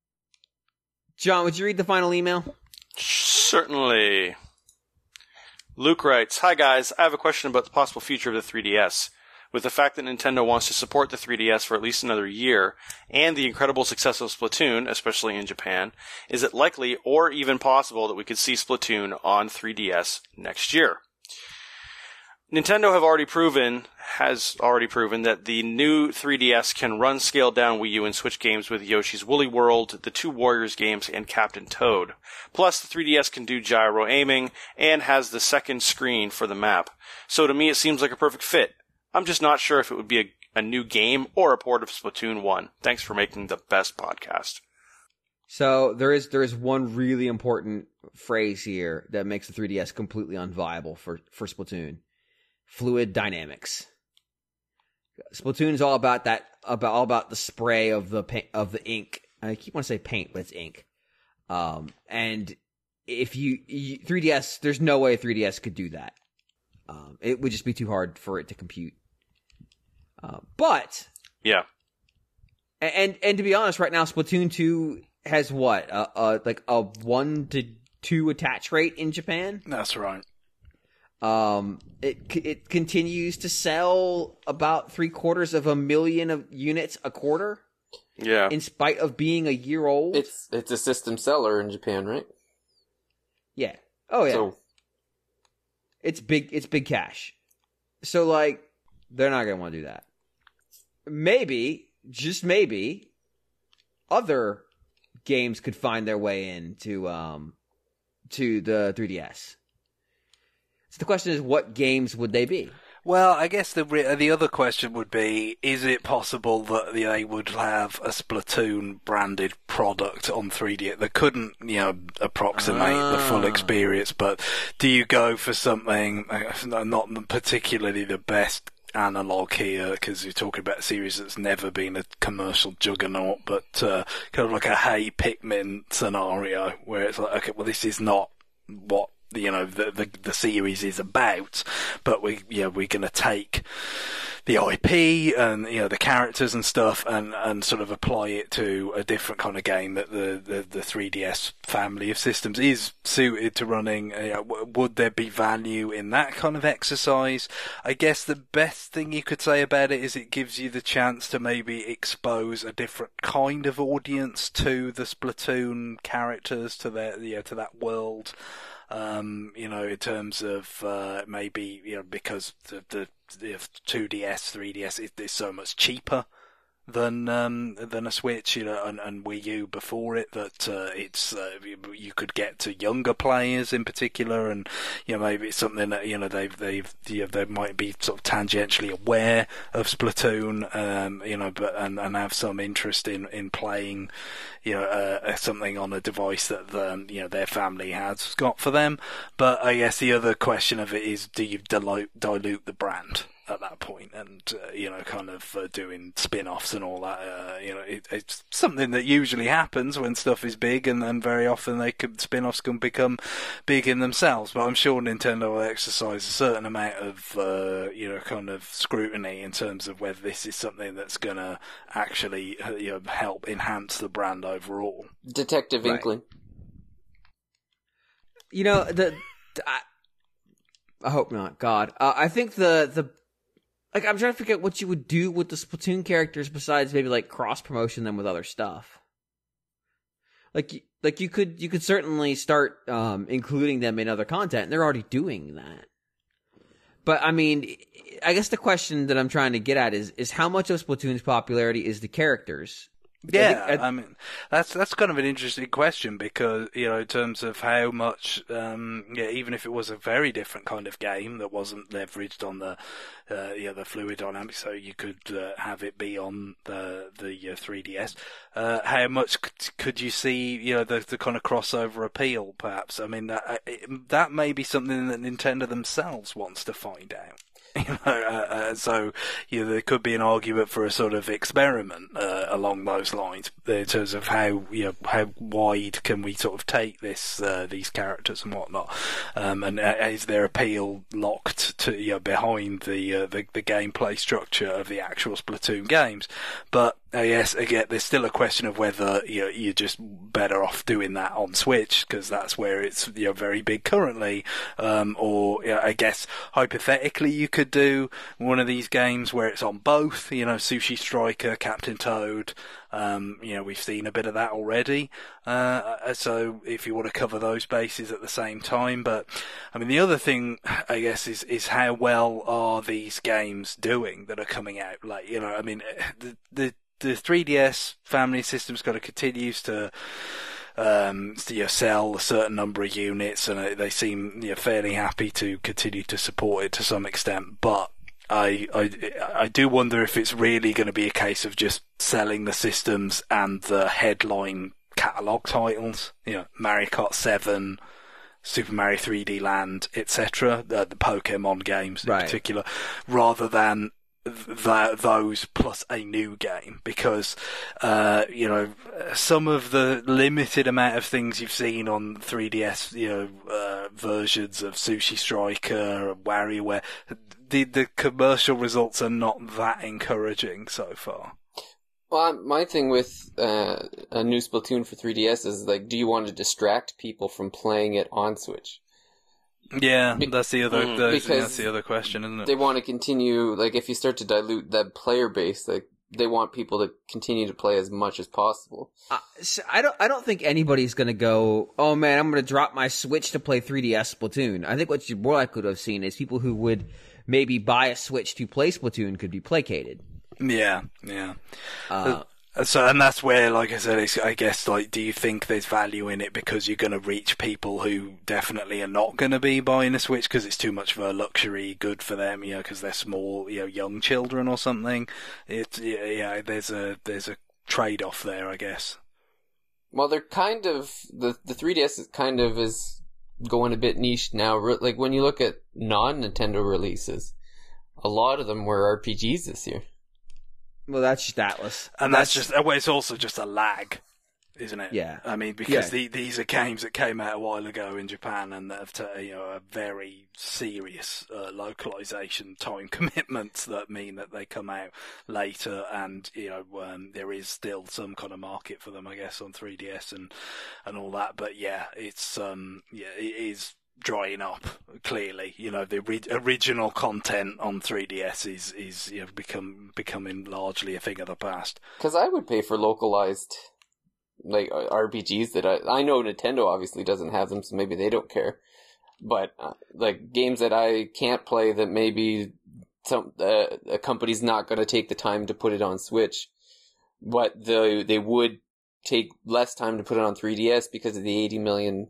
John, would you read the final email? Certainly. Luke writes, "Hi guys, I have a question about the possible future of the 3DS. With the fact that Nintendo wants to support the 3DS for at least another year, and the incredible success of Splatoon, especially in Japan, is it likely or even possible that we could see Splatoon on 3DS next year? Nintendo has already proven that the new 3DS can run scaled-down Wii U and Switch games with Yoshi's Woolly World, the two Warriors games, and Captain Toad. Plus, the 3DS can do gyro aiming, and has the second screen for the map. So to me, it seems like a perfect fit. I'm just not sure if it would be a new game or a port of Splatoon 1. Thanks for making the best podcast." So there is one really important phrase here that makes the 3DS completely unviable for Splatoon. Fluid dynamics. Splatoon is all about that, all about the spray of the ink. I keep wanting to say paint, but it's ink. And if you 3DS, there's no way 3DS could do that. It would just be too hard for it to compute. But yeah, and to be honest, right now Splatoon 2 has what like a 1 to 2 attach rate in Japan. That's right. It continues to sell about 750,000 of units a quarter. Yeah, in spite of being a year old. It's a system seller in Japan, right? Yeah. Oh yeah. So it's big cash. So like they're not gonna want to do that. Maybe, just maybe, other games could find their way into to the 3DS. So the question is, what games would they be? Well, I guess the other question would be, is it possible that they would have a Splatoon branded product on 3DS that couldn't, approximate the full experience, but do you go for something, not particularly the best analog here, because you're talking about a series that's never been a commercial juggernaut, but kind of like a Hey Pikmin scenario, where it's like, okay, well, this is not what the series is about, but we're going to take IP and the characters and stuff, and sort of apply it to a different kind of game that the 3DS family of systems is suited to running. Would there be value in that kind of exercise? I guess the best thing you could say about it is it gives you the chance to maybe expose a different kind of audience to the Splatoon characters, to their to that world. In terms of maybe because the 2DS, 3DS is so much cheaper than a Switch, and Wii U before it, that it's you could get to younger players in particular, and maybe it's something that they might be sort of tangentially aware of Splatoon, but and have some interest in playing something on a device that their family has got for them. But I guess the other question of it is, do you dilute the brand at that point, and doing spin-offs and all that? It's something that usually happens when stuff is big, and very often spin-offs can become big in themselves. But I'm sure Nintendo will exercise a certain amount of scrutiny in terms of whether this is something that's going to actually help enhance the brand overall. Detective Inkling. I hope not. God, I think I'm trying to figure out what you would do with the Splatoon characters besides maybe like cross promotion them with other stuff. Like you could certainly start including them in other content, and they're already doing that. But I mean, I guess the question that I'm trying to get at is how much of Splatoon's popularity is the characters? Yeah, I mean, that's kind of an interesting question, because, in terms of how much, even if it was a very different kind of game that wasn't leveraged on the fluid dynamics, so you could have it be on the 3DS, how much could you see, the kind of crossover appeal, perhaps? I mean, that may be something that Nintendo themselves wants to find out. So there could be an argument for a sort of experiment along those lines, in terms of how wide can we sort of take these characters and whatnot, and is their appeal locked to behind the gameplay structure of the actual Splatoon games? But yes, again, there's still a question of whether you're just better off doing that on Switch, because that's where it's very big currently, or I guess hypothetically you could do one of these games where it's on both, Sushi Striker, Captain Toad. We've seen a bit of that already, so if you want to cover those bases at the same time. But I mean, the other thing, I guess, is how well are these games doing that are coming out? Like, I mean, the 3DS family system's got to continue to sell a certain number of units, and they seem fairly happy to continue to support it to some extent. But I do wonder if it's really going to be a case of just selling the systems and the headline catalog titles, Mario Kart 7, Super Mario 3D Land, etc., the Pokemon games in particular, rather than those plus a new game, because some of the limited amount of things you've seen on 3DS, versions of Sushi Striker and WarioWare, the commercial results are not that encouraging so far. Well, my thing with a new Splatoon for 3DS is, like, do you want to distract people from playing it on Switch? Yeah, that's the other question, isn't it? They want to continue, like, if you start to dilute that player base, like, they want people to continue to play as much as possible. So I don't think anybody's going to go, oh man, I'm going to drop my Switch to play 3DS Splatoon. I think what you more likely to have seen is people who would maybe buy a Switch to play Splatoon could be placated. Yeah. So, and that's where, like I said, I guess, like, do you think there's value in it because you're going to reach people who definitely are not going to be buying a Switch because it's too much of a luxury good for them, because they're small, young children or something? There's a trade-off there, I guess. Well, they're kind of, the 3DS is going a bit niche now. Like, when you look at non-Nintendo releases, a lot of them were RPGs this year. Well, that's just Atlas. And that's just, well, it's also just a lag. isn't it? Yeah. I mean, because these are games that came out a while ago in Japan and that have a very serious localization time commitments that mean that they come out later, and there is still some kind of market for them, I guess, on 3DS and all that. But it's it is drying up clearly. The original content on 3DS is becoming largely a thing of the past. Because I would pay for localized like RPGs that I know Nintendo obviously doesn't have them, so maybe they don't care. But like games that I can't play that maybe a company's not going to take the time to put it on Switch, but they would take less time to put it on 3DS because of the 80 million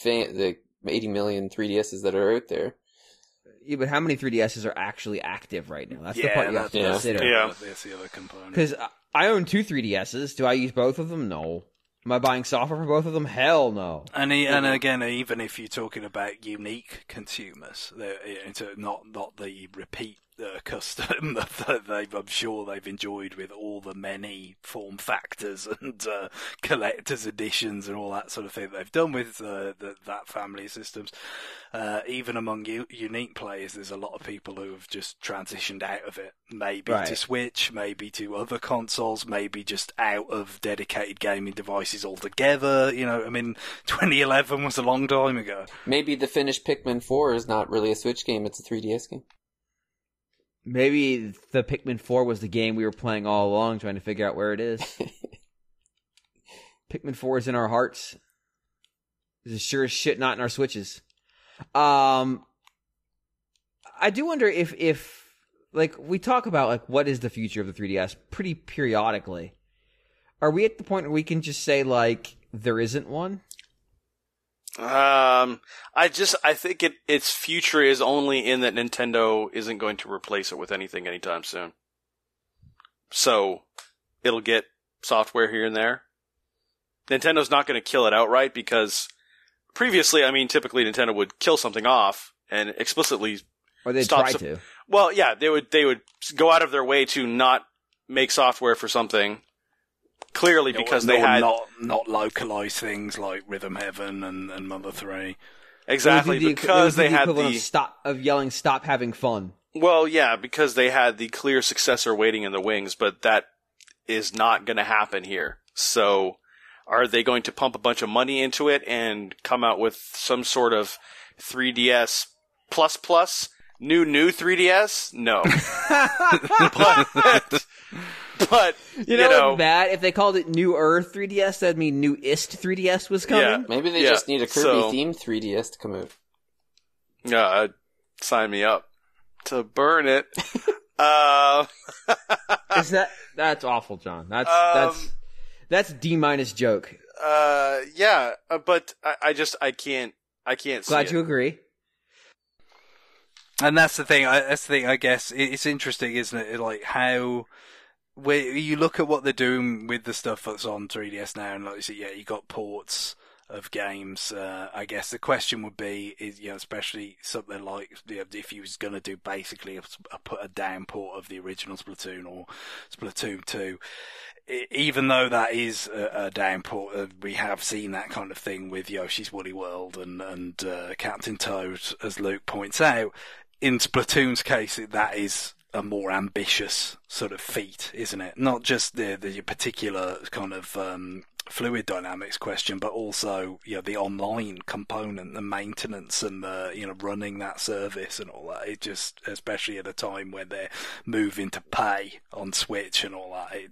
3DSs that are out there. Yeah, but how many 3DSs are actually active right now? That's the part you have to consider. Yeah, that's the other component. Because I own 2 3DSs. Do I use both of them? No. Am I buying software for both of them? Hell no. And again, even if you're talking about unique consumers, not the repeat custom that I'm sure they've enjoyed with all the many form factors and collector's editions and all that sort of thing that they've done with that family of systems. Even among unique players, there's a lot of people who have just transitioned out of it. Maybe to Switch, maybe to other consoles, maybe just out of dedicated gaming devices altogether. 2011 was a long time ago. Maybe the finished Pikmin 4 is not really a Switch game, it's a 3DS game. Maybe the Pikmin 4 was the game we were playing all along, trying to figure out where it is. Pikmin 4 is in our hearts. It's sure as shit not in our Switches. I do wonder if like, we talk about, like, what is the future of the 3DS pretty periodically. Are we at the point where we can just say, like, there isn't one? I think its future is only in that Nintendo isn't going to replace it with anything anytime soon. So, it'll get software here and there. Nintendo's not going to kill it outright because previously, typically Nintendo would kill something off and explicitly or they'd try to. Well, yeah, they would go out of their way to not make software for something. Clearly, because they had not localized things like Rhythm Heaven and Mother 3. Exactly, because they had of yelling "Stop having fun." Well, yeah, because they had the clear successor waiting in the wings, but that is not going to happen here. So, are they going to pump a bunch of money into it and come out with some sort of 3DS plus new 3DS? No, but you know what's bad? If they called it New Earth 3DS, that'd mean New-ist 3DS was coming. Yeah. Maybe they just need a Kirby-themed 3DS to come out. Yeah, sign me up to burn it. That's awful, John. That's D- joke. Yeah, but I can't see Glad you agree. And that's the thing. I guess it's interesting, isn't it? Like how. Where you look at what they're doing with the stuff that's on 3DS now, and like you say, you got ports of games. I guess the question would be, especially something like if you was going to do basically a downport of the original Splatoon or Splatoon 2. Even though that is a downport, we have seen that kind of thing with Yoshi's Woolly World and Captain Toad, as Luke points out. In Splatoon's case, that is a more ambitious sort of feat, isn't it? Not just the particular kind of fluid dynamics question, but also the online component, the maintenance, and the running that service and all that. It just, especially at a time when they're moving to pay on Switch and all that,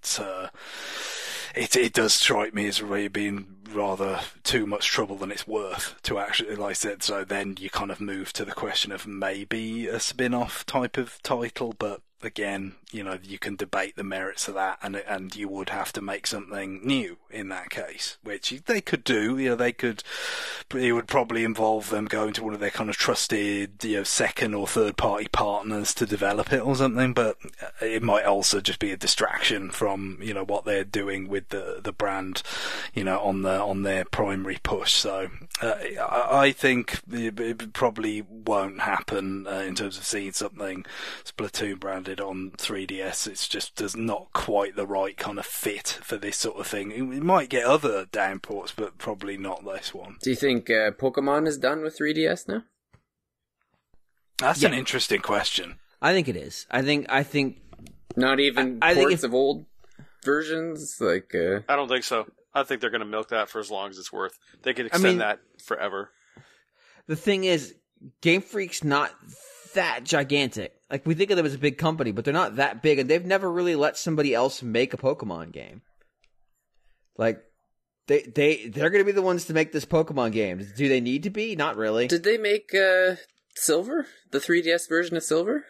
it does strike me as really being rather too much trouble than it's worth to actually, like I said. So then you kind of move to the question of maybe a spin-off type of title, but again, you can debate the merits of that, and you would have to make something new in that case, which they could do. It would probably involve them going to one of their kind of trusted, second or third party partners to develop it or something. But it might also just be a distraction from what they're doing with the brand, on their primary push. So I think it probably won't happen in terms of seeing something Splatoon branded did on 3DS. It's just does not quite the right kind of fit for this sort of thing. It might get other downports, but probably not this one. Do you think Pokemon is done with 3DS now? That's an interesting question. I think it is. I think not even ports of old versions. Like I don't think so. I think they're going to milk that for as long as it's worth. They could extend that forever. The thing is, Game Freak's not that gigantic. Like, we think of them as a big company, but they're not that big, and they've never really let somebody else make a Pokemon game. Like, they're going to be the ones to make this Pokemon game. Do they need to be? Not really. Did they make Silver? The 3DS version of Silver?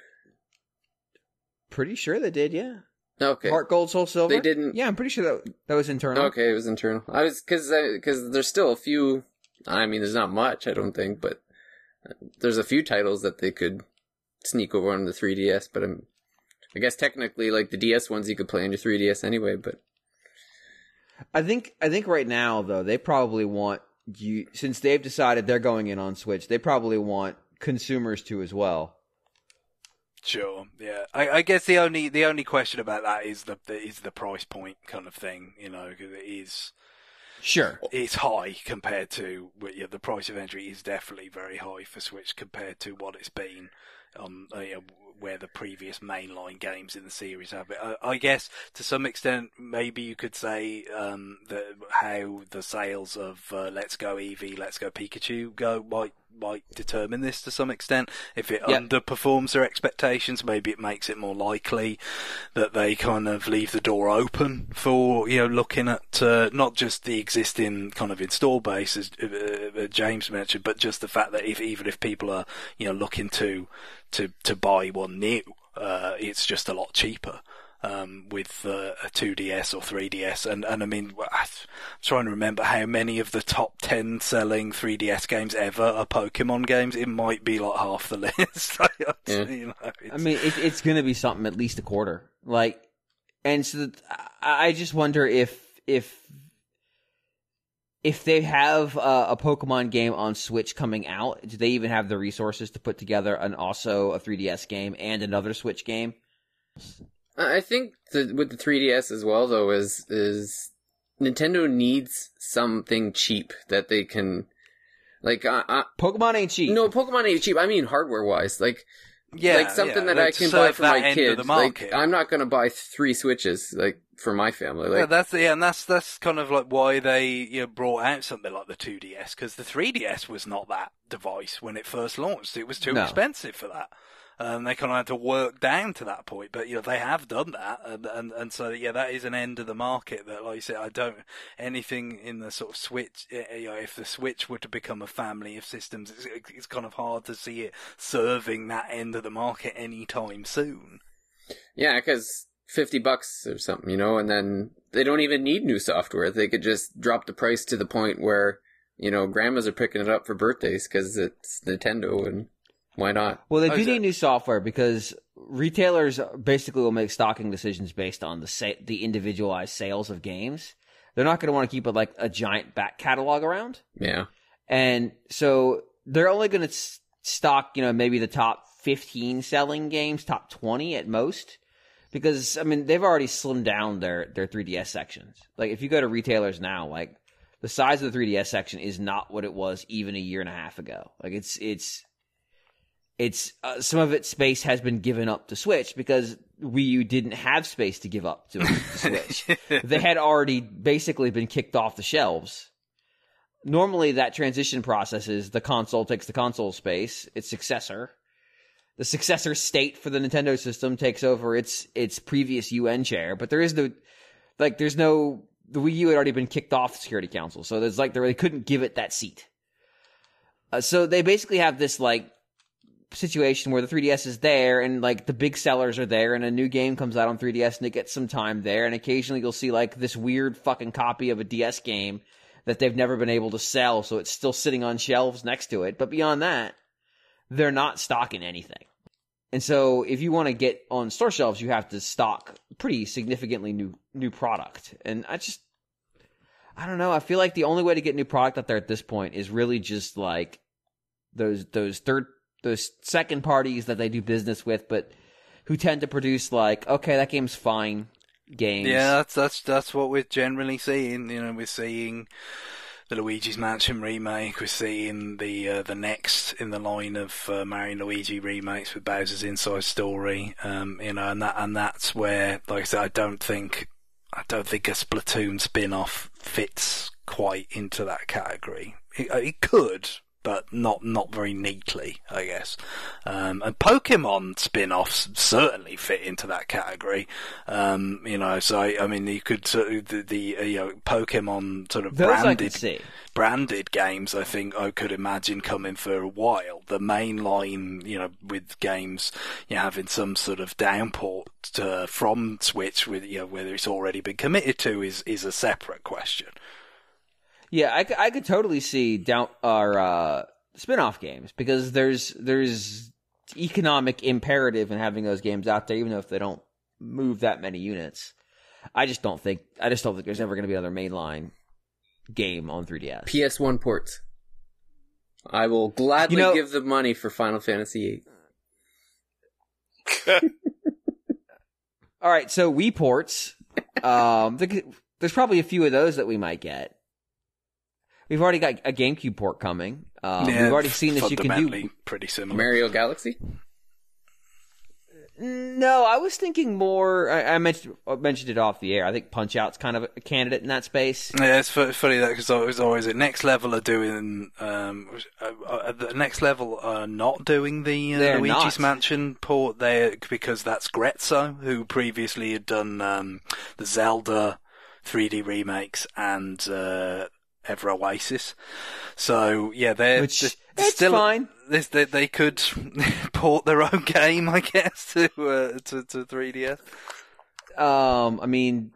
Pretty sure they did, yeah. Okay. Heart Gold, Soul Silver? They didn't... Yeah, I'm pretty sure that was internal. Okay, it was internal. I was... Because there's still a few... I mean, there's not much, I don't think, but there's a few titles that they could sneak over on the 3DS, but I guess technically, like, the DS ones you could play on your 3DS anyway, but... I think right now, though, they probably want you... Since they've decided they're going in on Switch, they probably want consumers to as well. Sure, yeah. I guess the only question about that is the price point kind of thing, you know, because it is... Sure. It's high compared to... Yeah, the price of entry is definitely very high for Switch compared to what it's been on where the previous mainline games in the series have it. I guess to some extent, maybe you could say how the sales of Let's Go Eevee, Let's Go Pikachu might determine this to some extent. If it underperforms their expectations, maybe it makes it more likely that they kind of leave the door open for, you know, looking at not just the existing kind of install base, as James mentioned, but just the fact that even if people are, you know, looking to buy one new, it's just a lot cheaper. With a 2DS or 3DS, and I mean, I'm trying to remember how many of the top 10 selling 3DS games ever are Pokemon games. It might be like half the list. You know, I mean, it's going to be something at least a quarter. Like, and so I just wonder if they have a Pokemon game on Switch coming out, do they even have the resources to put together also a 3DS game and another Switch game? I think with the 3DS as well, though, is Nintendo needs something cheap that they can, like, Pokemon ain't cheap. No, Pokemon ain't cheap. I mean hardware-wise, like something that I can buy for my kids. Like, I'm not going to buy 3 Switches, like, for my family. Like, and that's kind of like why they brought out something like the 2DS, because the 3DS was not that device when it first launched. It was too expensive for that. They kind of had to work down to that point, but they have done that, and so that is an end of the market that, like you said, anything in the sort of Switch. If the Switch were to become a family of systems, it's kind of hard to see it serving that end of the market anytime soon. Yeah, because $50 or something, and then they don't even need new software. They could just drop the price to the point where grandmas are picking it up for birthdays because it's Nintendo and. Why not? Well, they do need new software because retailers basically will make stocking decisions based on the individualized sales of games. They're not going to want to keep a giant back catalog around. Yeah. And so they're only going to stock, maybe the top 15 selling games, top 20 at most. Because, I mean, they've already slimmed down their 3DS sections. Like, if you go to retailers now, the size of the 3DS section is not what it was even a year and a half ago. Like, it's some of its space has been given up to Switch because Wii U didn't have space to give up to Switch. They had already basically been kicked off the shelves. Normally, that transition process is the console takes the console space, its successor. The successor state for the Nintendo system takes over its previous UN chair, but there is the Wii U had already been kicked off the Security Council, so they couldn't give it that seat. So they basically have this situation where the 3DS is there and the big sellers are there and a new game comes out on 3DS and it gets some time there, and occasionally you'll see this weird fucking copy of a DS game that they've never been able to sell, so it's still sitting on shelves next to it. But beyond that, they're not stocking anything. And so if you want to get on store shelves, you have to stock pretty significantly new product. And I don't know, I feel like the only way to get new product out there at this point is really just those second parties that they do business with, but who tend to produce like, okay, that game's fine games. Yeah, that's what we're generally seeing. You know, we're seeing the Luigi's Mansion remake. We're seeing the next in the line of Mario and Luigi remakes with Bowser's Inside Story. You know, and that's where, like I said, I don't think a Splatoon spin-off fits quite into that category. It could, but not very neatly, I guess. And Pokemon spin-offs certainly fit into that category. You know, so I mean, you could the Pokemon sort of branded games. I think I could imagine coming for a while. The mainline, you know, with games, you know, having some sort of downport from Switch, with, you know, whether it's already been committed to is a separate question. Yeah, I could totally see spin-off games, because there's economic imperative in having those games out there, even though if they don't move that many units. I just don't think there's ever going to be another mainline game on 3DS. PS1 ports. I will gladly give the money for Final Fantasy VIII. All right, so Wii ports. There's probably a few of those that we might get. We've already got a GameCube port coming. We've already seen this. You can do pretty similar. Mario Galaxy. No, I was thinking more. I mentioned it off the air. I think Punch Out's kind of a candidate in that space. Yeah, it's funny that, because I was always at Next Level are doing the Next Level are not doing the Luigi's Mansion port there, because that's Grezzo, who previously had done the Zelda 3D remakes and Ever Oasis. So yeah, it's still fine. They could port their own game, I guess, to 3DS. I mean,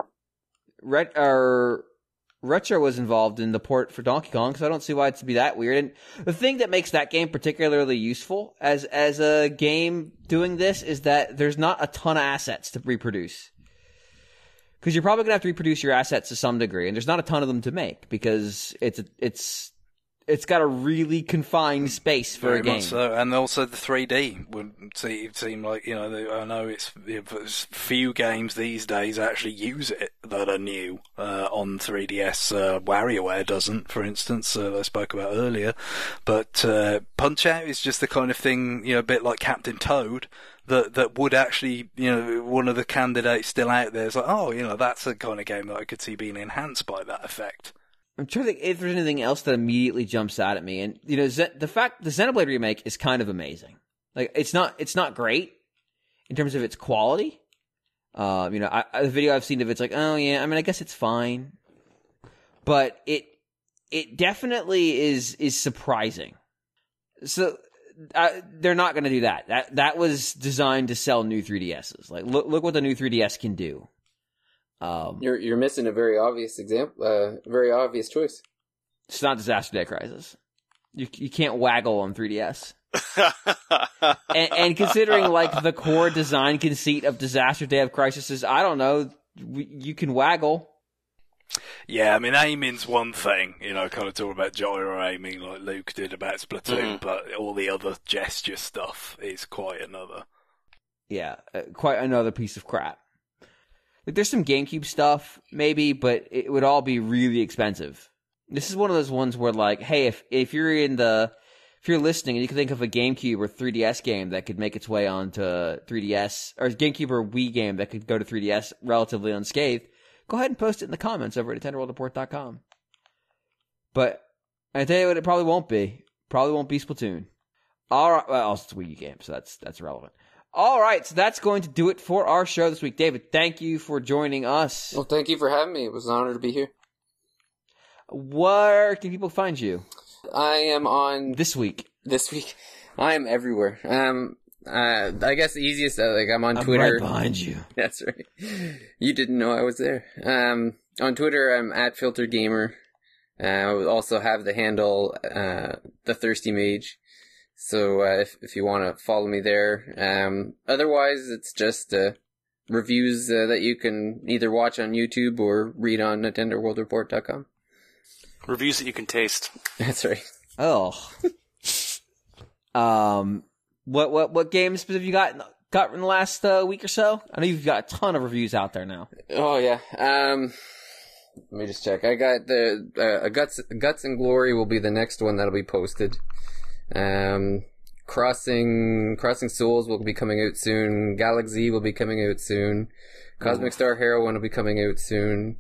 Retro was involved in the port for Donkey Kong, so I don't see why it'd be that weird. And the thing that makes that game particularly useful as a game doing this is that there's not a ton of assets to reproduce. Because you're probably going to have to reproduce your assets to some degree, and there's not a ton of them to make, because it's got a really confined space for Very a game. Much so. And also the 3D would seem like, you know, I know it's few games these days actually use it that are new on 3DS. WarioWare doesn't, for instance, I spoke about earlier. But Punch Out is just the kind of thing, you know, a bit like Captain Toad, that would actually, you know, one of the candidates still out there is like, oh, you know, that's the kind of game that I could see being enhanced by that effect. I'm trying to think if there's anything else that immediately jumps out at me. And, you know, the Xenoblade remake is kind of amazing. Like, it's not great in terms of its quality. You know, the video I've seen of it's like, oh yeah, I mean, I guess it's fine. But it definitely is surprising. So, they're not going to do that. That was designed to sell new 3DSs. Like, look what the new 3DS can do. You're missing a very obvious example, very obvious choice. It's not Disaster Day Crisis. You can't waggle on 3DS. and considering like the core design conceit of Disaster Day of Crisis is, I don't know, you can waggle. Yeah, I mean, aiming's one thing, you know, kind of talking about gyro aiming like Luke did about Splatoon, but all the other gesture stuff is quite another. Yeah, quite another piece of crap. Like, there's some GameCube stuff, maybe, but it would all be really expensive. This is one of those ones where, like, hey, if you're listening and you can think of a GameCube or 3DS game that could make its way onto 3DS, or a GameCube or Wii game that could go to 3DS relatively unscathed, go ahead and post it in the comments over at NintendoWorldReport.com. But I tell you what, it probably won't be. Probably won't be Splatoon. All right, well, it's a Wii U game, so that's irrelevant. All right, so that's going to do it for our show this week. David, thank you for joining us. Well, thank you for having me. It was an honor to be here. Where can people find you? I am on... This week. I am everywhere. I guess the easiest, like, I'm on Twitter. I'm right behind you. That's right. You didn't know I was there. On Twitter, I'm at FilterGamer. I also have the handle, The Thirsty Mage. So, if you want to follow me there. Otherwise, it's just, reviews, that you can either watch on YouTube or read on NintendoWorldReport.com. Reviews that you can taste. That's right. Oh. What games have you got got in the last week or so? I know you've got a ton of reviews out there now. Oh yeah. Let me just check. I got the Guts and Glory will be the next one that'll be posted. Crossing Souls will be coming out soon. Galaxy will be coming out soon. Cosmic Star Heroine will be coming out soon.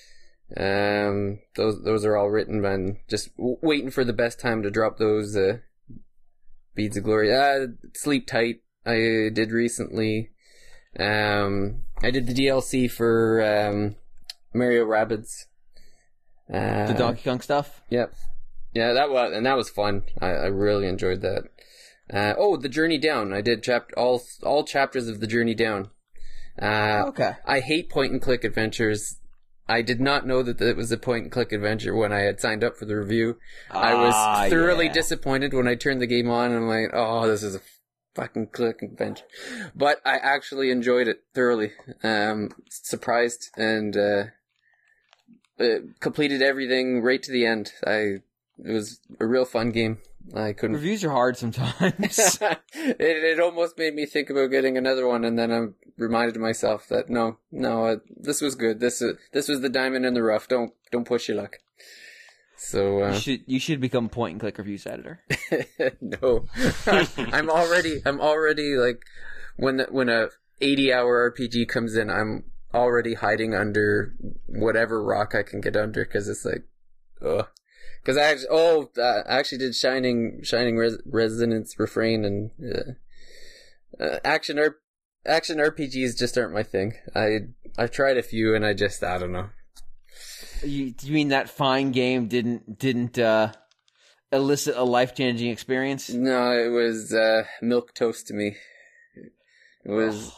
Those are all written, man. Just waiting for the best time to drop those Beads of Glory. Sleep Tight I did recently. I did the DLC for Mario Rabbids. The Donkey Kong stuff? Yep. Yeah, that was fun. I really enjoyed that. The Journey Down. I did all chapters of the Journey Down. Okay. I hate point and click adventures. I did not know that it was a point and click adventure when I had signed up for the review. I was thoroughly disappointed when I turned the game on and I'm like, oh, this is a fucking click adventure. But I actually enjoyed it thoroughly. Surprised and completed everything right to the end. It was a real fun game. I couldn't. Reviews are hard sometimes. It almost made me think about getting another one, and then I reminded myself that no, this was good. This was the diamond in the rough. Don't push your luck. So you should become point and click reviews editor. No, I'm already like when a 80-hour RPG comes in, I'm already hiding under whatever rock I can get under because it's like, ugh. Because I actually did Shining Resonance Refrain and action RPGs just aren't my thing. I've tried a few and I don't know. You mean that fine game didn't elicit a life-changing experience? No, it was milk toast to me. It was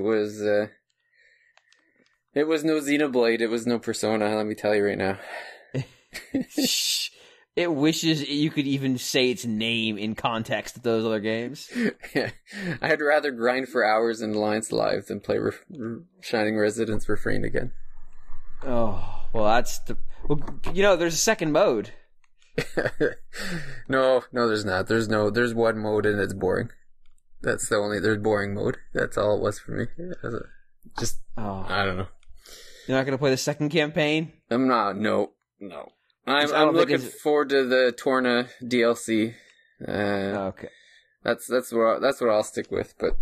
no Xenoblade. It was no Persona. Let me tell you right now. It wishes you could even say its name in context of those other games. Yeah. I'd rather grind for hours in Alliance Live than play Shining Resonance Refrain again. Oh, well, there's a second mode. No, there's not. There's one mode and it's boring. There's boring mode. That's all it was for me. I don't know. You're not going to play the second campaign? I'm not, no. I'm looking forward to the Torna DLC. Okay. That's what I'll stick with. But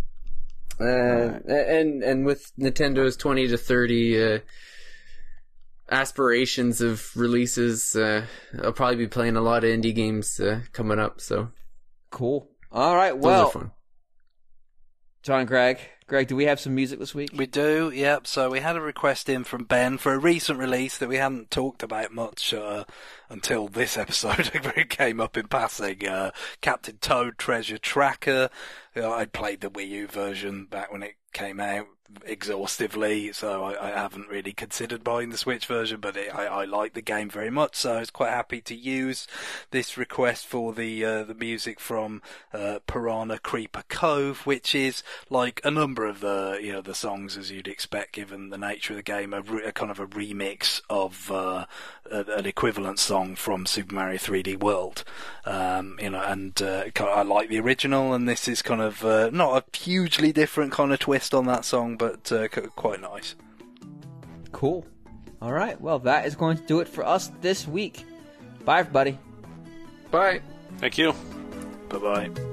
and with Nintendo's 20 to 30 aspirations of releases, I'll probably be playing a lot of indie games coming up. So cool. All right. Well, those are fun. John and Greg, do we have some music this week? We do, yep. So we had a request in from Ben for a recent release that we hadn't talked about much until this episode. It came up in passing. Captain Toad Treasure Tracker. I played the Wii U version back when it came out exhaustively, so I haven't really considered buying the Switch version, but I like the game very much, so I was quite happy to use this request for the music from Piranha Creeper Cove, which is like a number of the songs as you'd expect given the nature of the game, a kind of a remix of an equivalent song from Super Mario 3D World, and I like the original, and this is kind of not a hugely different kind of twist on that song, but quite nice. Cool. All right. Well, that is going to do it for us this week. Bye, everybody. Bye. Thank you. Bye-bye.